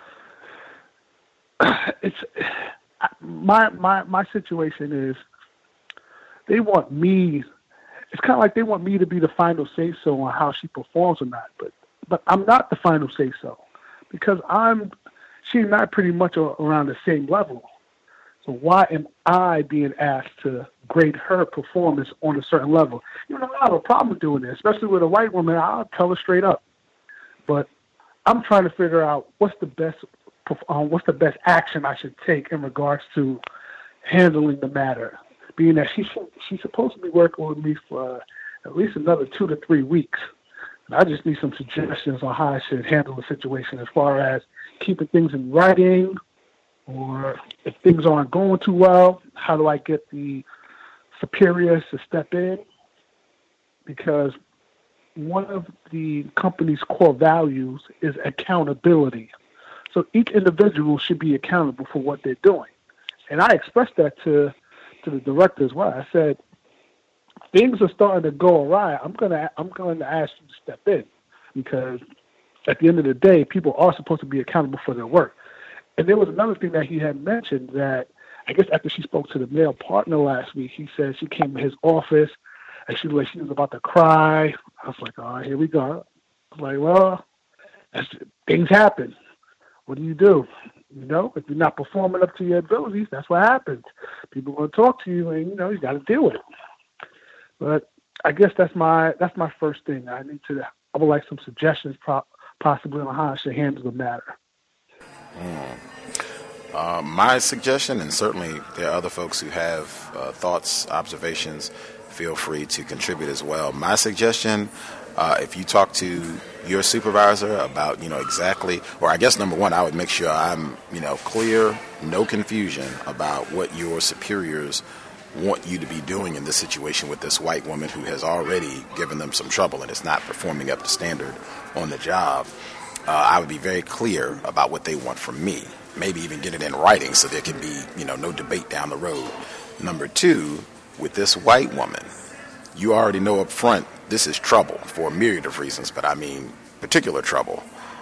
it's my my my situation is they want me. It's kind of like they want me to be the final say so on how she performs or not. But but I'm not the final say so because I'm she and I pretty much are around the same level. So why am I being asked to grade her performance on a certain level? You know, I have a problem doing this, especially with a white woman. I'll tell her straight up. But I'm trying to figure out what's the best. Um, what's the best action I should take in regards to handling the matter, being that she's, she's supposed to be working with me for uh, at least another two to three weeks. And I just need some suggestions on how I should handle the situation as far as keeping things in writing, or if things aren't going too well, how do I get the superiors to step in? Because one of the company's core values is accountability. So each individual should be accountable for what they're doing. And I expressed that to to the director as well. I said, things are starting to go awry. I'm gonna I'm going to ask you to step in, because at the end of the day, people are supposed to be accountable for their work. And there was another thing that he had mentioned that I guess after she spoke to the male partner last week, he said she came to his office and she was like she was about to cry. I was like, all right, here we go. I was like, well, that's, things happen. What do you do? You know, if you're not performing up to your abilities, that's what happens. People are going to talk to you, and you know you got to deal with it. But I guess that's my that's my first thing. I need to. I would like some suggestions, pro- possibly on how I should handle the matter. Mm. Uh, my suggestion, and certainly there are other folks who have uh, thoughts, observations, feel free to contribute as well. My suggestion, uh, if you talk to your supervisor about, you know, exactly, or I guess number one, I would make sure I'm, you know, clear, no confusion about what your superiors want you to be doing in this situation with this white woman who has already given them some trouble and is not performing up to standard on the job. Uh, I would be very clear about what they want from me. Maybe even get it in writing so there can be, you know, no debate down the road. Number two, with this white woman, you already know up front this is trouble for a myriad of reasons, but I mean particular trouble.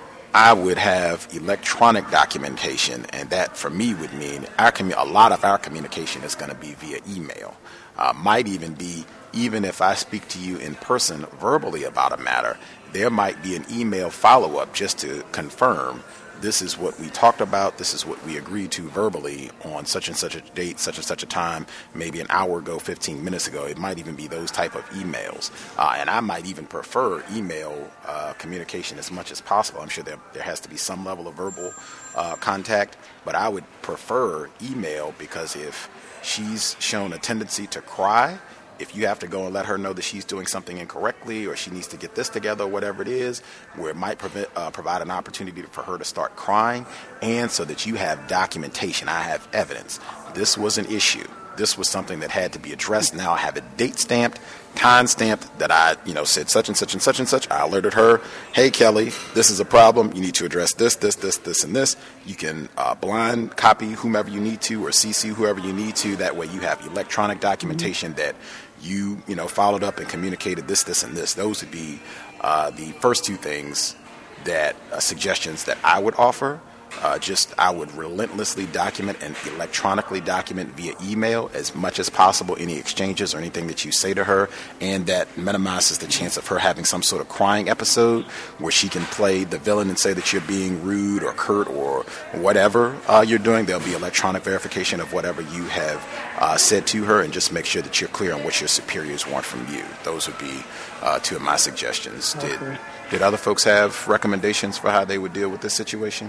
I would have electronic documentation, and that for me would mean our commu- a lot of our communication is going to be via email. Uh, might even be, even if I speak to you in person verbally about a matter, there might be an email follow-up just to confirm this is what we talked about, this is what we agreed to verbally on such and such a date, such and such a time, maybe an hour ago, fifteen minutes ago. It might even be those type of emails. Uh, and I might even prefer email uh, communication as much as possible. I'm sure there, there has to be some level of verbal uh, contact, but I would prefer email, because if she's shown a tendency to cry, if you have to go and let her know that she's doing something incorrectly or she needs to get this together or whatever it is, where it might prevent, uh, provide an opportunity for her to start crying, and so that you have documentation, I have evidence. This was an issue. This was something that had to be addressed. Now I have it date stamped, time stamped, that I, you know, said such and such and such and such. I alerted her, hey, Kelly, this is a problem. You need to address this, this, this, this, and this. You can uh, blind copy whomever you need to or C C whoever you need to. That way you have electronic documentation mm-hmm. that you, you know, followed up and communicated this, this, and this. Those would be uh, the first two things that uh, suggestions that I would offer. Uh, just I would relentlessly document and electronically document via email as much as possible any exchanges or anything that you say to her, and that minimizes the chance of her having some sort of crying episode where she can play the villain and say that you're being rude or curt or whatever uh, you're doing. There'll be electronic verification of whatever you have uh, said to her, and just make sure that you're clear on what your superiors want from you. Those would be uh, two of my suggestions. Okay. Did, did other folks have recommendations for how they would deal with this situation?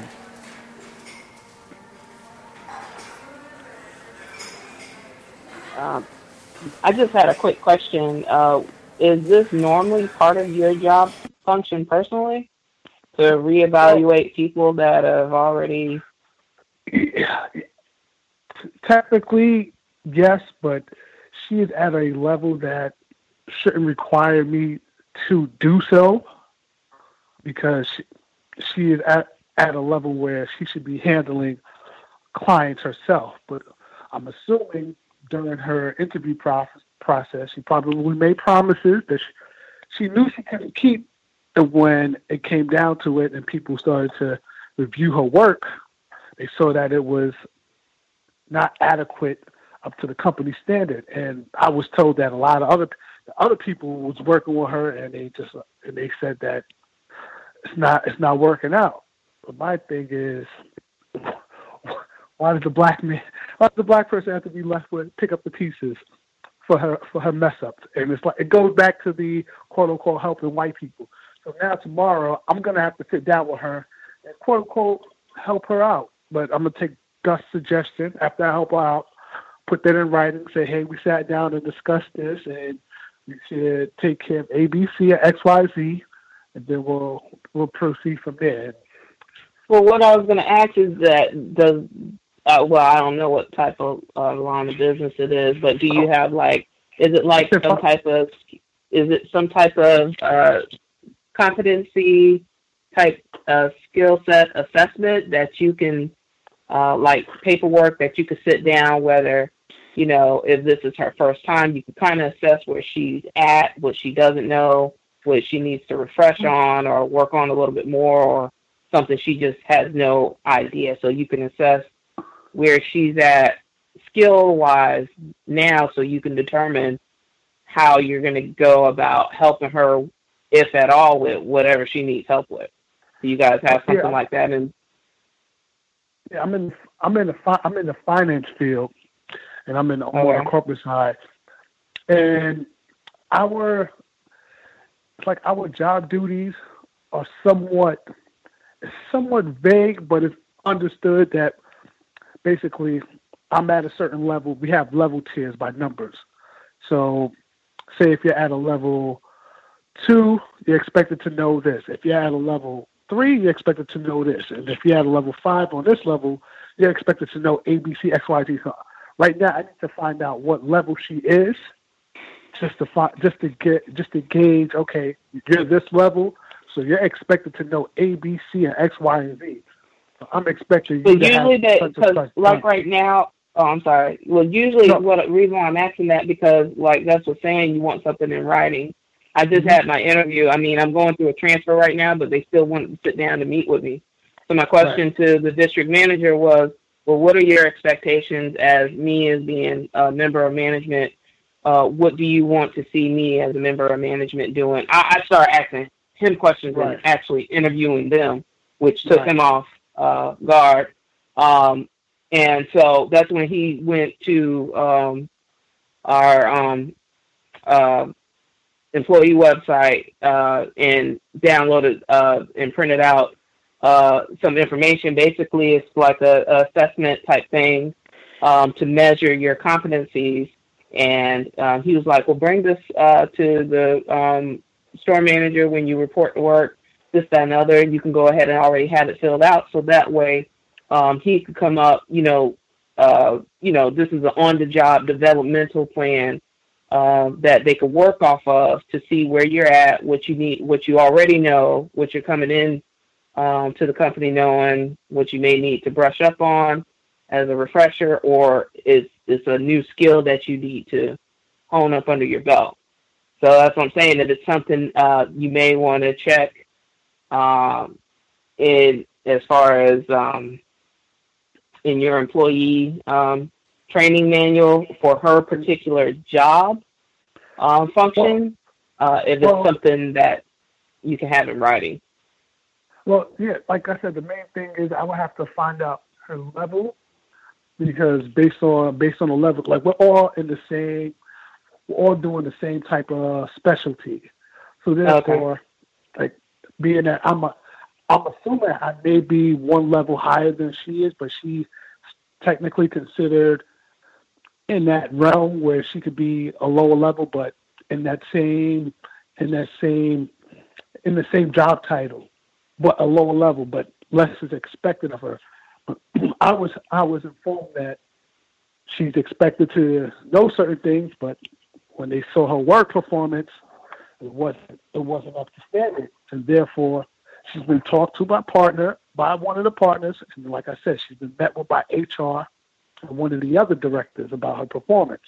Um, I just had a quick question. Uh, is this normally part of your job function personally, to reevaluate people that have already? Technically, yes, but she is at a level that shouldn't require me to do so, because she, she is at, at a level where she should be handling clients herself. But I'm assuming during her interview process, process, she probably made promises that she, she knew she couldn't keep. And when it came down to it and people started to review her work, they saw that it was not adequate up to the company standard. And I was told that a lot of other other people was working with her, and they just and they said that it's not it's not working out. But my thing is, why does the black man, why does the black person have to be left with pick up the pieces for her for her mess ups? And it's like it goes back to the quote unquote helping white people. So now tomorrow I'm gonna have to sit down with her and quote unquote help her out. But I'm gonna take Gus' suggestion after I help her out, put that in writing, say, hey, we sat down and discussed this, and we should take care of A, B, C, or X, Y, Z, and then we'll we'll proceed from there. Well, what I was going to ask is that does uh, well, I don't know what type of uh, line of business it is, but do you have like, is it like some type of, is it some type of uh, competency type of skill set assessment that you can, uh, like paperwork that you could sit down, whether, you know, if this is her first time, you can kind of assess where she's at, what she doesn't know, what she needs to refresh on or work on a little bit more, or something she just has no idea. So you can assess where she's at skill-wise now, so you can determine how you're going to go about helping her, if at all, with whatever she needs help with. Do you guys have something yeah. like that? In yeah, I'm in. I'm in the. Fi- I'm in the finance field, and I'm in the, on the corporate side. And our, it's like our job duties are somewhat, somewhat vague, but it's understood that basically I'm at a certain level. We have level tiers by numbers. So, say if you're at a level two, you're expected to know this. If you're at a level three, you're expected to know this. And if you're at a level five on this level, you're expected to know A, B, C, X, Y, Z. So right now, I need to find out what level she is, just to find, just to get, just to gauge. Okay, you're this level, so you're expected to know A, B, C, and X, Y, and Z. So I'm expecting you but to usually have that, because like right now, oh, I'm sorry. Well, usually no. what reason why I'm asking that, because like that's what saying you want something in writing. I just mm-hmm. had my interview. I mean, I'm going through a transfer right now, but they still wanted to sit down to meet with me. So my question right. to the district manager was, well, what are your expectations as me as being a member of management? Uh, what do you want to see me as a member of management doing? I, I started asking him questions right. and actually interviewing them, which took right. him off uh, guard. Um, and so that's when he went to um, our um, uh, employee website uh, and downloaded uh, and printed out uh, some information. Basically, it's like a, a assessment type thing um, to measure your competencies. And um, he was like, well, bring this uh, to the um, store manager when you report to work, this, that, and other. You can go ahead and already have it filled out. So that way um, he could come up, you know, uh, you know, this is an on-the-job developmental plan uh, that they could work off of to see where you're at, what you need, what you already know, what you're coming in um, to the company knowing, what you may need to brush up on as a refresher, or it's, it's a new skill that you need to hone up under your belt. So that's what I'm saying, that it's something uh, you may want to check um, in as far as um, in your employee um, training manual for her particular job uh, function, uh, if it's well, something that you can have in writing. Well, yeah, like I said, the main thing is I would have to find out her level, because based on based on the level, like we're all in the same, we're all doing the same type of specialty. So therefore, okay. like being that I'm a, I'm assuming I may be one level higher than she is, but she's technically considered in that realm where she could be a lower level, but in that same in that same in the same job title, but a lower level, but less is expected of her. I was I was informed that she's expected to know certain things, but when they saw her work performance, it wasn't it wasn't up to standard, and therefore she's been talked to by partner by one of the partners, and like I said, she's been met with by H R and one of the other directors about her performance.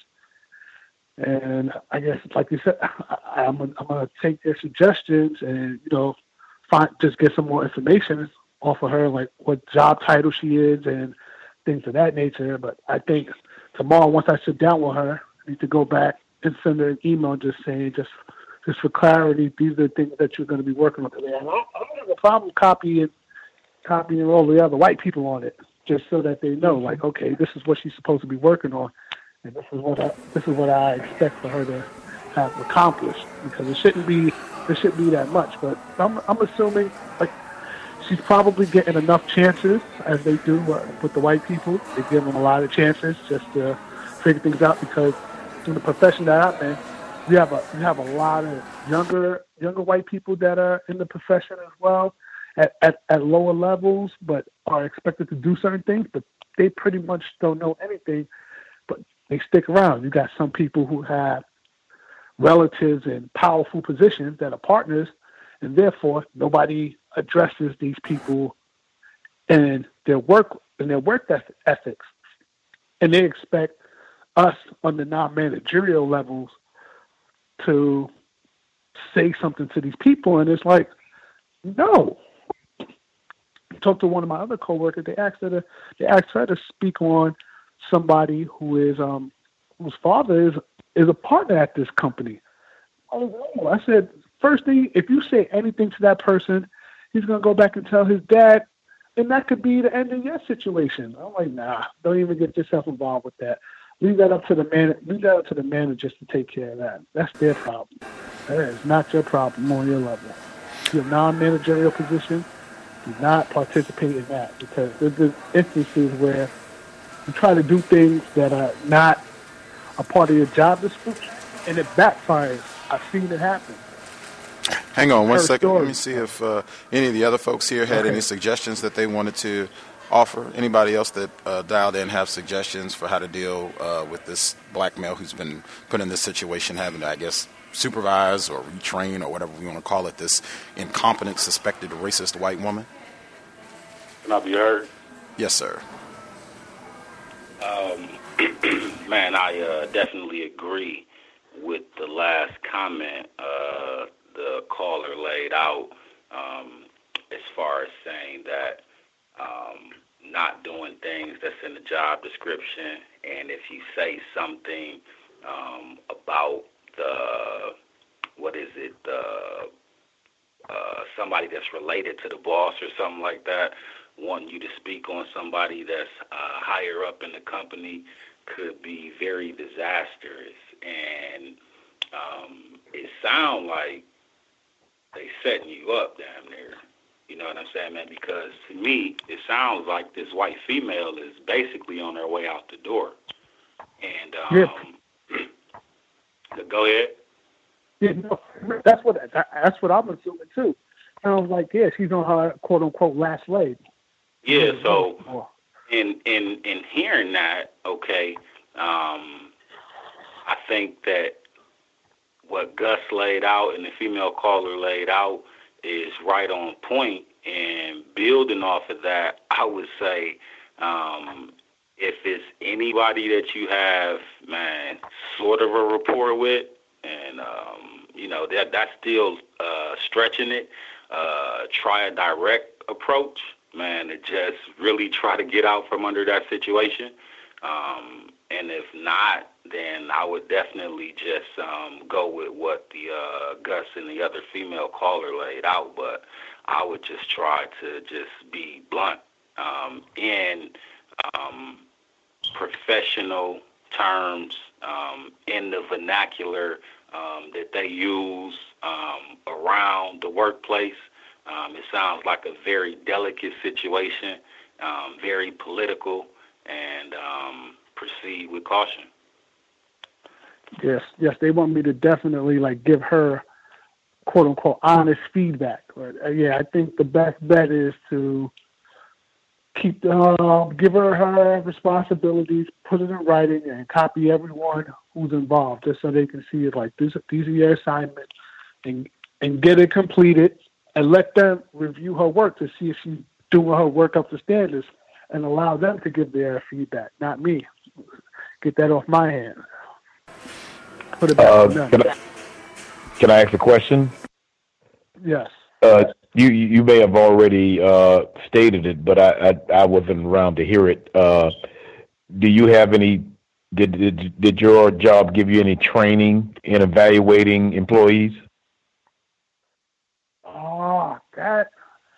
And I guess, like you said, I, I'm I'm gonna take their suggestions and you know find just get some more information off of her, like what job title she is and things of that nature. But I think tomorrow, once I sit down with her, I need to go back and send her an email just saying, just just for clarity, these are the things that you're going to be working on today. And I don't, I don't have a problem copying, copying all the other white people on it, just so that they know, like, okay, this is what she's supposed to be working on, and this is what I, this is what I expect for her to have accomplished. Because it shouldn't be, it shouldn't be that much. But I'm, I'm assuming, like, she's probably getting enough chances, as they do uh, with the white people. They give them a lot of chances just to figure things out, because in the profession that I'm in, we have a we have a lot of younger younger white people that are in the profession as well, at, at, at lower levels, but are expected to do certain things, but they pretty much don't know anything, but they stick around. You got some people who have relatives in powerful positions that are partners, and therefore nobody addresses these people and their work and their work ethics, and they expect us on the non-managerial levels to say something to these people, and it's like, no. I talked to one of my other coworkers. They asked her to, they asked her to speak on somebody who is um whose father is is a partner at this company. I was like, oh. I said, first thing, if you say anything to that person, he's gonna go back and tell his dad, and that could be the end of your situation. I'm like, nah, don't even get yourself involved with that. Leave that up to the man. Leave that up to the managers to take care of that. That's their problem. That is not your problem on your level. Your non-managerial position, do not participate in that, because there's instances where you try to do things that are not a part of your job description, and it backfires. I've seen it happen. Hang on one Her second. story. Let me see if uh, any of the other folks here had Okay. any suggestions that they wanted to offer. Anybody else that uh, dialed in have suggestions for how to deal uh, with this black male who's been put in this situation, having to, I guess, supervise or retrain or whatever we want to call it, this incompetent, suspected racist white woman? Can I be heard? Yes, sir. Um, man, I uh, definitely agree with the last comment uh, the caller laid out, um, as far as saying that um, not doing things that's in the job description, and if you say something um, about the, what is it, uh, uh, somebody that's related to the boss or something like that, wanting you to speak on somebody that's uh, higher up in the company could be very disastrous. And um, it sounds like they setting you up damn near. You know what I'm saying, man? Because to me, it sounds like this white female is basically on her way out the door. And um, Yeah. go ahead. Yeah, no, that's what that's what I'm assuming too. Sounds like, yeah, she's on her quote unquote last leg. Yeah, so in in in hearing that, okay, um, I think that what Gus laid out and the female caller laid out is right on point. And building off of that, I would say, um, if it's anybody that you have, man, sort of a rapport with, and um, you know that that's still uh, stretching it. Uh, try a direct approach, man, to just really try to get out from under that situation. Um, and if not, then I would definitely just um, go with what the uh, Gus and the other female caller laid out. But I would just try to just be blunt um, in um, professional terms, um, in the vernacular um, that they use um, around the workplace. Um, it sounds like a very delicate situation, um, very political, and um, proceed with caution. Yes, yes, they want me to definitely like give her quote unquote honest feedback. But, uh, yeah, I think the best bet is to keep uh, give her her responsibilities, put it in writing, and copy everyone who's involved, just so they can see it. Like this, these are your assignments, and and get it completed, and let them review her work to see if she's doing her work up to standards, and allow them to give their feedback, not me. Get that off my hands. Put it back Uh, to them. can, I, can I ask a question? Yes. Uh, you you may have already uh, stated it, but I, I I wasn't around to hear it. Uh, do you have any? Did, did did your job give you any training in evaluating employees? Oh, that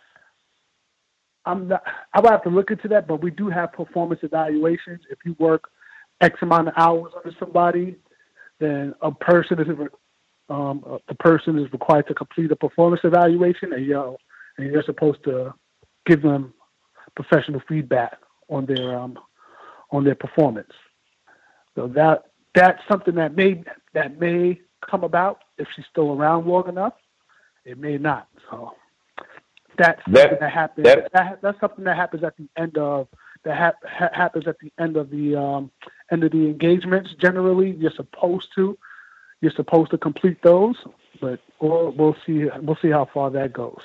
I'm not. I would have to look into that, but we do have performance evaluations. If you work X amount of hours under somebody, then a person is um, the person is required to complete a performance evaluation, and you're and you're supposed to give them professional feedback on their um, on their performance. So that that's something that may that may come about if she's still around long enough. It may not. So that's That- something that happens. that- That, that's something that happens at the end of that ha- ha- happens at the end of the um, end of the engagements. Generally, you're supposed to you're supposed to complete those. but we'll, we'll see. We'll see how far that goes.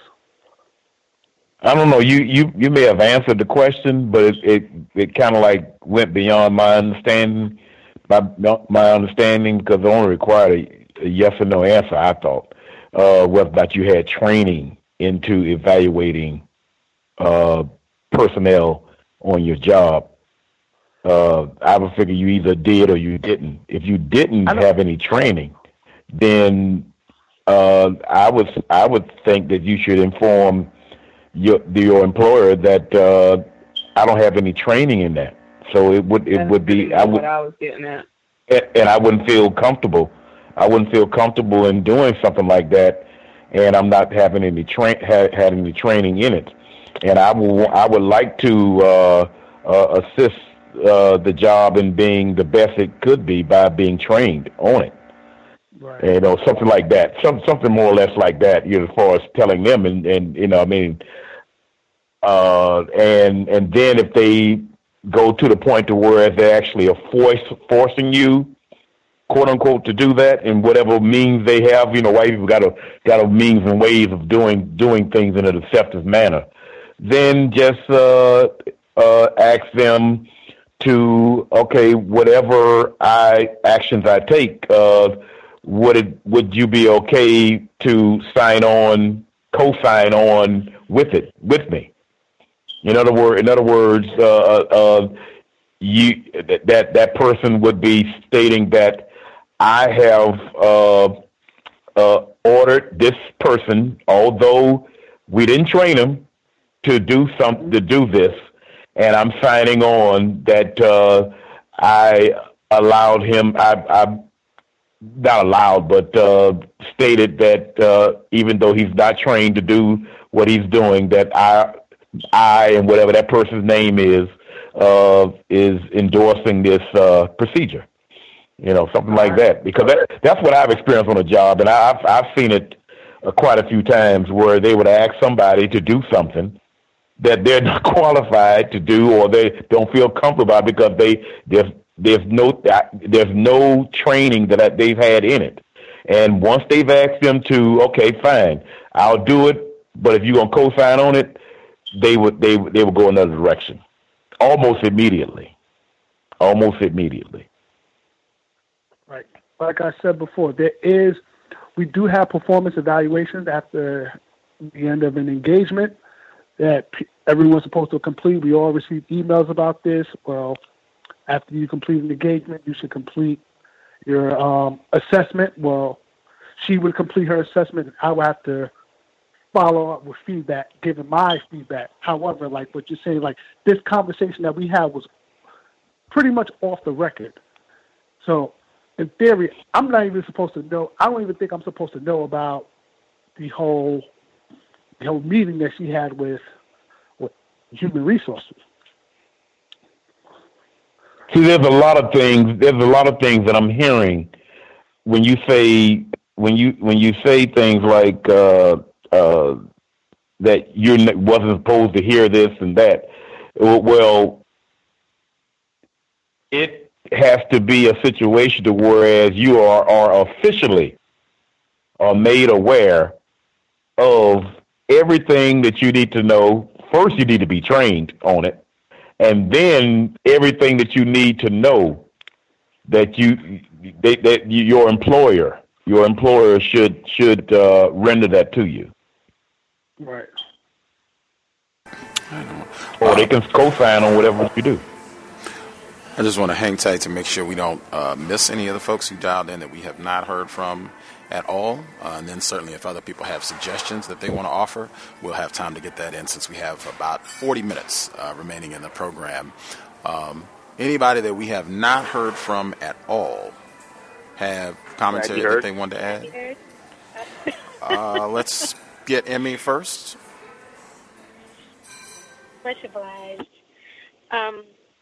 I don't know. You you, you may have answered the question, but it it, it kind of like went beyond my understanding. My my understanding, because it only required a, a yes or no answer. I thought uh, whether or not you had training into evaluating uh, personnel on your job. Uh, I would figure you either did or you didn't. If you didn't have any training, then uh, I would I would think that you should inform your your employer that uh, I don't have any training in that. So it would it That's would be I would what I was getting at. and I wouldn't feel comfortable. I wouldn't feel comfortable in doing something like that, and I'm not having any train ha- had any training in it. And I will I would like to uh, uh, assist uh, the job in being the best it could be by being trained on it. Right. You know, something like that. Some something more or less like that. You know, as far as telling them, and, and you know, I mean, uh, and and then if they go to the point to where they actually are force, forcing you, quote unquote, to do that in whatever means they have. You know, white people got a got a means and ways of doing doing things in a deceptive manner. Then just uh, uh, ask them to, okay, whatever I actions I take, uh, would it would you be okay to sign on, co-sign on with it with me? In other word, in other words, uh, uh, you that that person would be stating that I have uh, uh, ordered this person, although we didn't train him to do some to do this, and I'm signing on that uh, I allowed him. I, I not allowed, but uh, stated that uh, even though he's not trained to do what he's doing, that I. I and whatever that person's name is uh, is endorsing this uh, procedure, you know, something like that. Because that, that's what I've experienced on a job, and I've I've seen it uh, quite a few times where they would ask somebody to do something that they're not qualified to do, or they don't feel comfortable about because they there's there's no there's no training that they've had in it. And once they've asked them to, okay, fine, I'll do it, but if you're gonna co-sign on it, they would they they would go another direction, almost immediately, almost immediately. Right. Like I said before, there is we do have performance evaluations after the end of an engagement that p- everyone's supposed to complete. We all receive emails about this. Well, after you complete an engagement, you should complete your um, assessment. Well, she would complete her assessment, and I would have to follow up with feedback, giving my feedback. However, like what you're saying, like this conversation that we had was pretty much off the record. So in theory, I'm not even supposed to know. I don't even think I'm supposed to know about the whole the whole meeting that she had with with human resources. See, there's a lot of things. There's a lot of things that I'm hearing when you say when you when you say things like. Uh, Uh, that you wasn't supposed to hear this and that. Well, it has to be a situation to whereas you are, are officially are made aware of everything that you need to know. First, you need to be trained on it, and then everything that you need to know that you they, that your employer your employer should should uh, render that to you. Right. Or they can co-sign on whatever you do. I just want to hang tight to make sure we don't uh, miss any of the folks who dialed in that we have not heard from at all. Uh, and then certainly if other people have suggestions that they want to offer, we'll have time to get that in since we have about forty minutes uh, remaining in the program. Um, anybody that we have not heard from at all have commentary that they want to add? Uh, let's get Emmy first. Much obliged. Um,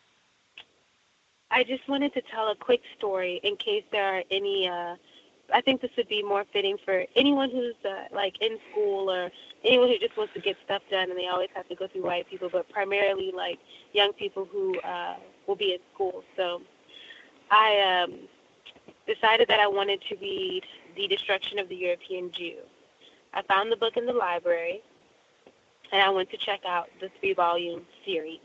I just wanted to tell a quick story in case there are any. Uh, I think this would be more fitting for anyone who's uh, like in school or anyone who just wants to get stuff done, and they always have to go through white people, but primarily like young people who uh, will be in school. So I um, decided that I wanted to read The Destruction of the European Jew. I found the book in the library, and I went to check out the three-volume series.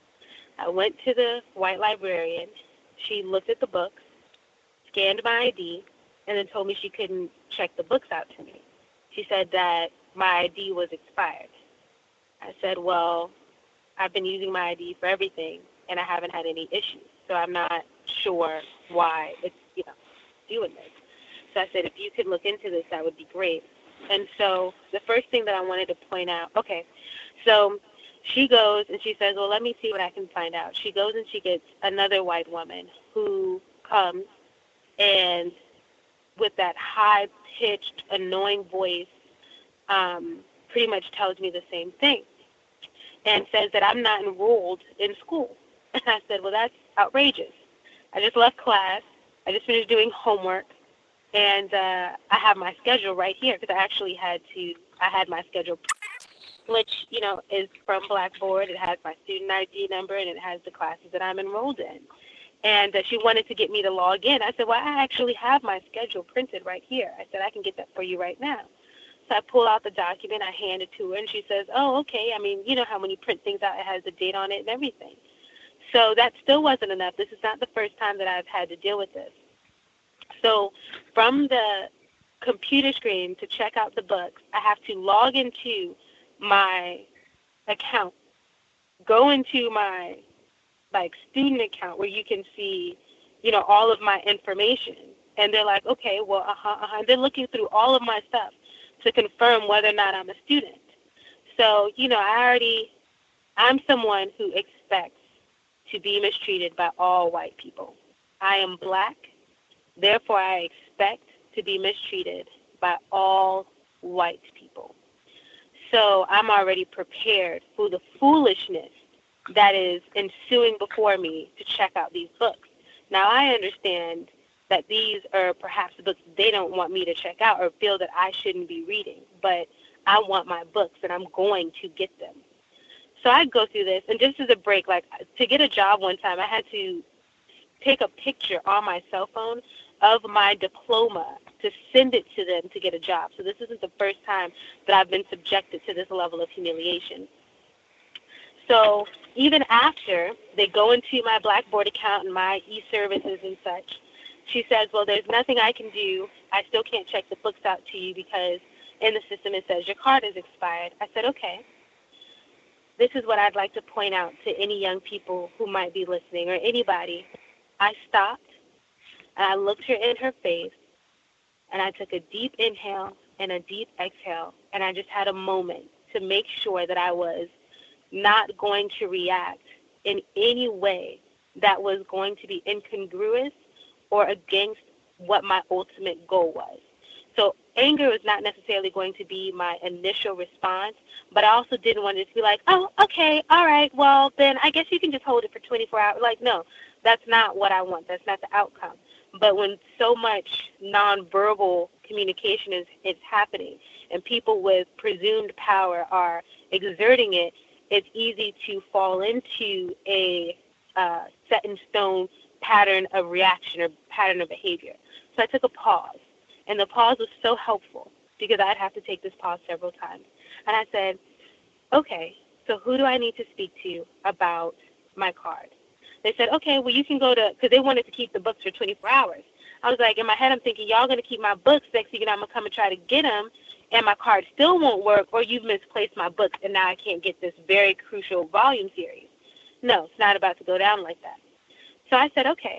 I went to the white librarian. She looked at the books, scanned my I D, and then told me she couldn't check the books out to me. She said that my I D was expired. I said, well, I've been using my I D for everything, and I haven't had any issues, so I'm not sure why it's, you know, doing this. So I said, if you could look into this, that would be great. And so the first thing that I wanted to point out, okay, so she goes and she says, well, let me see what I can find out. She goes and she gets another white woman who comes and with that high-pitched, annoying voice um, pretty much tells me the same thing and says that I'm not enrolled in school. And I said, well, that's outrageous. I just left class. I just finished doing homework. And uh, I have my schedule right here because I actually had to, I had my schedule, which, you know, is from Blackboard. It has my student I D number, and it has the classes that I'm enrolled in. And uh, she wanted to get me to log in. I said, well, I actually have my schedule printed right here. I said, I can get that for you right now. So I pull out the document. I hand it to her, and she says, oh, okay. I mean, you know how when you print things out, it has the date on it and everything. So that still wasn't enough. This is not the first time that I've had to deal with this. So from the computer screen to check out the books, I have to log into my account, go into my like student account where you can see, you know, all of my information. And they're like, okay, well, uh-huh, uh-huh. And they're looking through all of my stuff to confirm whether or not I'm a student. So, you know, I already, I'm someone who expects to be mistreated by all white people. I am black. Therefore, I expect to be mistreated by all white people. So I'm already prepared for the foolishness that is ensuing before me to check out these books. Now, I understand that these are perhaps books they don't want me to check out or feel that I shouldn't be reading, but I want my books, and I'm going to get them. So I go through this, and just as a break, like to get a job one time, I had to take a picture on my cell phone of my diploma to send it to them to get a job. So this isn't the first time that I've been subjected to this level of humiliation. So even after they go into my Blackboard account and my e-services and such, she says, well, there's nothing I can do. I still can't check the books out to you because in the system it says your card is expired. I said, okay. This is what I'd like to point out to any young people who might be listening or anybody. I stopped and I looked her in her face and I took a deep inhale and a deep exhale, and I just had a moment to make sure that I was not going to react in any way that was going to be incongruous or against what my ultimate goal was. So anger was not necessarily going to be my initial response, but I also didn't want it to be like, oh, okay, all right, well, then I guess you can just hold it for twenty-four hours. Like, no, that's not what I want. That's not the outcome. But when so much nonverbal communication is, is happening and people with presumed power are exerting it, it's easy to fall into a uh, set-in-stone pattern of reaction or pattern of behavior. So I took a pause, and the pause was so helpful because I'd have to take this pause several times. And I said, okay, so who do I need to speak to about my card? They said, okay, well, you can go to, because they wanted to keep the books for twenty-four hours. I was like, in my head, I'm thinking, y'all going to keep my books. Next thing you know, I'm going to come and try to get them, and my card still won't work, or you've misplaced my books, and now I can't get this very crucial volume series. No, it's not about to go down like that. So I said, okay,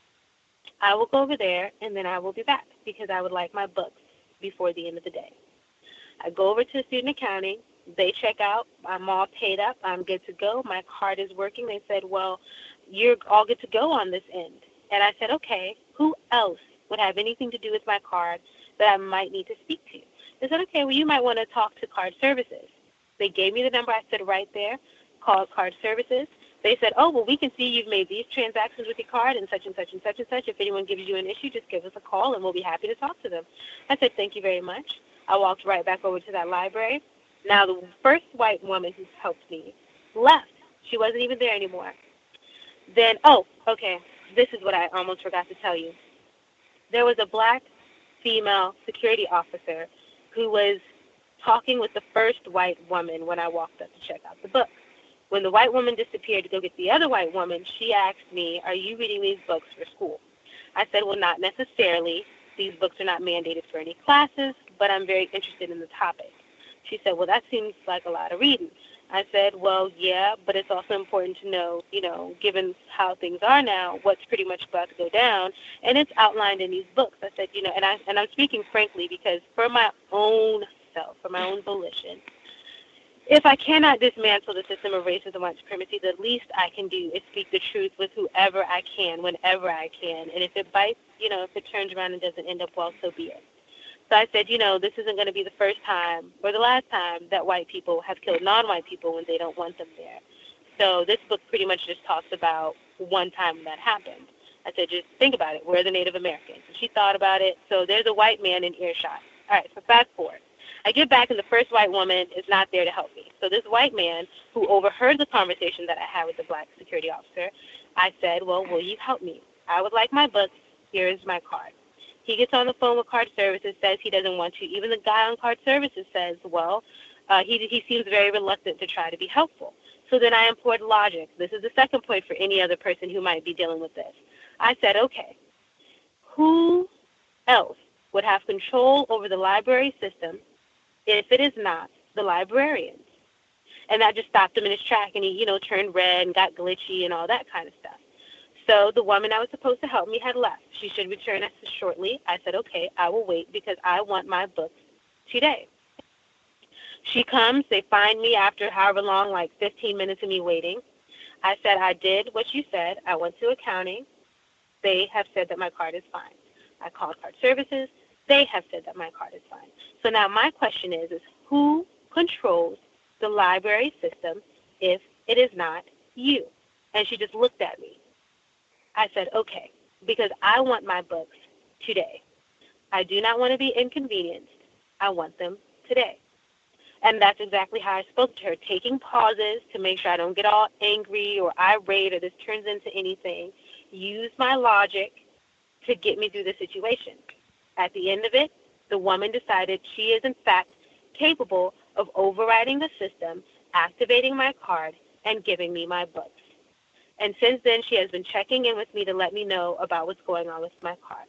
I will go over there, and then I will be back, because I would like my books before the end of the day. I go over to student accounting. They check out. I'm all paid up. I'm good to go. My card is working. They said, well, you're all good to go on this end. And I said, okay, who else would have anything to do with my card that I might need to speak to? They said, okay, well, you might want to talk to card services. They gave me the number. I said right there, call card services. They said, oh, well, we can see you've made these transactions with your card and such and such and such and such. If anyone gives you an issue, just give us a call, and we'll be happy to talk to them. I said, thank you very much. I walked right back over to that library. Now, the first white woman who helped me left. She wasn't even there anymore. Then, oh, okay, this is what I almost forgot to tell you. There was a black female security officer who was talking with the first white woman when I walked up to check out the book. When the white woman disappeared to go get the other white woman, she asked me, "Are you reading these books for school?" I said, "Well, not necessarily. These books are not mandated for any classes, but I'm very interested in the topic." She said, "Well, that seems like a lot of reading." I said, "Well, yeah, but it's also important to know, you know, given how things are now, what's pretty much about to go down, and it's outlined in these books." I said, you know, and, I, and I'm speaking frankly because for my own self, for my own volition, if I cannot dismantle the system of racism and white supremacy, the least I can do is speak the truth with whoever I can, whenever I can. And if it bites, you know, if it turns around and doesn't end up well, so be it. So I said, you know, this isn't going to be the first time or the last time that white people have killed non-white people when they don't want them there. So this book pretty much just talks about one time when that happened. I said, just think about it. We're the Native Americans. And she thought about it. So there's a white man in earshot. All right, so fast forward. I get back, and the first white woman is not there to help me. So this white man, who overheard the conversation that I had with the black security officer, I said, "Well, will you help me? I would like my books. Here is my card." He gets on the phone with card services, says he doesn't want to. Even the guy on card services says, well, uh, he, he seems very reluctant to try to be helpful. So then I employed logic. This is the second point for any other person who might be dealing with this. I said, okay, who else would have control over the library system if it is not the librarians? And that just stopped him in his track, and he, you know, turned red and got glitchy and all that kind of stuff. So the woman that was supposed to help me had left. She should return us shortly. I said, okay, I will wait because I want my books today. She comes. They find me after however long, like fifteen minutes of me waiting. I said, I did what you said. I went to accounting. They have said that my card is fine. I called card services. They have said that my card is fine. So now my question is, is who controls the library system if it is not you? And she just looked at me. I said, okay, because I want my books today. I do not want to be inconvenienced. I want them today. And that's exactly how I spoke to her, taking pauses to make sure I don't get all angry or irate or this turns into anything. Use my logic to get me through the situation. At the end of it, the woman decided she is, in fact, capable of overriding the system, activating my card, and giving me my books. And since then, she has been checking in with me to let me know about what's going on with my card.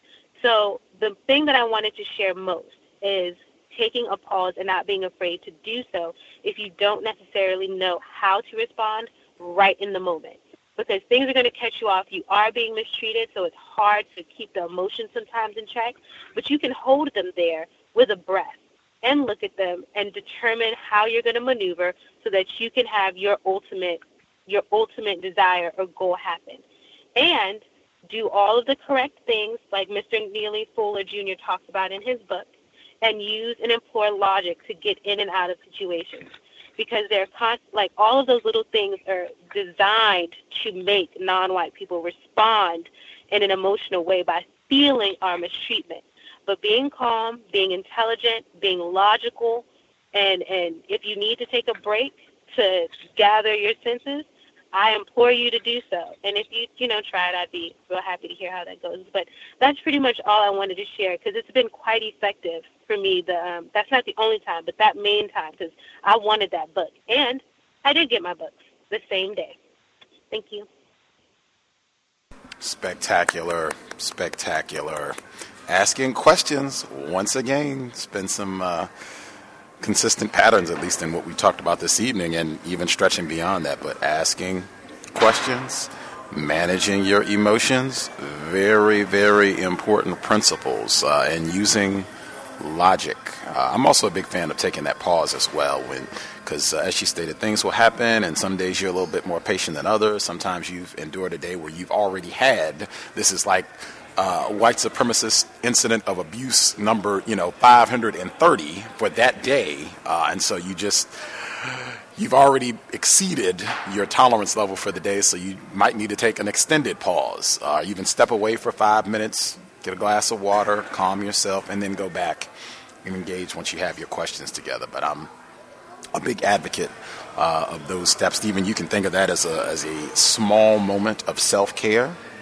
So the thing that I wanted to share most is taking a pause and not being afraid to do so if you don't necessarily know how to respond right in the moment. Because things are going to catch you off. You are being mistreated, so it's hard to keep the emotions sometimes in check. But you can hold them there with a breath and look at them and determine how you're going to maneuver so that you can have your ultimate your ultimate desire or goal happen. And do all of the correct things like Mister Neely Fuller Junior talks about in his book, and use and employ logic to get in and out of situations. Because they're const- like all of those little things are designed to make non-white people respond in an emotional way by feeling our mistreatment. But being calm, being intelligent, being logical, and, and if you need to take a break to gather your senses, I implore you to do so. And if you, you know, try it, I'd be real happy to hear how that goes. But that's pretty much all I wanted to share because it's been quite effective for me. The um, that's not the only time, but that main time because I wanted that book. And I did get my books the same day. Thank you. Spectacular, spectacular. Asking questions, once again, it's been some uh, consistent patterns, at least in what we talked about this evening, and even stretching beyond that. But asking questions, managing your emotions, very, very important principles, uh, and using logic. Uh, I'm also a big fan of taking that pause as well, when, because uh, as she stated, things will happen, and some days you're a little bit more patient than others. Sometimes you've endured a day where you've already had, this is like Uh, white supremacist incident of abuse number, you know, five hundred thirty for that day. Uh, and so you just, you've already exceeded your tolerance level for the day. So you might need to take an extended pause. Uh, you can step away for five minutes, get a glass of water, calm yourself, and then go back and engage once you have your questions together. But I'm a big advocate uh, of those steps. Stephen, you can think of that as a, as a small moment of self-care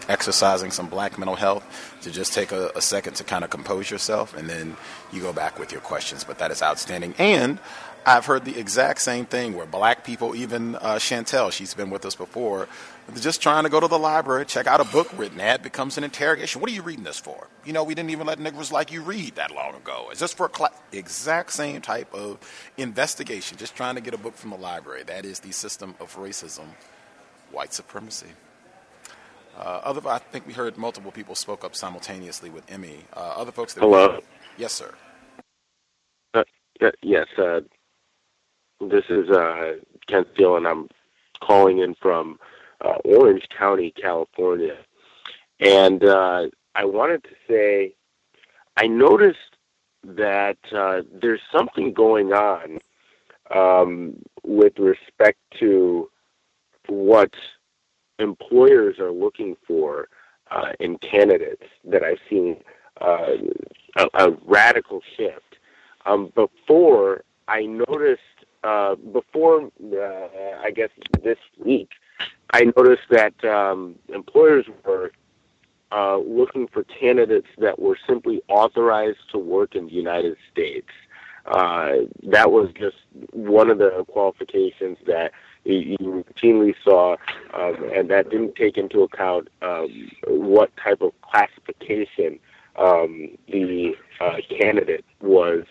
exercising some black mental health, to just take a, a second to kind of compose yourself, and then you go back with your questions. But that is outstanding. And I've heard the exact same thing where black people, even uh, Chantel, she's been with us before, just trying to go to the library, check out a book written at, becomes an interrogation. What are you reading this for? You know, we didn't even let niggas like you read that long ago. Is this for a class? Exact same type of investigation, just trying to get a book from the library. That is the system of racism, white supremacy. Uh, other, I think we heard multiple people spoke up simultaneously with Emmy. Uh, other folks that Hello. We, yes, sir. Uh, yes, uh, this is uh, Ken Steele, and I'm calling in from uh, Orange County, California. And uh, I wanted to say, I noticed that uh, there's something going on um, with respect to what employers are looking for uh, in candidates, that I've seen uh, a, a radical shift. Um, before, I noticed, uh, before, uh, I guess this week, I noticed that um, employers were uh, looking for candidates that were simply authorized to work in the United States. Uh, that was just one of the qualifications that you routinely saw, um, and that didn't take into account um, what type of classification um, the uh, candidate was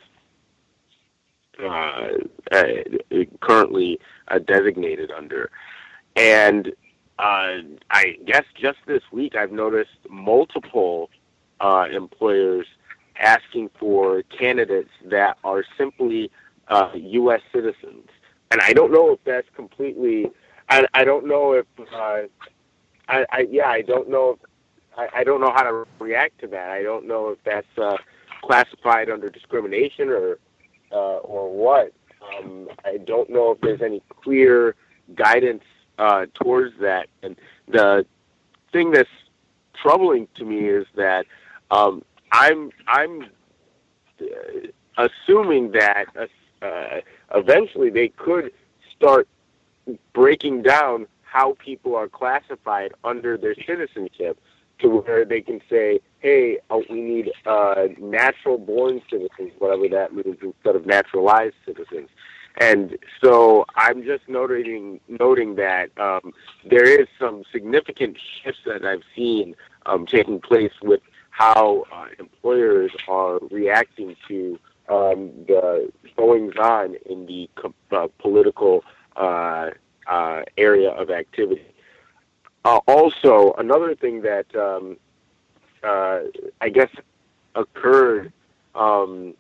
uh, uh, currently uh, designated under. And uh, I guess just this week I've noticed multiple uh, employers asking for candidates that are simply uh, U S citizens. And I don't know if that's completely, I, I don't know if, uh, I, I, yeah, I don't know if, I, I don't know how to react to that. I don't know if that's uh, classified under discrimination or, uh, or what. Um, I don't know if there's any clear guidance uh, towards that. And the thing that's troubling to me is that um, I'm, I'm assuming that uh, uh, eventually they could start breaking down how people are classified under their citizenship, to where they can say, hey, uh, we need uh, natural-born citizens, whatever that means, instead of naturalized citizens. And so I'm just noting, noting that um, there is some significant shifts that I've seen um, taking place with how uh, employers are reacting to um, the goings-on in the uh, political uh, uh, area of activity. Uh, also, another thing that um, uh, I guess occurred um,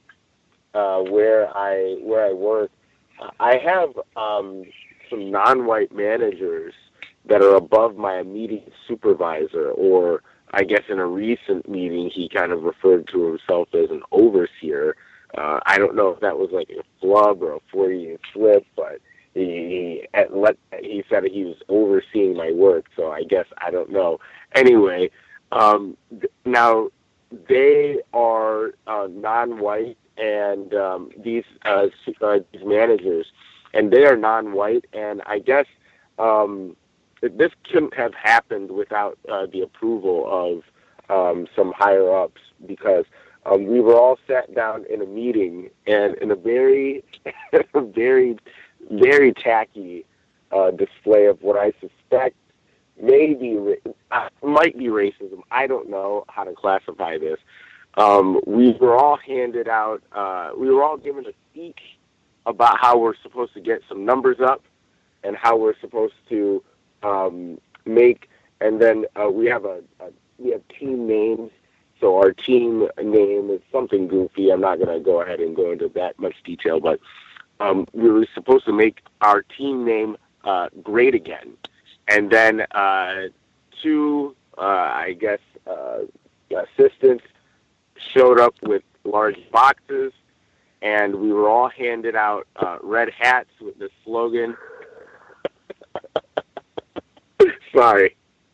uh, where I where I work, I have um, some non-white managers that are above my immediate supervisor, or I guess in a recent meeting he kind of referred to himself as an overseer. Uh, I don't know if that was like a flub or a Freudian slip, but he he, let, he said he was overseeing my work, so I guess I don't know. Anyway, um, now they are uh, non-white, and um, these uh, uh, these managers, and they are non-white, and I guess um, this couldn't have happened without uh, the approval of um, some higher ups, because um, we were all sat down in a meeting, and in a very, very, very tacky uh, display of what I suspect may be, uh, might be racism. I don't know how to classify this. Um, we were all handed out, uh, we were all given a speech about how we're supposed to get some numbers up and how we're supposed to um, make, and then uh, we have a, a we have team names. So our team name is something goofy. I'm not going to go ahead and go into that much detail, but um, we were supposed to make our team name uh, great again. And then uh, two, uh, I guess, uh, assistants showed up with large boxes, and we were all handed out uh, red hats with the slogan. Sorry.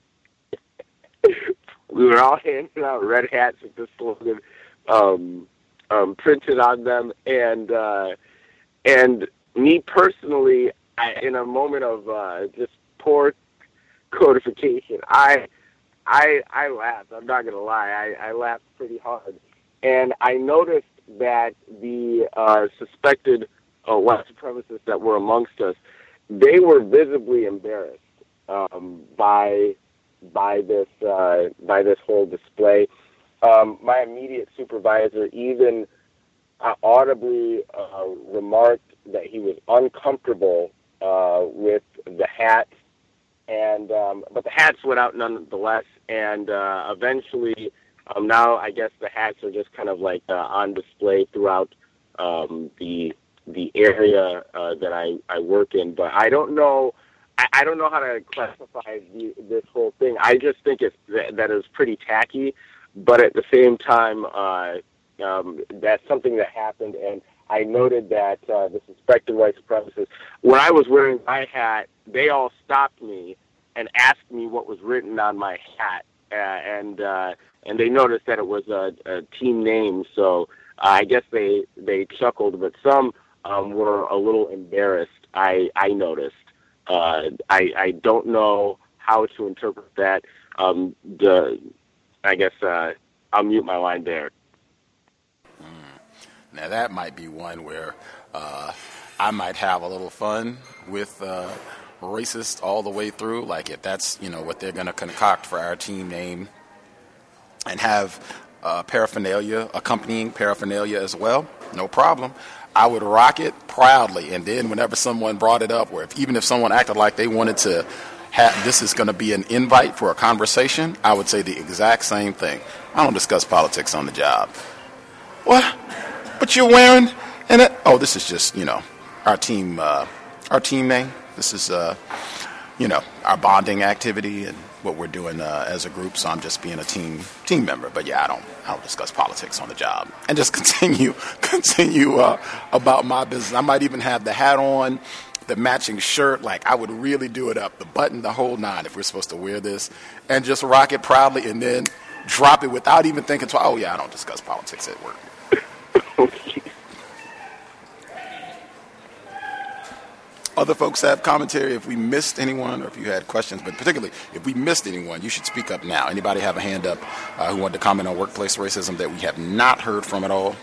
We were all handing out red hats with the slogan um, um, printed on them, and uh, and me personally, I, in a moment of uh, just poor codification, I I I laughed. I'm not gonna lie. I, I laughed pretty hard, and I noticed that the uh, suspected uh, white supremacists that were amongst us, they were visibly embarrassed um, by by this uh, by this whole display. Um, my immediate supervisor even uh, audibly uh, remarked that he was uncomfortable uh, with the hat. And um, but the hats went out nonetheless, and uh, eventually, um, now I guess the hats are just kind of like uh, on display throughout um, the the area uh, that I, I work in. But I don't know, I, I don't know how to classify the, this whole thing. I just think it's that, that is pretty tacky, but at the same time, uh, um, that's something that happened, and I noted that uh, the suspected white supremacists, when I was wearing my hat, they all stopped me and asked me what was written on my hat, uh, and uh, and they noticed that it was a, a team name. So uh, I guess they they chuckled, but some um, were a little embarrassed. I I noticed. Uh, I I don't know how to interpret that. Um, the I guess uh, I'll mute my line there. Now that might be one where uh, I might have a little fun with uh, racist all the way through. Like if that's, you know, what they're going to concoct for our team name, and have uh, paraphernalia, accompanying paraphernalia as well, no problem. I would rock it proudly. And then whenever someone brought it up, or if, even if someone acted like they wanted to have, this is going to be an invite for a conversation, I would say the exact same thing. I don't discuss politics on the job. What? What you're wearing? And it, oh, this is just, you know, our team, uh, our team name. This is, uh, you know, our bonding activity and what we're doing uh, as a group. So I'm just being a team team member. But yeah, I don't, I don't discuss politics on the job. And just continue, continue uh, about my business. I might even have the hat on, the matching shirt. Like I would really do it up, the button, the whole nine, if we're supposed to wear this, and just rock it proudly, and then drop it without even thinking twice. Oh yeah, I don't discuss politics at work. Other folks have commentary. If we missed anyone, or if you had questions, but particularly if we missed anyone, you should speak up now. Anybody have a hand up uh, who wanted to comment on workplace racism that we have not heard from at all?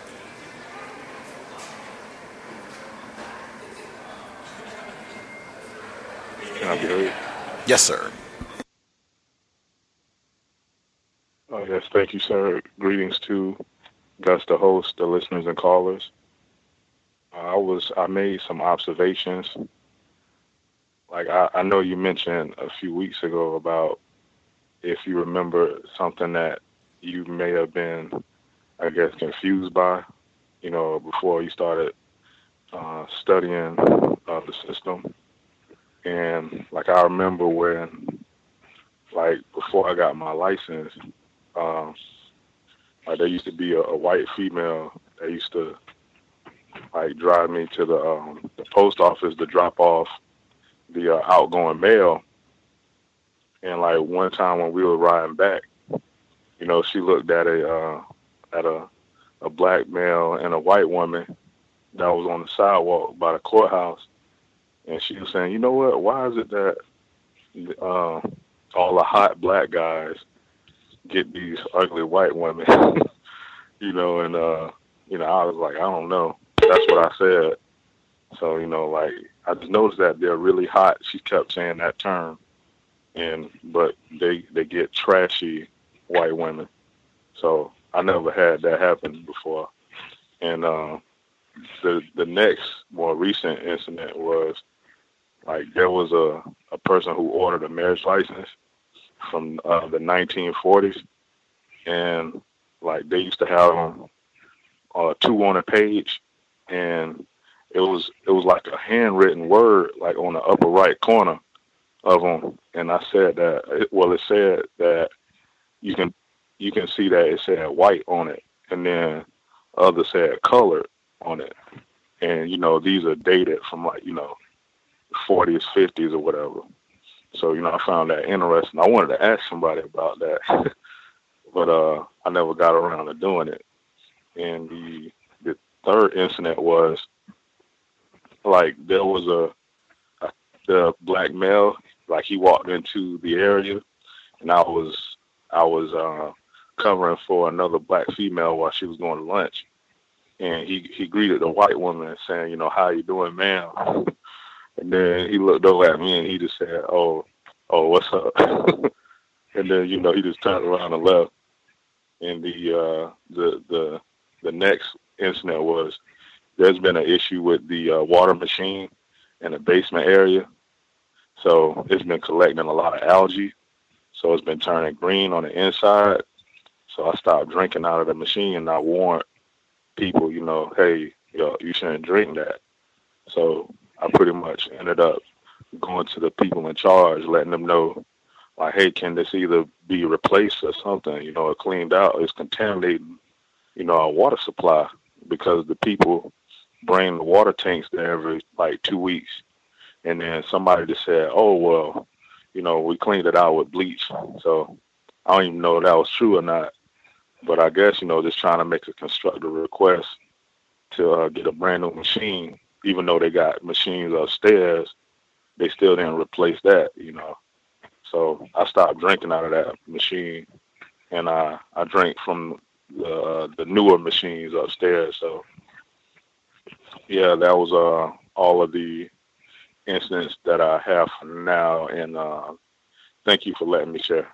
Can I be heard? Yes, sir. Oh, yes, thank you, sir. Greetings to Gus, the host, the listeners and callers. Uh, I was I made some observations. Like I, I know you mentioned a few weeks ago about if you remember something that you may have been, I guess, confused by, you know, before you started uh, studying uh, the system. And like I remember when, like before I got my license, um, like there used to be a, a white female that used to like drive me to the um, the post office to drop off the uh, outgoing mail. And like one time when we were riding back, you know, she looked at a uh, at a a black male and a white woman that was on the sidewalk by the courthouse, and she was saying, you know what? Why is it that uh, all the hot black guys get these ugly white women? You know, and uh, you know, I was like, I don't know. That's what I said. So, you know, like, I just noticed that they're really hot. She kept saying that term. And, but they, they get trashy white women. So I never had that happen before. And, uh, the, the next more recent incident was like, there was a, a person who ordered a marriage license from uh, the nineteen forties. And like, they used to have them, uh, two on a page. And it was it was like a handwritten word, like on the upper right corner of them. And I said that, it, well, it said that you can you can see that it said white on it, and then others said colored on it. And you know, these are dated from like you know, forties, fifties, or whatever. So you know, I found that interesting. I wanted to ask somebody about that, but uh, I never got around to doing it. And the the third incident was like there was a, a the black male, like he walked into the area, and I was I was uh, covering for another black female while she was going to lunch. And he, he greeted the white woman saying, you know, how you doing, ma'am? And then he looked over at me and he just said, oh, oh, what's up? And then, you know, he just turned around and left. And the uh, the the the next incident was there's been an issue with the uh, water machine in the basement area. So it's been collecting a lot of algae. So it's been turning green on the inside. So I stopped drinking out of the machine and I warned people, you know, hey, yo, you shouldn't drink that. So I pretty much ended up going to the people in charge, letting them know, like, hey, can this either be replaced or something, you know, or cleaned out? It's contaminating, you know, our water supply because the people bring the water tanks there every, like, two weeks. And then somebody just said, oh, well, you know, we cleaned it out with bleach. So I don't even know if that was true or not. But I guess, you know, just trying to make a constructive request to uh, get a brand new machine, even though they got machines upstairs, they still didn't replace that, you know. So I stopped drinking out of that machine, and I, I drank from the, the newer machines upstairs. So, yeah, that was uh, all of the incidents that I have for now, and uh, thank you for letting me share.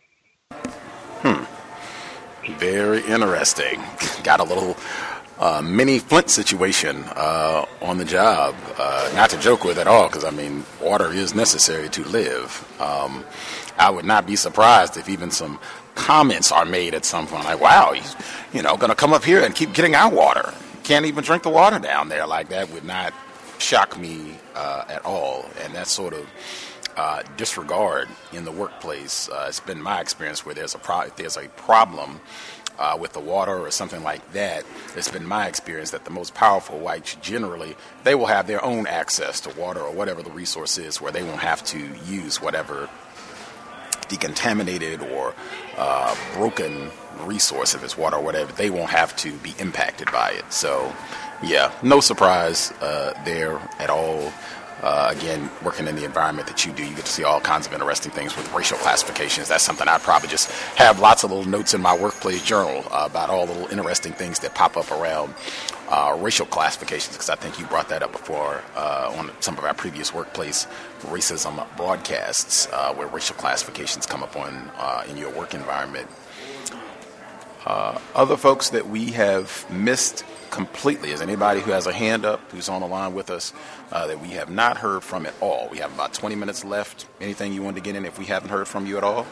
Hmm. Very interesting. Got a little uh, mini Flint situation uh, on the job. Uh, not to joke with at all, because, I mean, water is necessary to live. Um, I would not be surprised if even some comments are made at some point, like, wow, he's, you know, going to come up here and keep getting our water. Can't even drink the water down there. Like, that would not shock me uh, at all. And that sort of uh, disregard in the workplace, uh, it's been my experience where there's a pro- if there's a problem uh, with the water or something like that, it's been my experience that the most powerful whites generally, they will have their own access to water or whatever the resource is, where they won't have to use whatever decontaminated or uh, broken resource, if it's water or whatever, they won't have to be impacted by it. So, yeah, no surprise uh, there at all. Uh, again, working in the environment that you do, you get to see all kinds of interesting things with racial classifications. That's something I probably just have lots of little notes in my workplace journal uh, about all the little interesting things that pop up around uh, racial classifications, because I think you brought that up before uh, on some of our previous workplace racism broadcasts, uh, where racial classifications come up on uh, in your work environment. Uh, other folks that we have missed completely is anybody who has a hand up, who's on the line with us, uh, that we have not heard from at all. We have about twenty minutes left. Anything you wanted to get in if we haven't heard from you at all?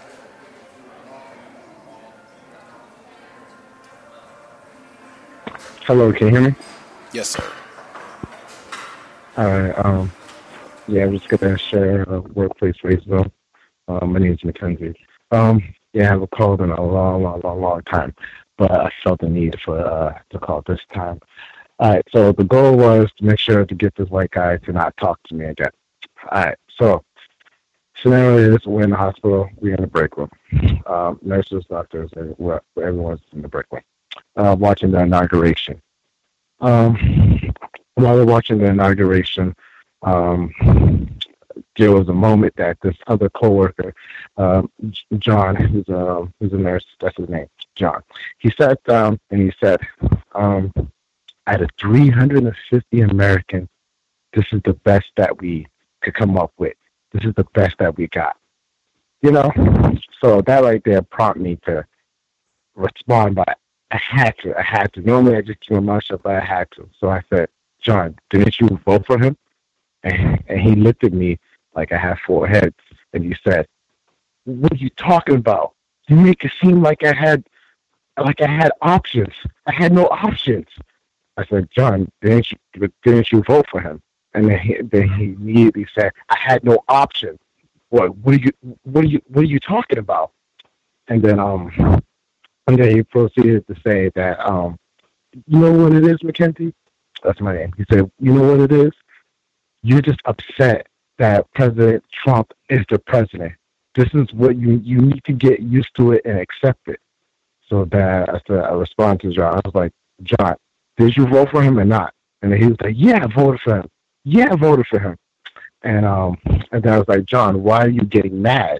Hello, can you hear me? Yes, sir. All right. Um, yeah, I'm just going to share uh, workplace racism. Uh, my name is Mackenzie. Um, yeah, I haven't called in a long, long, long, long time, but I felt the need for uh, to call this time. All right, so the goal was to make sure to get this white guy to not talk to me again. All right, so scenario is we're in the hospital, we're in the break room. Um, nurses, doctors, we're, everyone's in the break room, uh, watching the inauguration. Um, while we're watching the inauguration, um, there was a moment that this other coworker, um, John, who's a, who's a nurse, that's his name, John, he sat down and he said, um, out of three hundred fifty Americans, this is the best that we could come up with. This is the best that we got. You know? So that right there prompted me to respond by, I had to, I had to. Normally I just keep my mouth shut, but I had to. So I said, John, didn't you vote for him? And, and he looked at me like I had four heads, and he said, what are you talking about? You make it seem like I had, like I had options. I had no options. I said, John, didn't you, didn't you vote for him? And then he, then he immediately said, I had no option. What, what are you, what are you, what are you talking about? And then, um, and then he proceeded to say that, um, you know what it is, Mackenzie? That's my name. He said, you know what it is? You're just upset that President Trump is the president. This is what you, you need to get used to it and accept it. So that I said, I responded to John. I was like, John, did you vote for him or not? And then he was like, yeah, I voted for him. Yeah, I voted for him. And um, and then I was like, John, why are you getting mad?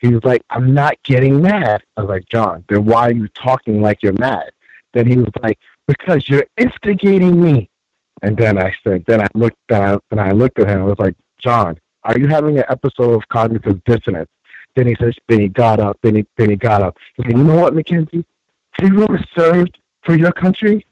He was like, I'm not getting mad. I was like, John, then why are you talking like you're mad? Then he was like, because you're instigating me. And then I said, then I looked down, and I looked at him. I was like, John, are you having an episode of cognitive dissonance? Then he says, then he got up, then he, then he got up. He said, you know what, Mackenzie? Have you ever served for your country?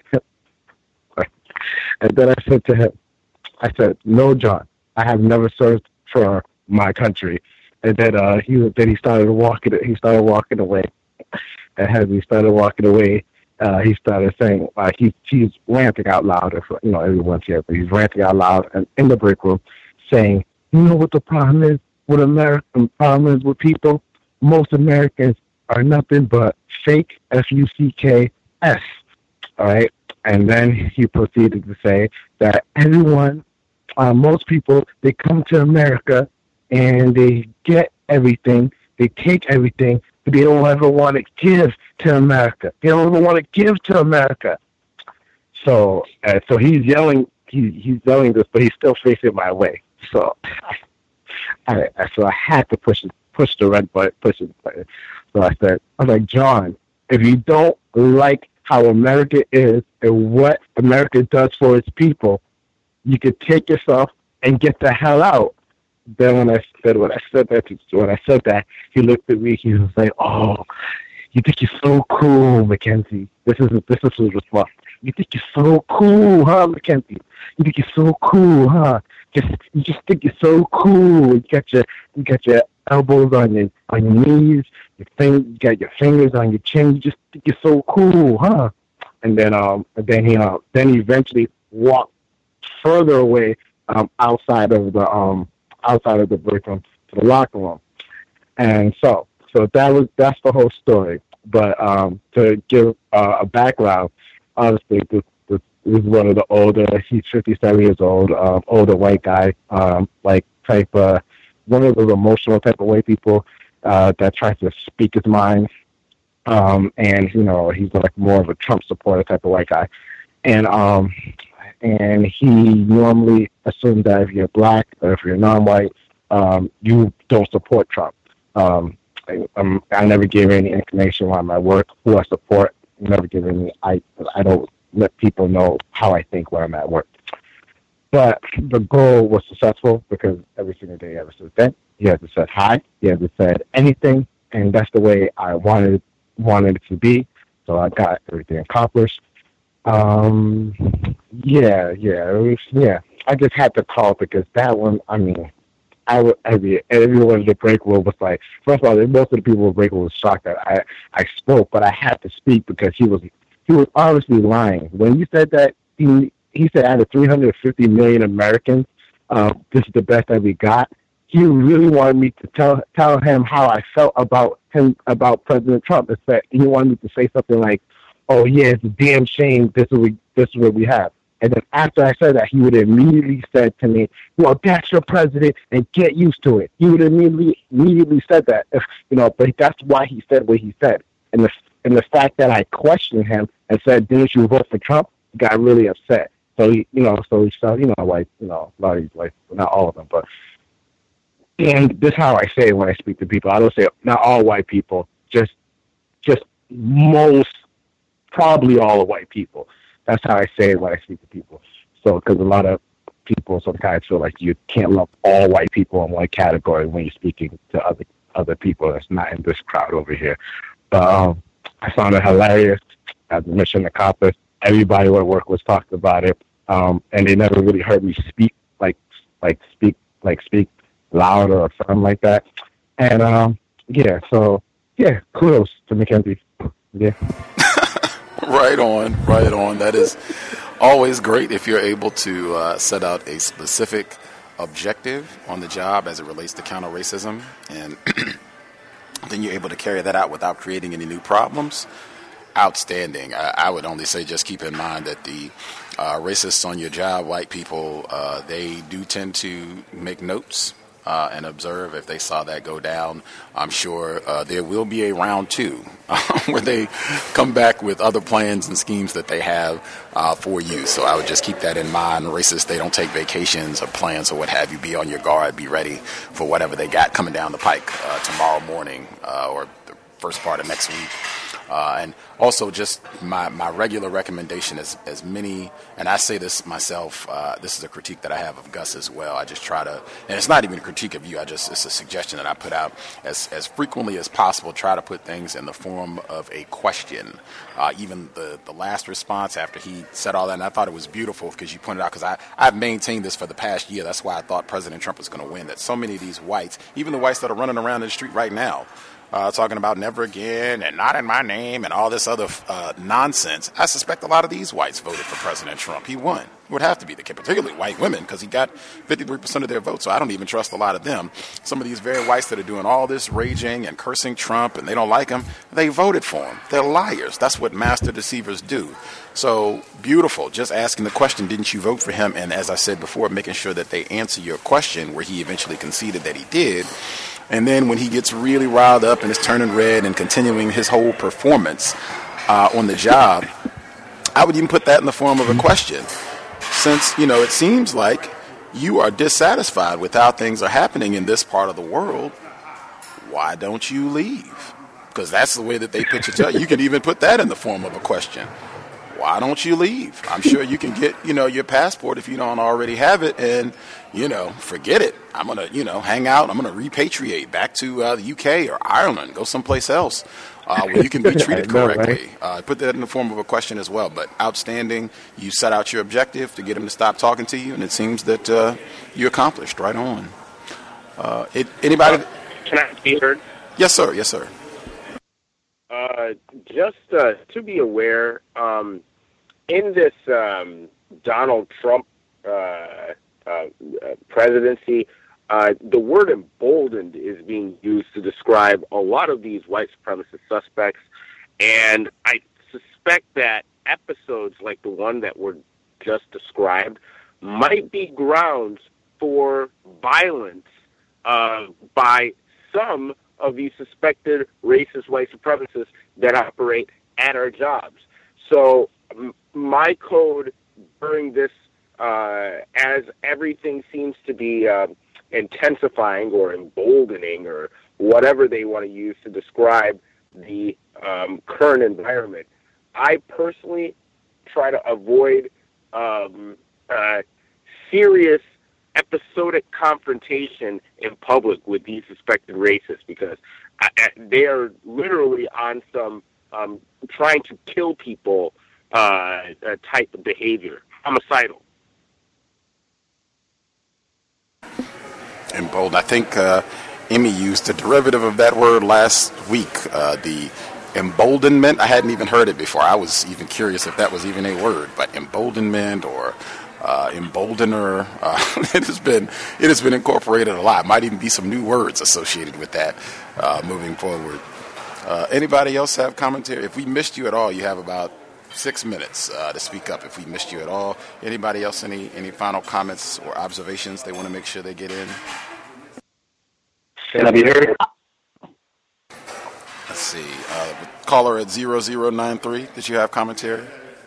And then I said to him, I said, no, John, I have never served for my country. And then uh, he then he started walking. He started walking away. And as he started walking away, uh, he started saying, uh, he, he's ranting out loud. If, you know, everyone's here, but he's ranting out loud and in the break room, saying, you know what the problem is with America? The problem is with people. Most Americans are nothing but fake F U C K S. All right. And then he proceeded to say that everyone, uh, most people, they come to America and they get everything, they take everything, but they don't ever want to give to America. They don't ever want to give to America. So, uh, so he's yelling, he, he's yelling this, but he's still facing my way. So, I, so I had to push it, push the red button, push it. Button. So I said, I was like, John, if you don't like how America is and what America does for its people, you could take yourself and get the hell out. Then when I said when I said that when I said that, he looked at me. He was like, "Oh, you think you're so cool, Mackenzie." This is this is his response. You think you're so cool, huh, Mackenzie? You think you're so cool, huh? Just you just think you're so cool. You got your you got your elbows on your on your knees. Your thing, you got your fingers on your chin. You just think you're so cool, huh? And then um and then he uh, then he eventually walked further away um outside of the um. outside of the break room to the locker room. And so, so that was, that's the whole story. But um, to give uh, a background, honestly, this, this, this is one of the older, he's fifty-seven years old, um, older white guy, um, like type, uh, one of those emotional type of white people uh, that tries to speak his mind. Um, and, you know, he's like more of a Trump supporter type of white guy. And, um, and he normally assumes that if you're black or if you're non-white, um, you don't support Trump. Um, I, um, I never give any inclination on my work, who I support. Never give any. I I don't let people know how I think when I'm at work. But the goal was successful because every single day ever since then, he hasn't said hi, he hasn't said anything, and that's the way I wanted wanted it to be. So I got everything accomplished. Um, yeah, yeah, it was, yeah. I just had to call because that one, I mean, I would, every, everyone in the break room was like, first of all, most of the people in the break room was shocked that I, I spoke, but I had to speak because he was, he was obviously lying. When you said that, he, he said out of three hundred fifty million Americans, uh, this is the best that we got. He really wanted me to tell, tell him how I felt about him, about President Trump. It's that he wanted me to say something like, oh yeah, it's a damn shame. This is what we, this is what we have. And then after I said that, he would immediately said to me, "Well, that's your president, and get used to it." He would immediately immediately said that, if, you know. But that's why he said what he said. And the and the fact that I questioned him and said, "Didn't you vote for Trump?" He got really upset. So he, you know, so he started, you know, like, you know, a lot of these, like, not all of them, but. And this is how I say it when I speak to people. I don't say not all white people, just just most. Probably all the white people. That's how I say it when I speak to people. So, because a lot of people sometimes feel like you can't lump all white people in one category when you're speaking to other other people that's not in this crowd over here. But um, I found it hilarious. As the mission accomplished, everybody at work was talking about it, um, and they never really heard me speak like like speak like speak louder or something like that. And um, yeah, so yeah, kudos to Mackenzie. Yeah. Right on, right on. That is always great if you're able to uh, set out a specific objective on the job as it relates to counter racism, and then you're able to carry that out without creating any new problems. Outstanding. I, I would only say just keep in mind that the uh, racists on your job, white people, uh, they do tend to make notes uh, and observe. If they saw that go down, I'm sure uh, there will be a round two where they come back with other plans and schemes that they have uh, for you. So I would just keep that in mind. Racists, they don't take vacations or plans or what have you. Be on your guard. Be ready for whatever they got coming down the pike uh, tomorrow morning uh, or the first part of next week. Uh, and also just my, my regular recommendation is as many, and I say this myself, uh, this is a critique that I have of Gus as well. I just try to, and it's not even a critique of you, I just, it's a suggestion that I put out as, as frequently as possible, try to put things in the form of a question. Uh, even the, the last response after he said all that, and I thought it was beautiful because you pointed out, because I, I've maintained this for the past year, that's why I thought President Trump was going to win, that so many of these whites, even the whites that are running around in the street right now, Uh, talking about never again and not in my name and all this other uh, nonsense. I suspect a lot of these whites voted for President Trump. He won. It would have to be the case, particularly white women, because he got fifty-three percent of their votes, so I don't even trust a lot of them. Some of these very whites that are doing all this raging and cursing Trump and they don't like him, they voted for him. They're liars. That's what master deceivers do. So beautiful. Just asking the question, didn't you vote for him? And as I said before, making sure that they answer your question where he eventually conceded that he did. And then when he gets really riled up and is turning red and continuing his whole performance uh, on the job, I would even put that in the form of a question. Since, you know, it seems like you are dissatisfied with how things are happening in this part of the world, why don't you leave? Because that's the way that they pitch it to you. You can even put that in the form of a question. Why don't you leave? I'm sure you can get, you know, your passport if you don't already have it, and, you know, forget it. I'm going to, you know, hang out. I'm going to repatriate back to uh, the U K or Ireland, go someplace else uh, where you can be treated correctly. Uh, put that in the form of a question as well. But outstanding. You set out your objective to get him to stop talking to you, and it seems that uh, you accomplished right on. Uh, it, anybody? Can I be heard? Yes, sir. Yes, sir. Uh, just uh, to be aware, um, in this um, Donald Trump uh, uh, presidency, uh, the word emboldened is being used to describe a lot of these white supremacist suspects, and I suspect that episodes like the one that were just described might be grounds for violence uh, by some of these suspected racist white supremacists that operate at our jobs. So m- my code during this, uh, as everything seems to be uh, intensifying or emboldening or whatever they want to use to describe the um, current environment, I personally try to avoid um, uh, serious episodic confrontation in public with these suspected racists, because I, I, they are literally on some um, trying to kill people uh, uh, type of behavior, homicidal. Emboldened. I think uh, Emmy used a derivative of that word last week, uh, the emboldenment. I hadn't even heard it before. I was even curious if that was even a word, but emboldenment or Uh, emboldener. Uh, it has been it has been incorporated a lot. Might even be some new words associated with that uh, moving forward. Uh, anybody else have commentary? If we missed you at all, you have about six minutes uh, to speak up. If we missed you at all, anybody else any any final comments or observations they want to make sure they get in? Can I be heard? Let's see. Uh, caller at zero zero nine three. Did you have commentary?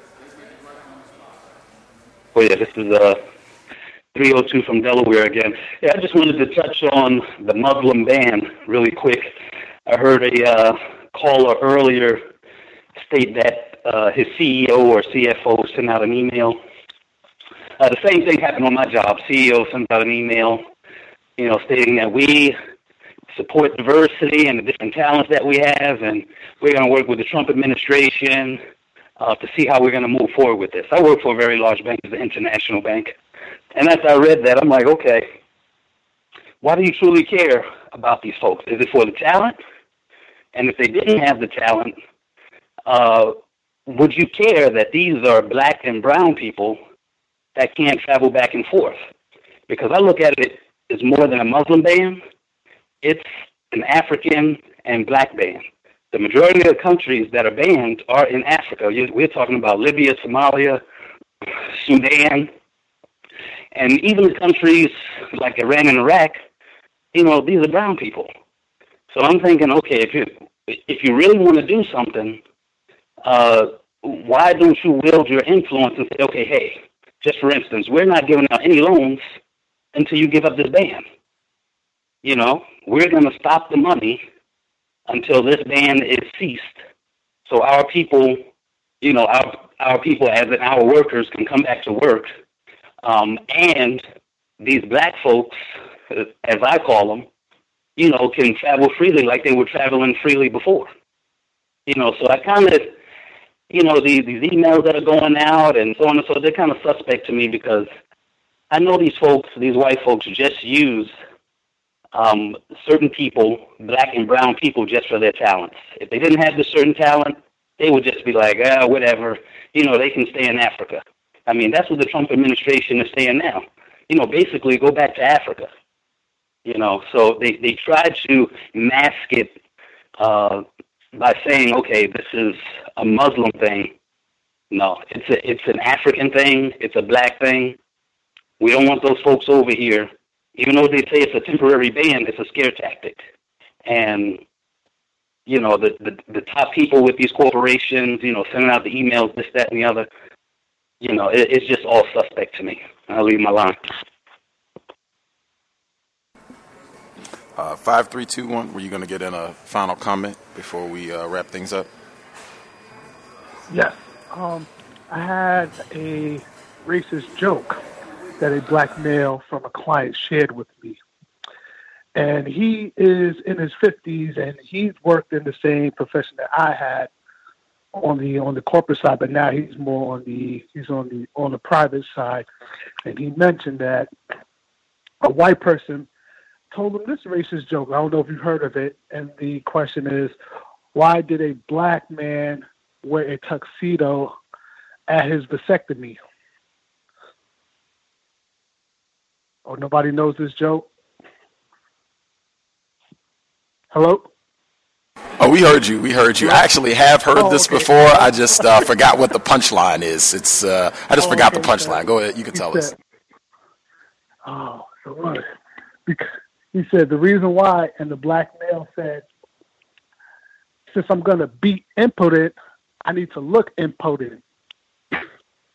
Oh, yeah, this is uh, three oh two from Delaware again. Yeah, I just wanted to touch on the Muslim ban really quick. I heard a uh, caller earlier state that uh, his C E O or C F O sent out an email. Uh, the same thing happened on my job. C E O sent out an email, you know, stating that we support diversity and the different talents that we have, and we're going to work with the Trump administration Uh, to see how we're going to move forward with this. I work for a very large bank, it's an international bank. And as I read that, I'm like, okay, why do you truly care about these folks? Is it for the talent? And if they didn't have the talent, uh, would you care that these are black and brown people that can't travel back and forth? Because I look at it as more than a Muslim ban. It's an African and black ban. The majority of the countries that are banned are in Africa. We're talking about Libya, Somalia, Sudan, and even the countries like Iran and Iraq, you know, these are brown people. So I'm thinking, okay, if, you, if you really want to do something, uh, why don't you wield your influence and say, okay, hey, just for instance, we're not giving out any loans until you give up this ban. You know, we're going to stop the money until this ban is ceased. So our people, you know, our our people as in our workers can come back to work. Um, and these black folks, as I call them, you know, can travel freely like they were traveling freely before. You know, so I kind of, you know, these, these emails that are going out and so on and so, they're kind of suspect to me because I know these folks, these white folks just use um, certain people, black and brown people, just for their talents. If they didn't have this certain talent, they would just be like, ah, whatever, you know, they can stay in Africa. I mean, that's what the Trump administration is saying now. You know, basically go back to Africa. You know, so they, they try to mask it uh, by saying, okay, this is a Muslim thing. No, it's a, it's an African thing. It's a black thing. We don't want those folks over here. Even though they say it's a temporary ban, it's a scare tactic. And, you know, the, the, the top people with these corporations, you know, sending out the emails, this, that, and the other, you know, it, it's just all suspect to me. I'll leave my line. Uh, five three two one, were you going to get in a final comment before we uh, wrap things up? Yes. Um, I had a racist joke that a black male from a client shared with me. And he is in his fifties, and he's worked in the same profession that I had on the on the corporate side, but now he's more on the he's on the on the private side. And he mentioned that a white person told him this racist joke. I don't know if you've heard of it. And the question is, why did a black man wear a tuxedo at his vasectomy? Oh, nobody knows this joke? Hello? Oh, we heard you. We heard you. I actually have heard oh, this okay. before. I just uh, forgot what the punchline is. It's uh, I just oh, forgot okay, the punchline. Go ahead. You can tell said, us. Oh, so what? Because he said the reason why, and the black male said, since I'm going to be impotent, I need to look impotent. Ha,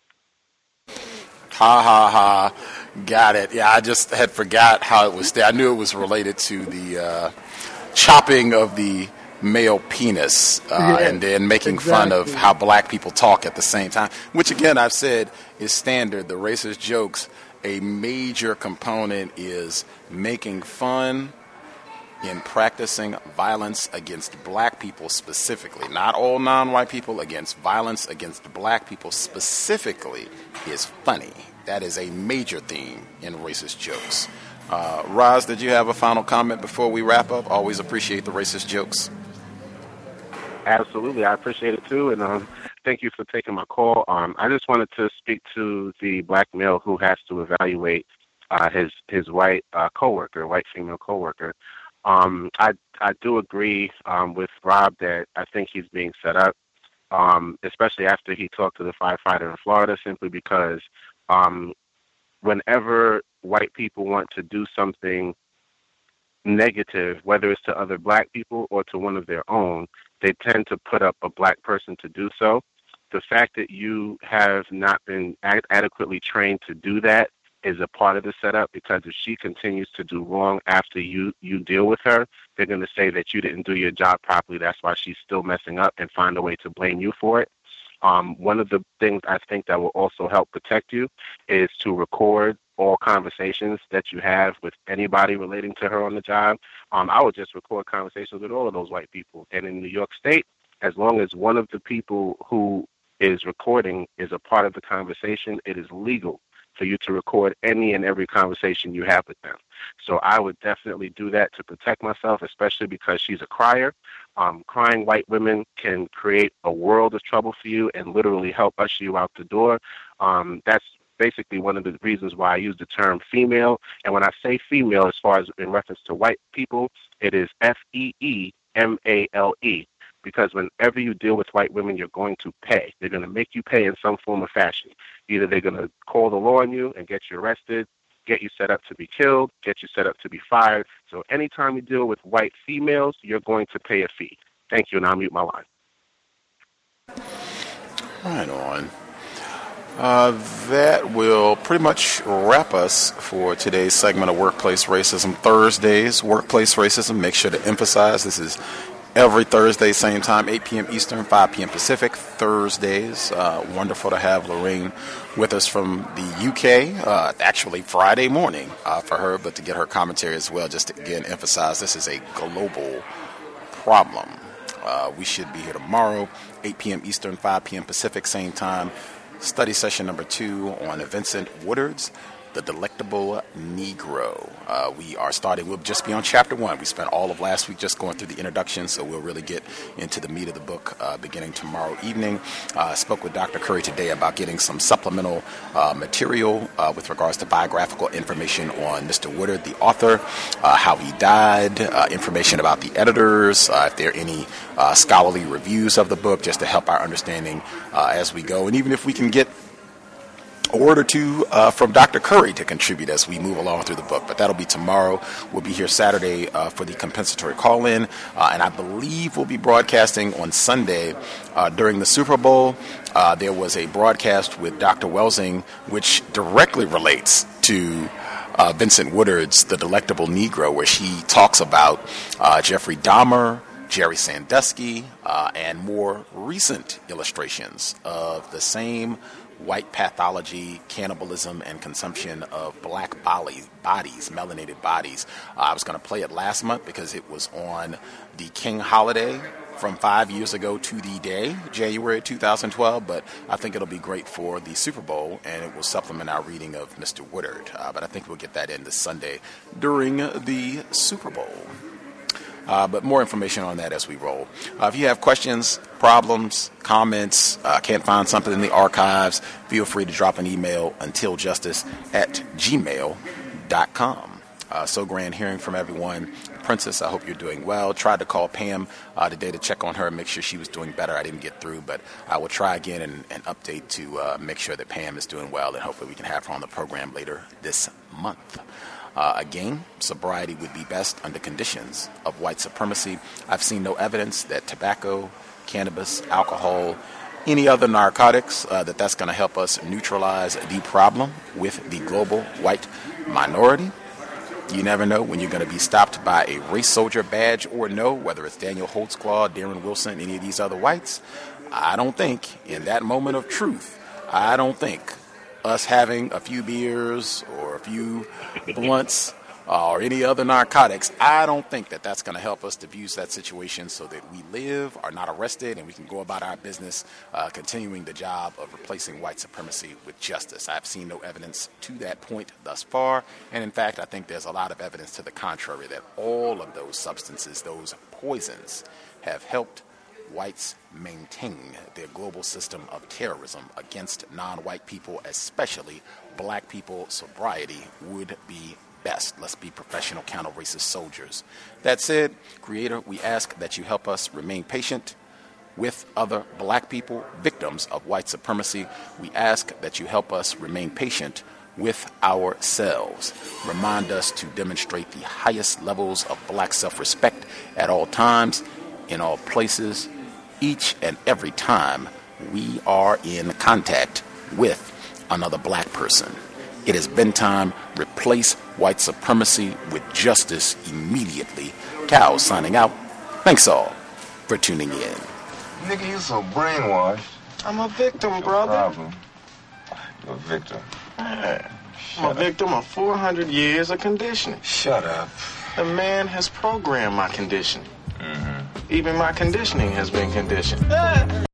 ha, ha. Got it. Yeah, I just had forgot how it was there. I knew it was related to the uh, chopping of the male penis uh, yeah, and then making exactly. fun of how black people talk at the same time, which, again, I've said is standard. The racist jokes, a major component is making fun in practicing violence against black people specifically. Not all non-white people, against violence against black people specifically is funny. That is a major theme in racist jokes. Uh, Roz, did you have a final comment before we wrap up? Always appreciate the racist jokes. Absolutely. I appreciate it too. And um, thank you for taking my call. Um, I just wanted to speak to the black male who has to evaluate uh, his, his white uh, coworker, white female coworker. Um, I, I do agree um, with Rob that I think he's being set up, um, especially after he talked to the firefighter in Florida, simply because um, whenever white people want to do something negative, whether it's to other black people or to one of their own, they tend to put up a black person to do so. The fact that you have not been ad- adequately trained to do that is a part of the setup, because if she continues to do wrong after you, you deal with her, they're going to say that you didn't do your job properly. That's why she's still messing up, and find a way to blame you for it. Um, one of the things I think that will also help protect you is to record all conversations that you have with anybody relating to her on the job. Um, I would just record conversations with all of those white people. And in New York State, as long as one of the people who is recording is a part of the conversation, it is legal for you to record any and every conversation you have with them. So I would definitely do that to protect myself, especially because she's a crier. Um, crying white women can create a world of trouble for you and literally help usher you out the door. Um, that's basically one of the reasons why I use the term female. And when I say female, as far as in reference to white people, it is F E E M A L E. Because whenever you deal with white women, you're going to pay. They're going to make you pay in some form or fashion. Either they're going to call the law on you and get you arrested, get you set up to be killed, get you set up to be fired. So anytime you deal with white females, you're going to pay a fee. Thank you, and I'll mute my line. Right on. Uh, that will pretty much wrap us for today's segment of Workplace Racism. Thursdays, Workplace Racism. Make sure to emphasize this is every Thursday, same time, eight p.m. Eastern, five p.m. Pacific. Thursdays. Uh, wonderful to have Lorraine with us from the U K. Uh, actually, Friday morning uh, for her, but to get her commentary as well, just to again emphasize this is a global problem. Uh, we should be here tomorrow, eight p.m. Eastern, five p.m. Pacific, same time. Study session number two on Vincent Woodard's The Delectable Negro. Uh, we are starting, we'll just be on chapter one. We spent all of last week just going through the introduction, so we'll really get into the meat of the book uh, beginning tomorrow evening. Uh, I spoke with Doctor Curry today about getting some supplemental uh, material uh, with regards to biographical information on Mister Woodard, the author, uh, how he died, uh, information about the editors, uh, if there are any uh, scholarly reviews of the book, just to help our understanding uh, as we go. And even if we can get a word or two uh, from Doctor Curry to contribute as we move along through the book. But that'll be tomorrow. We'll be here Saturday uh, for the compensatory call-in. Uh, and I believe we'll be broadcasting on Sunday uh, during the Super Bowl. Uh, there was a broadcast with Doctor Welsing, which directly relates to uh, Vincent Woodard's The Delectable Negro, where she talks about uh, Jeffrey Dahmer, Jerry Sandusky, uh, and more recent illustrations of the same white pathology, cannibalism, and consumption of black body, bodies, melanated bodies. Uh, I was going to play it last month because it was on the King holiday from five years ago to the day, January two thousand twelve, but I think it'll be great for the Super Bowl, and it will supplement our reading of Mister Woodard. Uh, but I think we'll get that in this Sunday during the Super Bowl. Uh, but more information on that as we roll. Uh, if you have questions, problems, comments, uh, can't find something in the archives, feel free to drop an email until justice at gmail dot com. Uh, so grand hearing from everyone. Princess, I hope you're doing well. Tried to call Pam uh, today to check on her and make sure she was doing better. I didn't get through, but I will try again and, and update to uh, make sure that Pam is doing well, and hopefully we can have her on the program later this month. Uh, again, sobriety would be best under conditions of white supremacy. I've seen no evidence that tobacco, cannabis, alcohol, any other narcotics, uh, that that's going to help us neutralize the problem with the global white minority. You never know when you're going to be stopped by a race soldier badge or no, whether it's Daniel Holtzclaw, Darren Wilson, any of these other whites. I don't think in that moment of truth, I don't think us having a few beers or a few blunts uh, or any other narcotics, I don't think that that's going to help us diffuse that situation so that we live, are not arrested, and we can go about our business uh, continuing the job of replacing white supremacy with justice. I've seen no evidence to that point thus far, and in fact, I think there's a lot of evidence to the contrary that all of those substances, those poisons, have helped whites maintain their global system of terrorism against non-white people, especially black people. Sobriety would be best. Let's be professional counter-racist soldiers. That said, Creator, we ask that you help us remain patient with other black people, victims of white supremacy. We ask that you help us remain patient with ourselves. Remind us to demonstrate the highest levels of black self-respect at all times, in all places, each and every time we are in contact with another black person. It has been time. Replace white supremacy with justice immediately. Cal signing out. Thanks all for tuning in. Nigga, you so brainwashed. I'm a victim, brother. Problem. You're a victim. Man, I'm a victim of four hundred years of conditioning. Shut up. The man has programmed my conditioning. Mm-hmm. Even my conditioning has been conditioned.